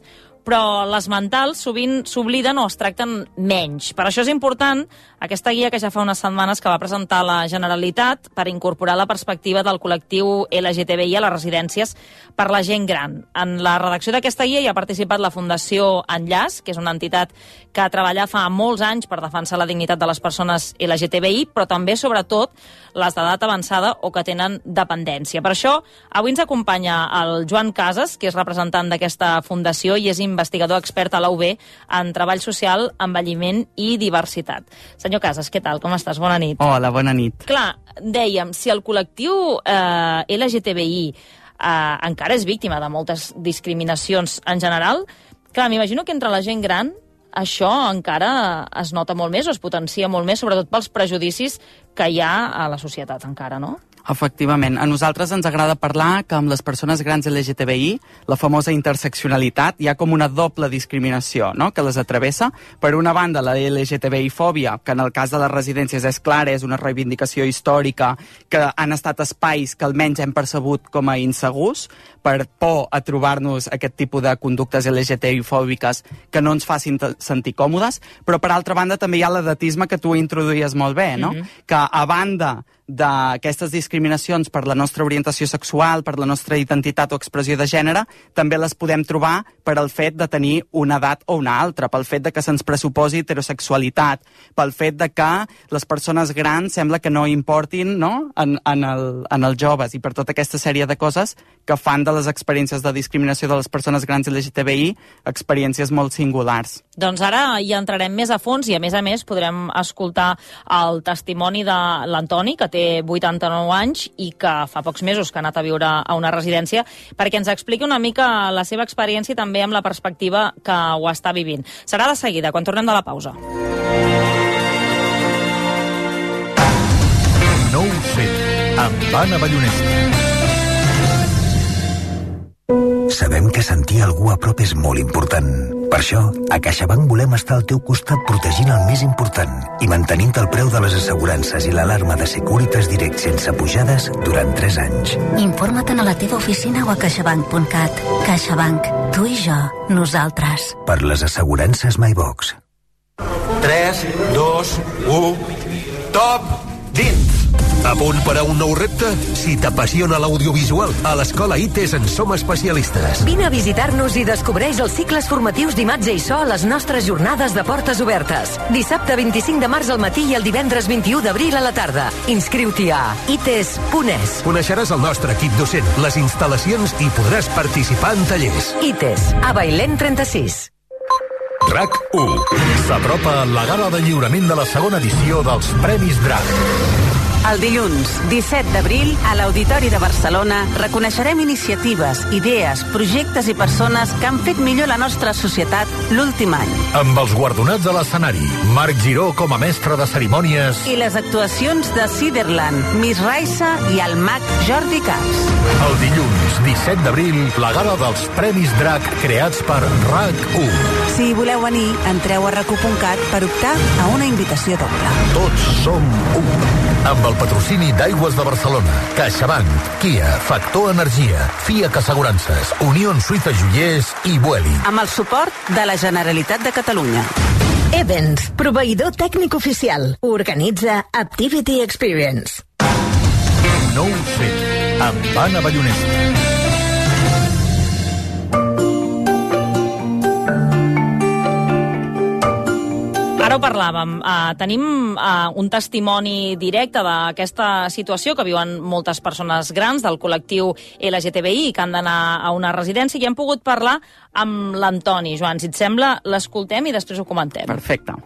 però les mentals sovint s'obliden o es tracten menys. Per això és important aquesta guia que ja fa unes setmanes que va presentar la Generalitat per incorporar la perspectiva del col·lectiu L G T B I a les residències per la gent gran. En la redacció d'aquesta guia hi ha participat la Fundació Enllaç, que és una entitat que treballa fa molts anys per defensar la dignitat de les persones L G T B I, però també, sobretot, les d'edat avançada o que tenen dependència. Per això, avui ens acompanya el Joan Casas, que és representant d'aquesta fundació i és investigador expert a la U B en treball social, envelliment i diversitat. Senyor Casas, què tal? Com estàs? Bona nit. Hola, bona nit. Clar, dèiem, si el col·lectiu eh, L G T B I eh, encara és víctima de moltes discriminacions en general, clar, m'imagino que entre la gent gran això encara es nota molt més o es potencia molt més, sobretot pels prejudicis que hi ha a la societat encara, no? Efectivament. A nosaltres ens agrada parlar que amb les persones grans L G T B I, la famosa interseccionalitat, hi ha com una doble discriminació, no?, que les atravessa. Per una banda, la L G T B I-fòbia, que en el cas de les residències és clara, és una reivindicació històrica, que han estat espais que almenys hem percebut com a insegurs, per por a trobar-nos aquest tipus de conductes L G T B I-fòbiques que no ens facin sentir còmodes, però per altra banda també hi ha l'edatisme que tu introduïes molt bé, no?, mm-hmm. que a banda d'aquestes discriminacions per la nostra orientació sexual, per la nostra identitat o expressió de gènere, també les podem trobar per al fet de tenir una edat o una altra, pel fet de que se'ns pressuposi heterosexualitat, pel fet de que les persones grans sembla que no importin, no?, en, en, el, en els joves, i per tota aquesta sèrie de coses que fan de les experiències de discriminació de les persones grans L G T B I experiències molt singulars. Doncs ara hi entrarem més a fons i, a més a més, podrem escoltar el testimoni de l'Antoni, que té vuitanta-nou anys i que fa pocs mesos que ha anat a viure a una residència, perquè ens expliqui una mica la seva experiència i també amb la perspectiva que ho està vivint. Serà de seguida, quan tornem de la pausa. Nou set, amb Anna Ballonesta. Sabem que sentir algú a prop és molt important. Per això, a CaixaBank volem estar al teu costat protegint el més important i mantenint el preu de les assegurances i l'alarma de Securitas Direct sense pujades durant tres anys. Informa't a la teva oficina o a caixabank punt cat. CaixaBank. Tu i jo. Nosaltres. Per les assegurances MyBox. tres, dos, u... Top! Dins! A punt per a un nou repte? Si t'apassiona l'audiovisual, a l'Escola I T E S en som especialistes. Vine a visitar-nos i descobreix els cicles formatius d'Imatge i So a les nostres jornades de portes obertes. Dissabte vint-i-cinc de març al matí i el divendres vint-i-u d'abril a la tarda. Inscriu-t'hi a i t e s punt e s. Coneixeràs el nostre equip docent, les instal·lacions i podràs participar en tallers. I T E S, a Bailén trenta-sis. RAC u. S'apropa la gala de lliurament de la segona edició dels Premis DRAC. El dilluns, disset d'abril, a l'Auditori de Barcelona, reconeixerem iniciatives, idees, projectes i persones que han fet millor la nostra societat l'últim any. Amb els guardonats a l'escenari, Marc Giró com a mestre de cerimònies i les actuacions de Ciderland, Miss Raissa i el mag Jordi Cas. El dilluns, disset d'abril, la gala dels Premis DRAC creats per RAC u. Si voleu venir, entreu a rac u punt cat per optar a una invitació doble. Tots som un. Amb el patrocini d'Aigües de Barcelona, CaixaBank, Kia, Factor Energia, FIAC Assegurances, Unió Suïssa Joiers i Vueling. Amb el suport de la Generalitat de Catalunya. Evans, proveïdor tècnic oficial. Organitza Activity Experience. Nou set, amb Anna Ballonesta. Ara ho parlàvem. Uh, tenim uh, un testimoni directe d'aquesta situació que viuen moltes persones grans del col·lectiu L G T B I que han d'anar a una residència i hem pogut parlar amb l'Antoni. Joan, si et sembla, l'escoltem i després ho comentem. Perfecte.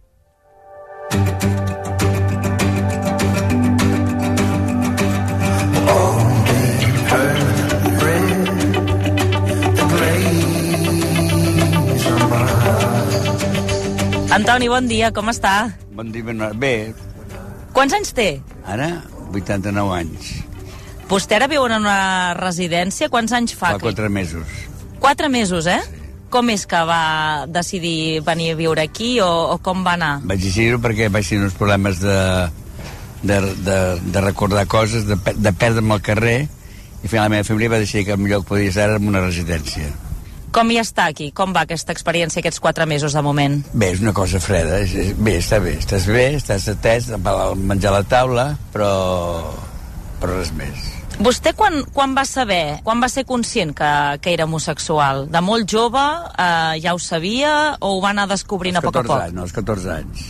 Antoni, bon dia, com està? Bon dia, ben... bé. Quants anys té? Ara, vuitanta-nou anys. Vostè ara viu en una residència? Quants anys fa? Fa quatre mesos. Quatre mesos, eh? Com és que va decidir venir a viure aquí o, o com va anar? Vaig decidir-ho perquè vaig tenir uns problemes de, de, de, de recordar coses, de, de perdre'm al carrer, i finalment la meva família va decidir que el millor que podia ser en una residència. Com hi està aquí? Com va aquesta experiència, aquests quatre mesos de moment? Bé, és una cosa freda. És, és, bé, està bé. Estàs bé, estàs atès, menjar a la taula, però, però res més. Vostè quan, quan va saber, quan va ser conscient que, que era homosexual? De molt jove, eh, ja ho sabia, o ho va anar descobrint a poc a poc? Anys, no, als catorze anys.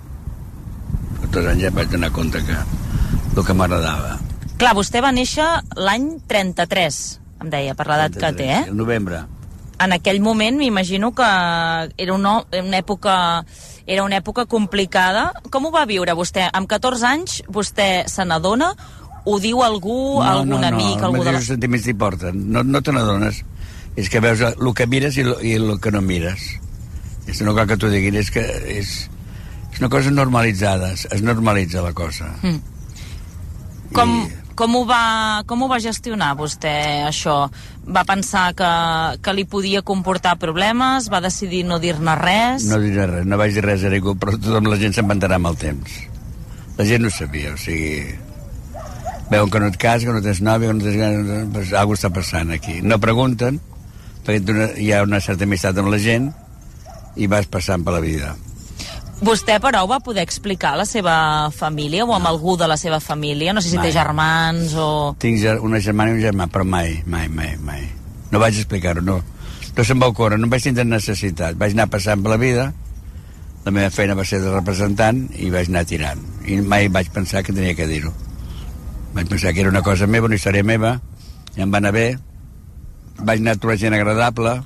Als catorze anys ja vaig donar compte que el que m'agradava. Clar, vostè va néixer l'any trenta-tres, em deia, per l'edat que té, eh? El novembre. En aquell moment m'imagino que era una, una època era una època complicada. Com ho va viure vostè? Amb catorze anys vostè se n'adona? Ho diu algú, no, algun no, amic? No, algú no, de la... els sentiments t'hi porten. No, no te n'adones. És que veus el que mires i el, i el que no mires. És no cal que t'ho diguin, és que és, és una cosa normalitzada, es normalitza la cosa. Mm. Com... I... Com ho, va, com ho va gestionar vostè, això? Va pensar que, que li podia comportar problemes? Va decidir no dir-ne res? No dir-ne res, no vaig dir res a ningú, però tothom la gent s'inventarà amb el temps. La gent no ho sabia, o sigui... Veuen que no et cases, que no tens nòvia, que no tens... Pues, alguna cosa està passant aquí. No pregunten, perquè hi ha una certa amistat amb la gent i vas passant per la vida. Vostè, però, ho va poder explicar a la seva família o amb algú de la seva família? No sé si mai. Té germans o... Tinc una germana i un germà, però mai, mai, mai, mai. No vaig explicar-ho, no. No se'm va ocórrer, no vaig tindre necessitat. Vaig anar passant per la vida, la meva feina va ser de representant i vaig anar tirant. I mai vaig pensar que tenia que dir-ho. Vaig pensar que era una cosa meva, una història meva, i em va anar bé. Vaig anar a trobar gent agradable,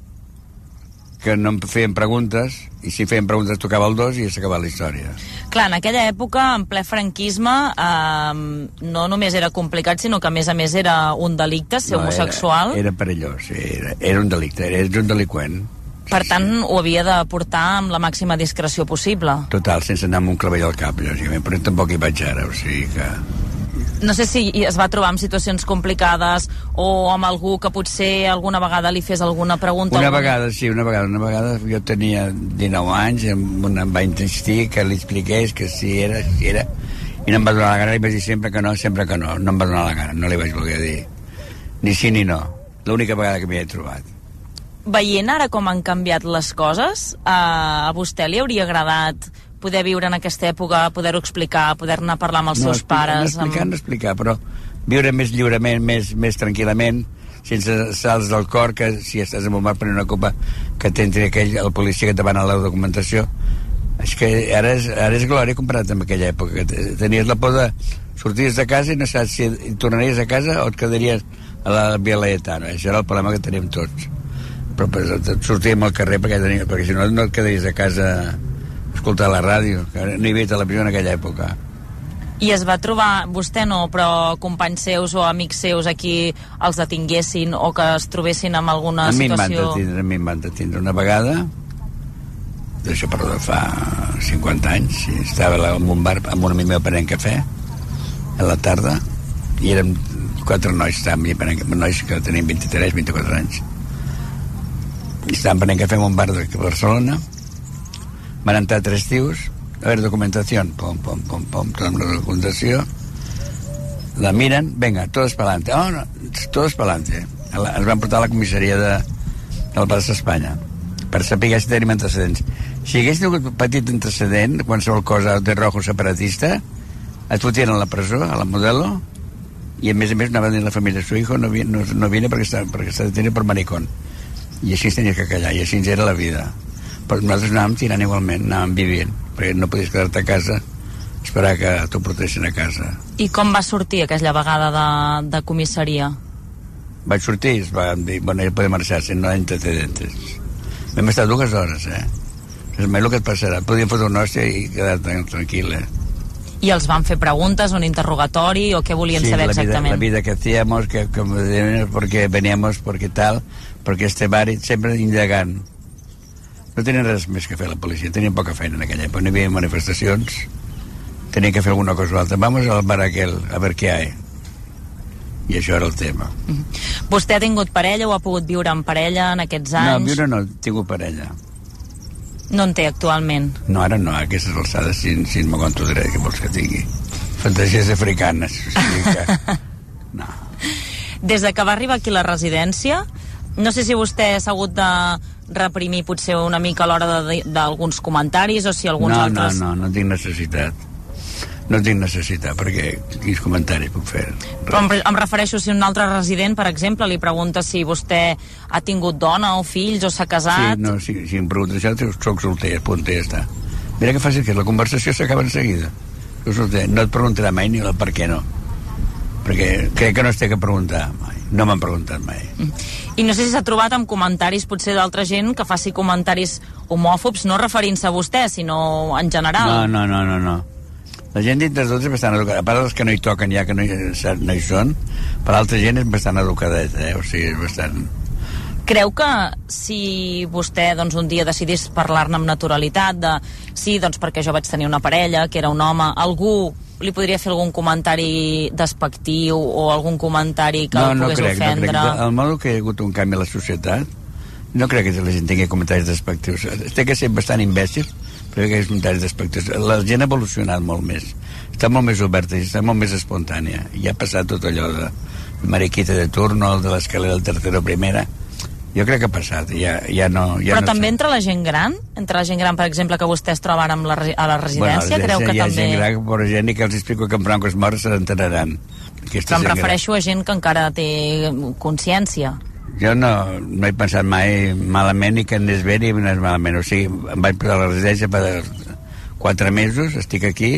que no em feien preguntes, i si feien preguntes tocava el dos i s'ha acabat la història. Clar, en aquella època, en ple franquisme, eh, no només era complicat, sinó que a més a més era un delicte ser no, homosexual. Era, era perillós, era, era un delicte, era un delinqüent. Per tant, ho havia de portar amb la màxima discreció possible. Total, sense anar amb un clavell al cap, lògicament, però tampoc hi vaig ara, o sigui que... No sé si es va trobar en situacions complicades o amb algú que potser alguna vegada li fes alguna pregunta. Una alguna... vegada, sí, una vegada. Una vegada jo tenia dinou anys, em, em va insistir que li expliqués que si era, si era... I no em va donar la gana, li vaig dir sempre que no, sempre que no. No em va donar la gana, no li vaig voler dir. Ni sí ni no. L'única vegada que m'hi he trobat. Veient ara com han canviat les coses, a vostè li hauria agradat poder viure en aquesta època, poder-ho explicar, poder-ne parlar amb els no, seus explicar, pares... No explicar, amb... no explicar, però viure més lliurement, més, més tranquil·lament, sense salts del cor, que si estàs en un bar per una copa, que t'entri aquell, el policia que et demana la documentació. És que ara és, ara és glòria comparat amb aquella època, que tenies la por de sortir de casa i no saps si tornaries a casa o et quedaries a la Via Laietana. Això era el problema que teníem tots. Però pues, sortíem al carrer perquè, teníem, perquè si no no et quedaries a casa escoltar la ràdio, que no hi havia televisió en aquella època. I es va trobar, vostè no, però companys seus o amics seus aquí els detinguessin o que es trobessin en alguna a situació... A mi em van detindre, a mi em van detindre una vegada, d'això per de fa cinquanta anys, i estava en un bar amb un amic meu prenent cafè, a la tarda, i érem quatre nois, estàvem prenent, nois que tenien vint-i-tres, vint-i-quatre anys. I estàvem prenent cafè en un bar de Barcelona. Van entrar tres tios, a veure, documentació, pom, pom, pom, pom, tota la documentació, la miren, venga, todos pa'lante, oh, no, todos pa'lante. Ens van portar a la comissaria de, de la plaça Espanya, per saber si tenim antecedents. Si hagués tingut un petit antecedent, qualsevol cosa de rojo separatista, et fotien a la presó, a la Modelo, i a més a més anaven a dir la família, su hijo no viene, no, no viene perquè està, perquè està detenido per maricón. I així tenies que callar, i així era la vida. Però nosaltres anàvem tirant igualment, anàvem vivint, perquè no podies quedar-te a casa, esperar que t'ho portessin a casa. I com va sortir aquella vegada de, de comissaria? Vaig sortir i es va dir, bueno, ja podem marxar, si no hi ha antecedentes. Vam estar dues hores, eh? És més el que et passarà. Podíem fotre una hòstia i quedar-te tranquil, eh? I els van fer preguntes, un interrogatori, o què volien sí, saber la vida, exactament? la vida que hacíamos, que, que porque veníamos, porque tal, porque este bar, sempre indagant. No tenien res més que fer la policia, tenien poca feina en aquella època, no hi havia manifestacions, tenien que fer alguna cosa o altra. Vamos al bar aquel, a ver què hay. I això era el tema. Mm-hmm. Vostè ha tingut parella o ha pogut viure en parella en aquests anys? No, viure no, he tingut parella. No en té actualment? No, ara no, a aquestes alçades, si, si no m'aguanto dret, que vols que tingui? Fantasies africanes, o sigui que... No. Des de que va arribar aquí a la residència, No sé si vostè s'ha hagut de reprimir potser una mica a l'hora d'alguns comentaris o si alguns no, altres... No, no, no tinc necessitat. No tinc necessitat, perquè quins comentaris puc fer? Però em, em refereixo si un altre resident, per exemple, li pregunta si vostè ha tingut dona o fills o s'ha casat... Sí, no, si, si em pregunta això, soc solter, punt, ja està. Mira que fàcil que és, la conversació s'acaba en seguida. No et preguntarà mai ni el per què no. Perquè crec que no es té que preguntar mai. No m'han preguntat mai. I no sé si s'ha trobat amb comentaris potser d'altra gent que faci comentaris homòfobs, no referint-se a vostè, sinó en general. No, no, no, no, no. La gent dintre tots és bastant educada. A part dels que no hi toquen ja, que no hi, no hi són, per l'altra gent és bastant educadeta, eh? O sigui, és bastant... Creu que si vostè doncs, un dia decidís parlar-ne amb naturalitat de sí, doncs perquè jo vaig tenir una parella, que era un home, algú li podria fer algun comentari despectiu o algun comentari que no, el no pogués crec, ofendre? No crec. El modo que hi ha hagut un canvi a la societat, no crec que la gent tingui comentaris despectius. Té que ser bastant imbècil per fer aquells comentaris despectius. La gent ha evolucionat molt més. Està molt més oberta i està molt més espontània. I ha passat tot allò de mariquita de turno, de l'escalera del tercero primera. Jo crec que ha passat, ja, ja no... Ja Però no també sé. entre la gent gran? Entre la gent gran, per exemple, que vostè es troba ara amb la, a la residència? Bueno, creu que hi ha també... gent gran, però gent que els explico que en Franco es mor se n'enteraran. Però em refereixo a gent que encara té consciència. Jo no, no he pensat mai malament ni que anés bé ni anés malament. O sigui, em vaig posar a la residència per quatre mesos, estic aquí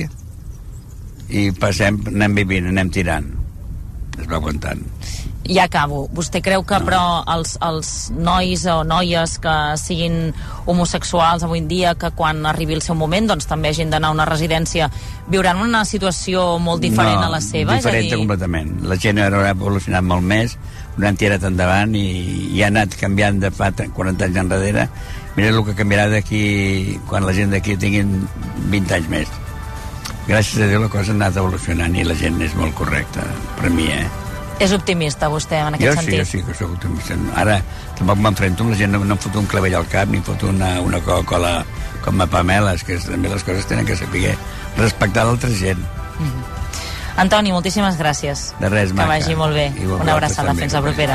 i passem, anem vivint, anem tirant. Es va aguantant. Ja acabo. Vostè creu que, no. però, els, els nois o noies que siguin homosexuals avui en dia, que quan arribi el seu moment, doncs també hagin d'anar a una residència, viuran una situació molt diferent no, a la seva? diferent és a dir... completament. La gent ha evolucionat molt més, no han tirat endavant i, i ha anat canviant de fa quaranta anys enrere. Mira el que canviarà d'aquí, quan la gent d'aquí tinguin vint anys més. Gràcies a Déu la cosa ha anat evolucionant i la gent és molt correcta, per mi, eh? És optimista, vostè, en aquest jo sentit? Jo sí, jo sí que soc optimista. Ara tampoc m'enfrento amb la gent, no, no em foto un clavell al cap, ni foto una, una Coca-Cola com a Pamela, és que també les coses tenen que saber respectar l'altra gent. Mm-hmm. Antoni, moltíssimes gràcies. De res, maca. Que vagi molt bé. Igual una abraçada, fins la propera.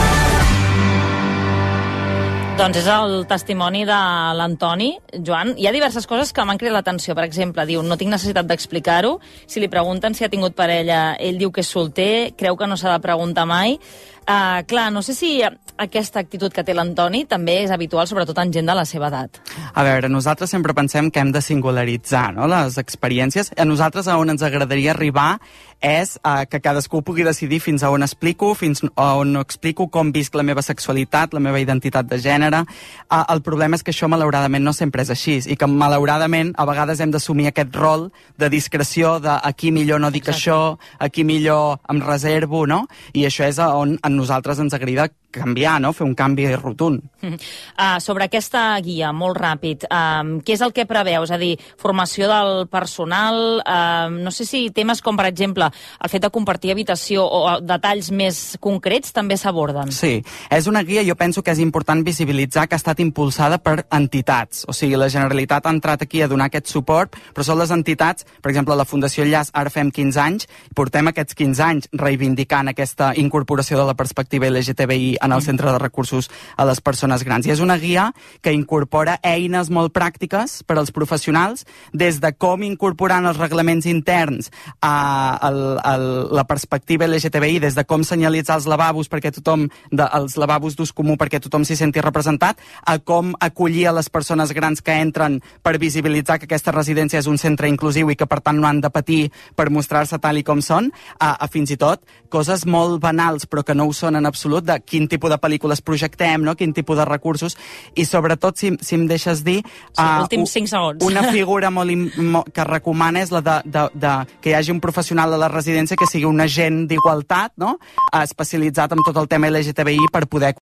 Doncs és el testimoni de l'Antoni. Joan, hi ha diverses coses que m'han cridat l'atenció. Per exemple, diu, no tinc necessitat d'explicar-ho. Si li pregunten si ha tingut parella, ell diu que és solter, creu que no s'ha de preguntar mai. Uh, clar, no sé si aquesta actitud que té l'Antoni també és habitual, sobretot en gent de la seva edat. A veure, nosaltres sempre pensem que hem de singularitzar, no?, les experiències. A nosaltres a on ens agradaria arribar és uh, que cadascú pugui decidir fins a on explico, fins a on no explico, com visc la meva sexualitat, la meva identitat de gènere. Uh, el problema és que això malauradament no sempre és així i que malauradament a vegades hem d'assumir aquest rol de discreció, de aquí millor no dic Exacte. Això, aquí millor em reservo, no? I això és on a nosaltres ens agrada canviar, no? Fer un canvi rotund. Uh, sobre aquesta guia, molt ràpid, um, què és el que preveu? És a dir, formació del personal, uh, no sé si temes com, per exemple, el fet de compartir habitació o detalls més concrets també s'aborden. Sí, és una guia, jo penso que és important visibilitzar que ha estat impulsada per entitats. O sigui, la Generalitat ha entrat aquí a donar aquest suport, però són les entitats, per exemple, la Fundació Enllaç, ara fem quinze anys, i portem aquests quinze anys reivindicant aquesta incorporació de la perspectiva L G T B I en el Centre de Recursos a les Persones Grans. I és una guia que incorpora eines molt pràctiques per als professionals, des de com incorporar en els reglaments interns a, a, a la perspectiva L G T B I, des de com senyalitzar els lavabos perquè tothom, de, els lavabos d'ús comú perquè tothom s'hi senti representat, a com acollir a les persones grans que entren per visibilitzar que aquesta residència és un centre inclusiu i que per tant no han de patir per mostrar-se tal i com són, a, a fins i tot coses molt banals però que no ho són en absolut, de quin tipus de pel·lícules projectem, no? Quin tipus de recursos, i sobretot, si, si em deixes dir... Sí, uh, últims cinc segons. Una figura molt im, mo, que recomana és la de, de, de que hi hagi un professional a la residència que sigui un agent d'igualtat, no? Uh, especialitzat en tot el tema L G T B I per poder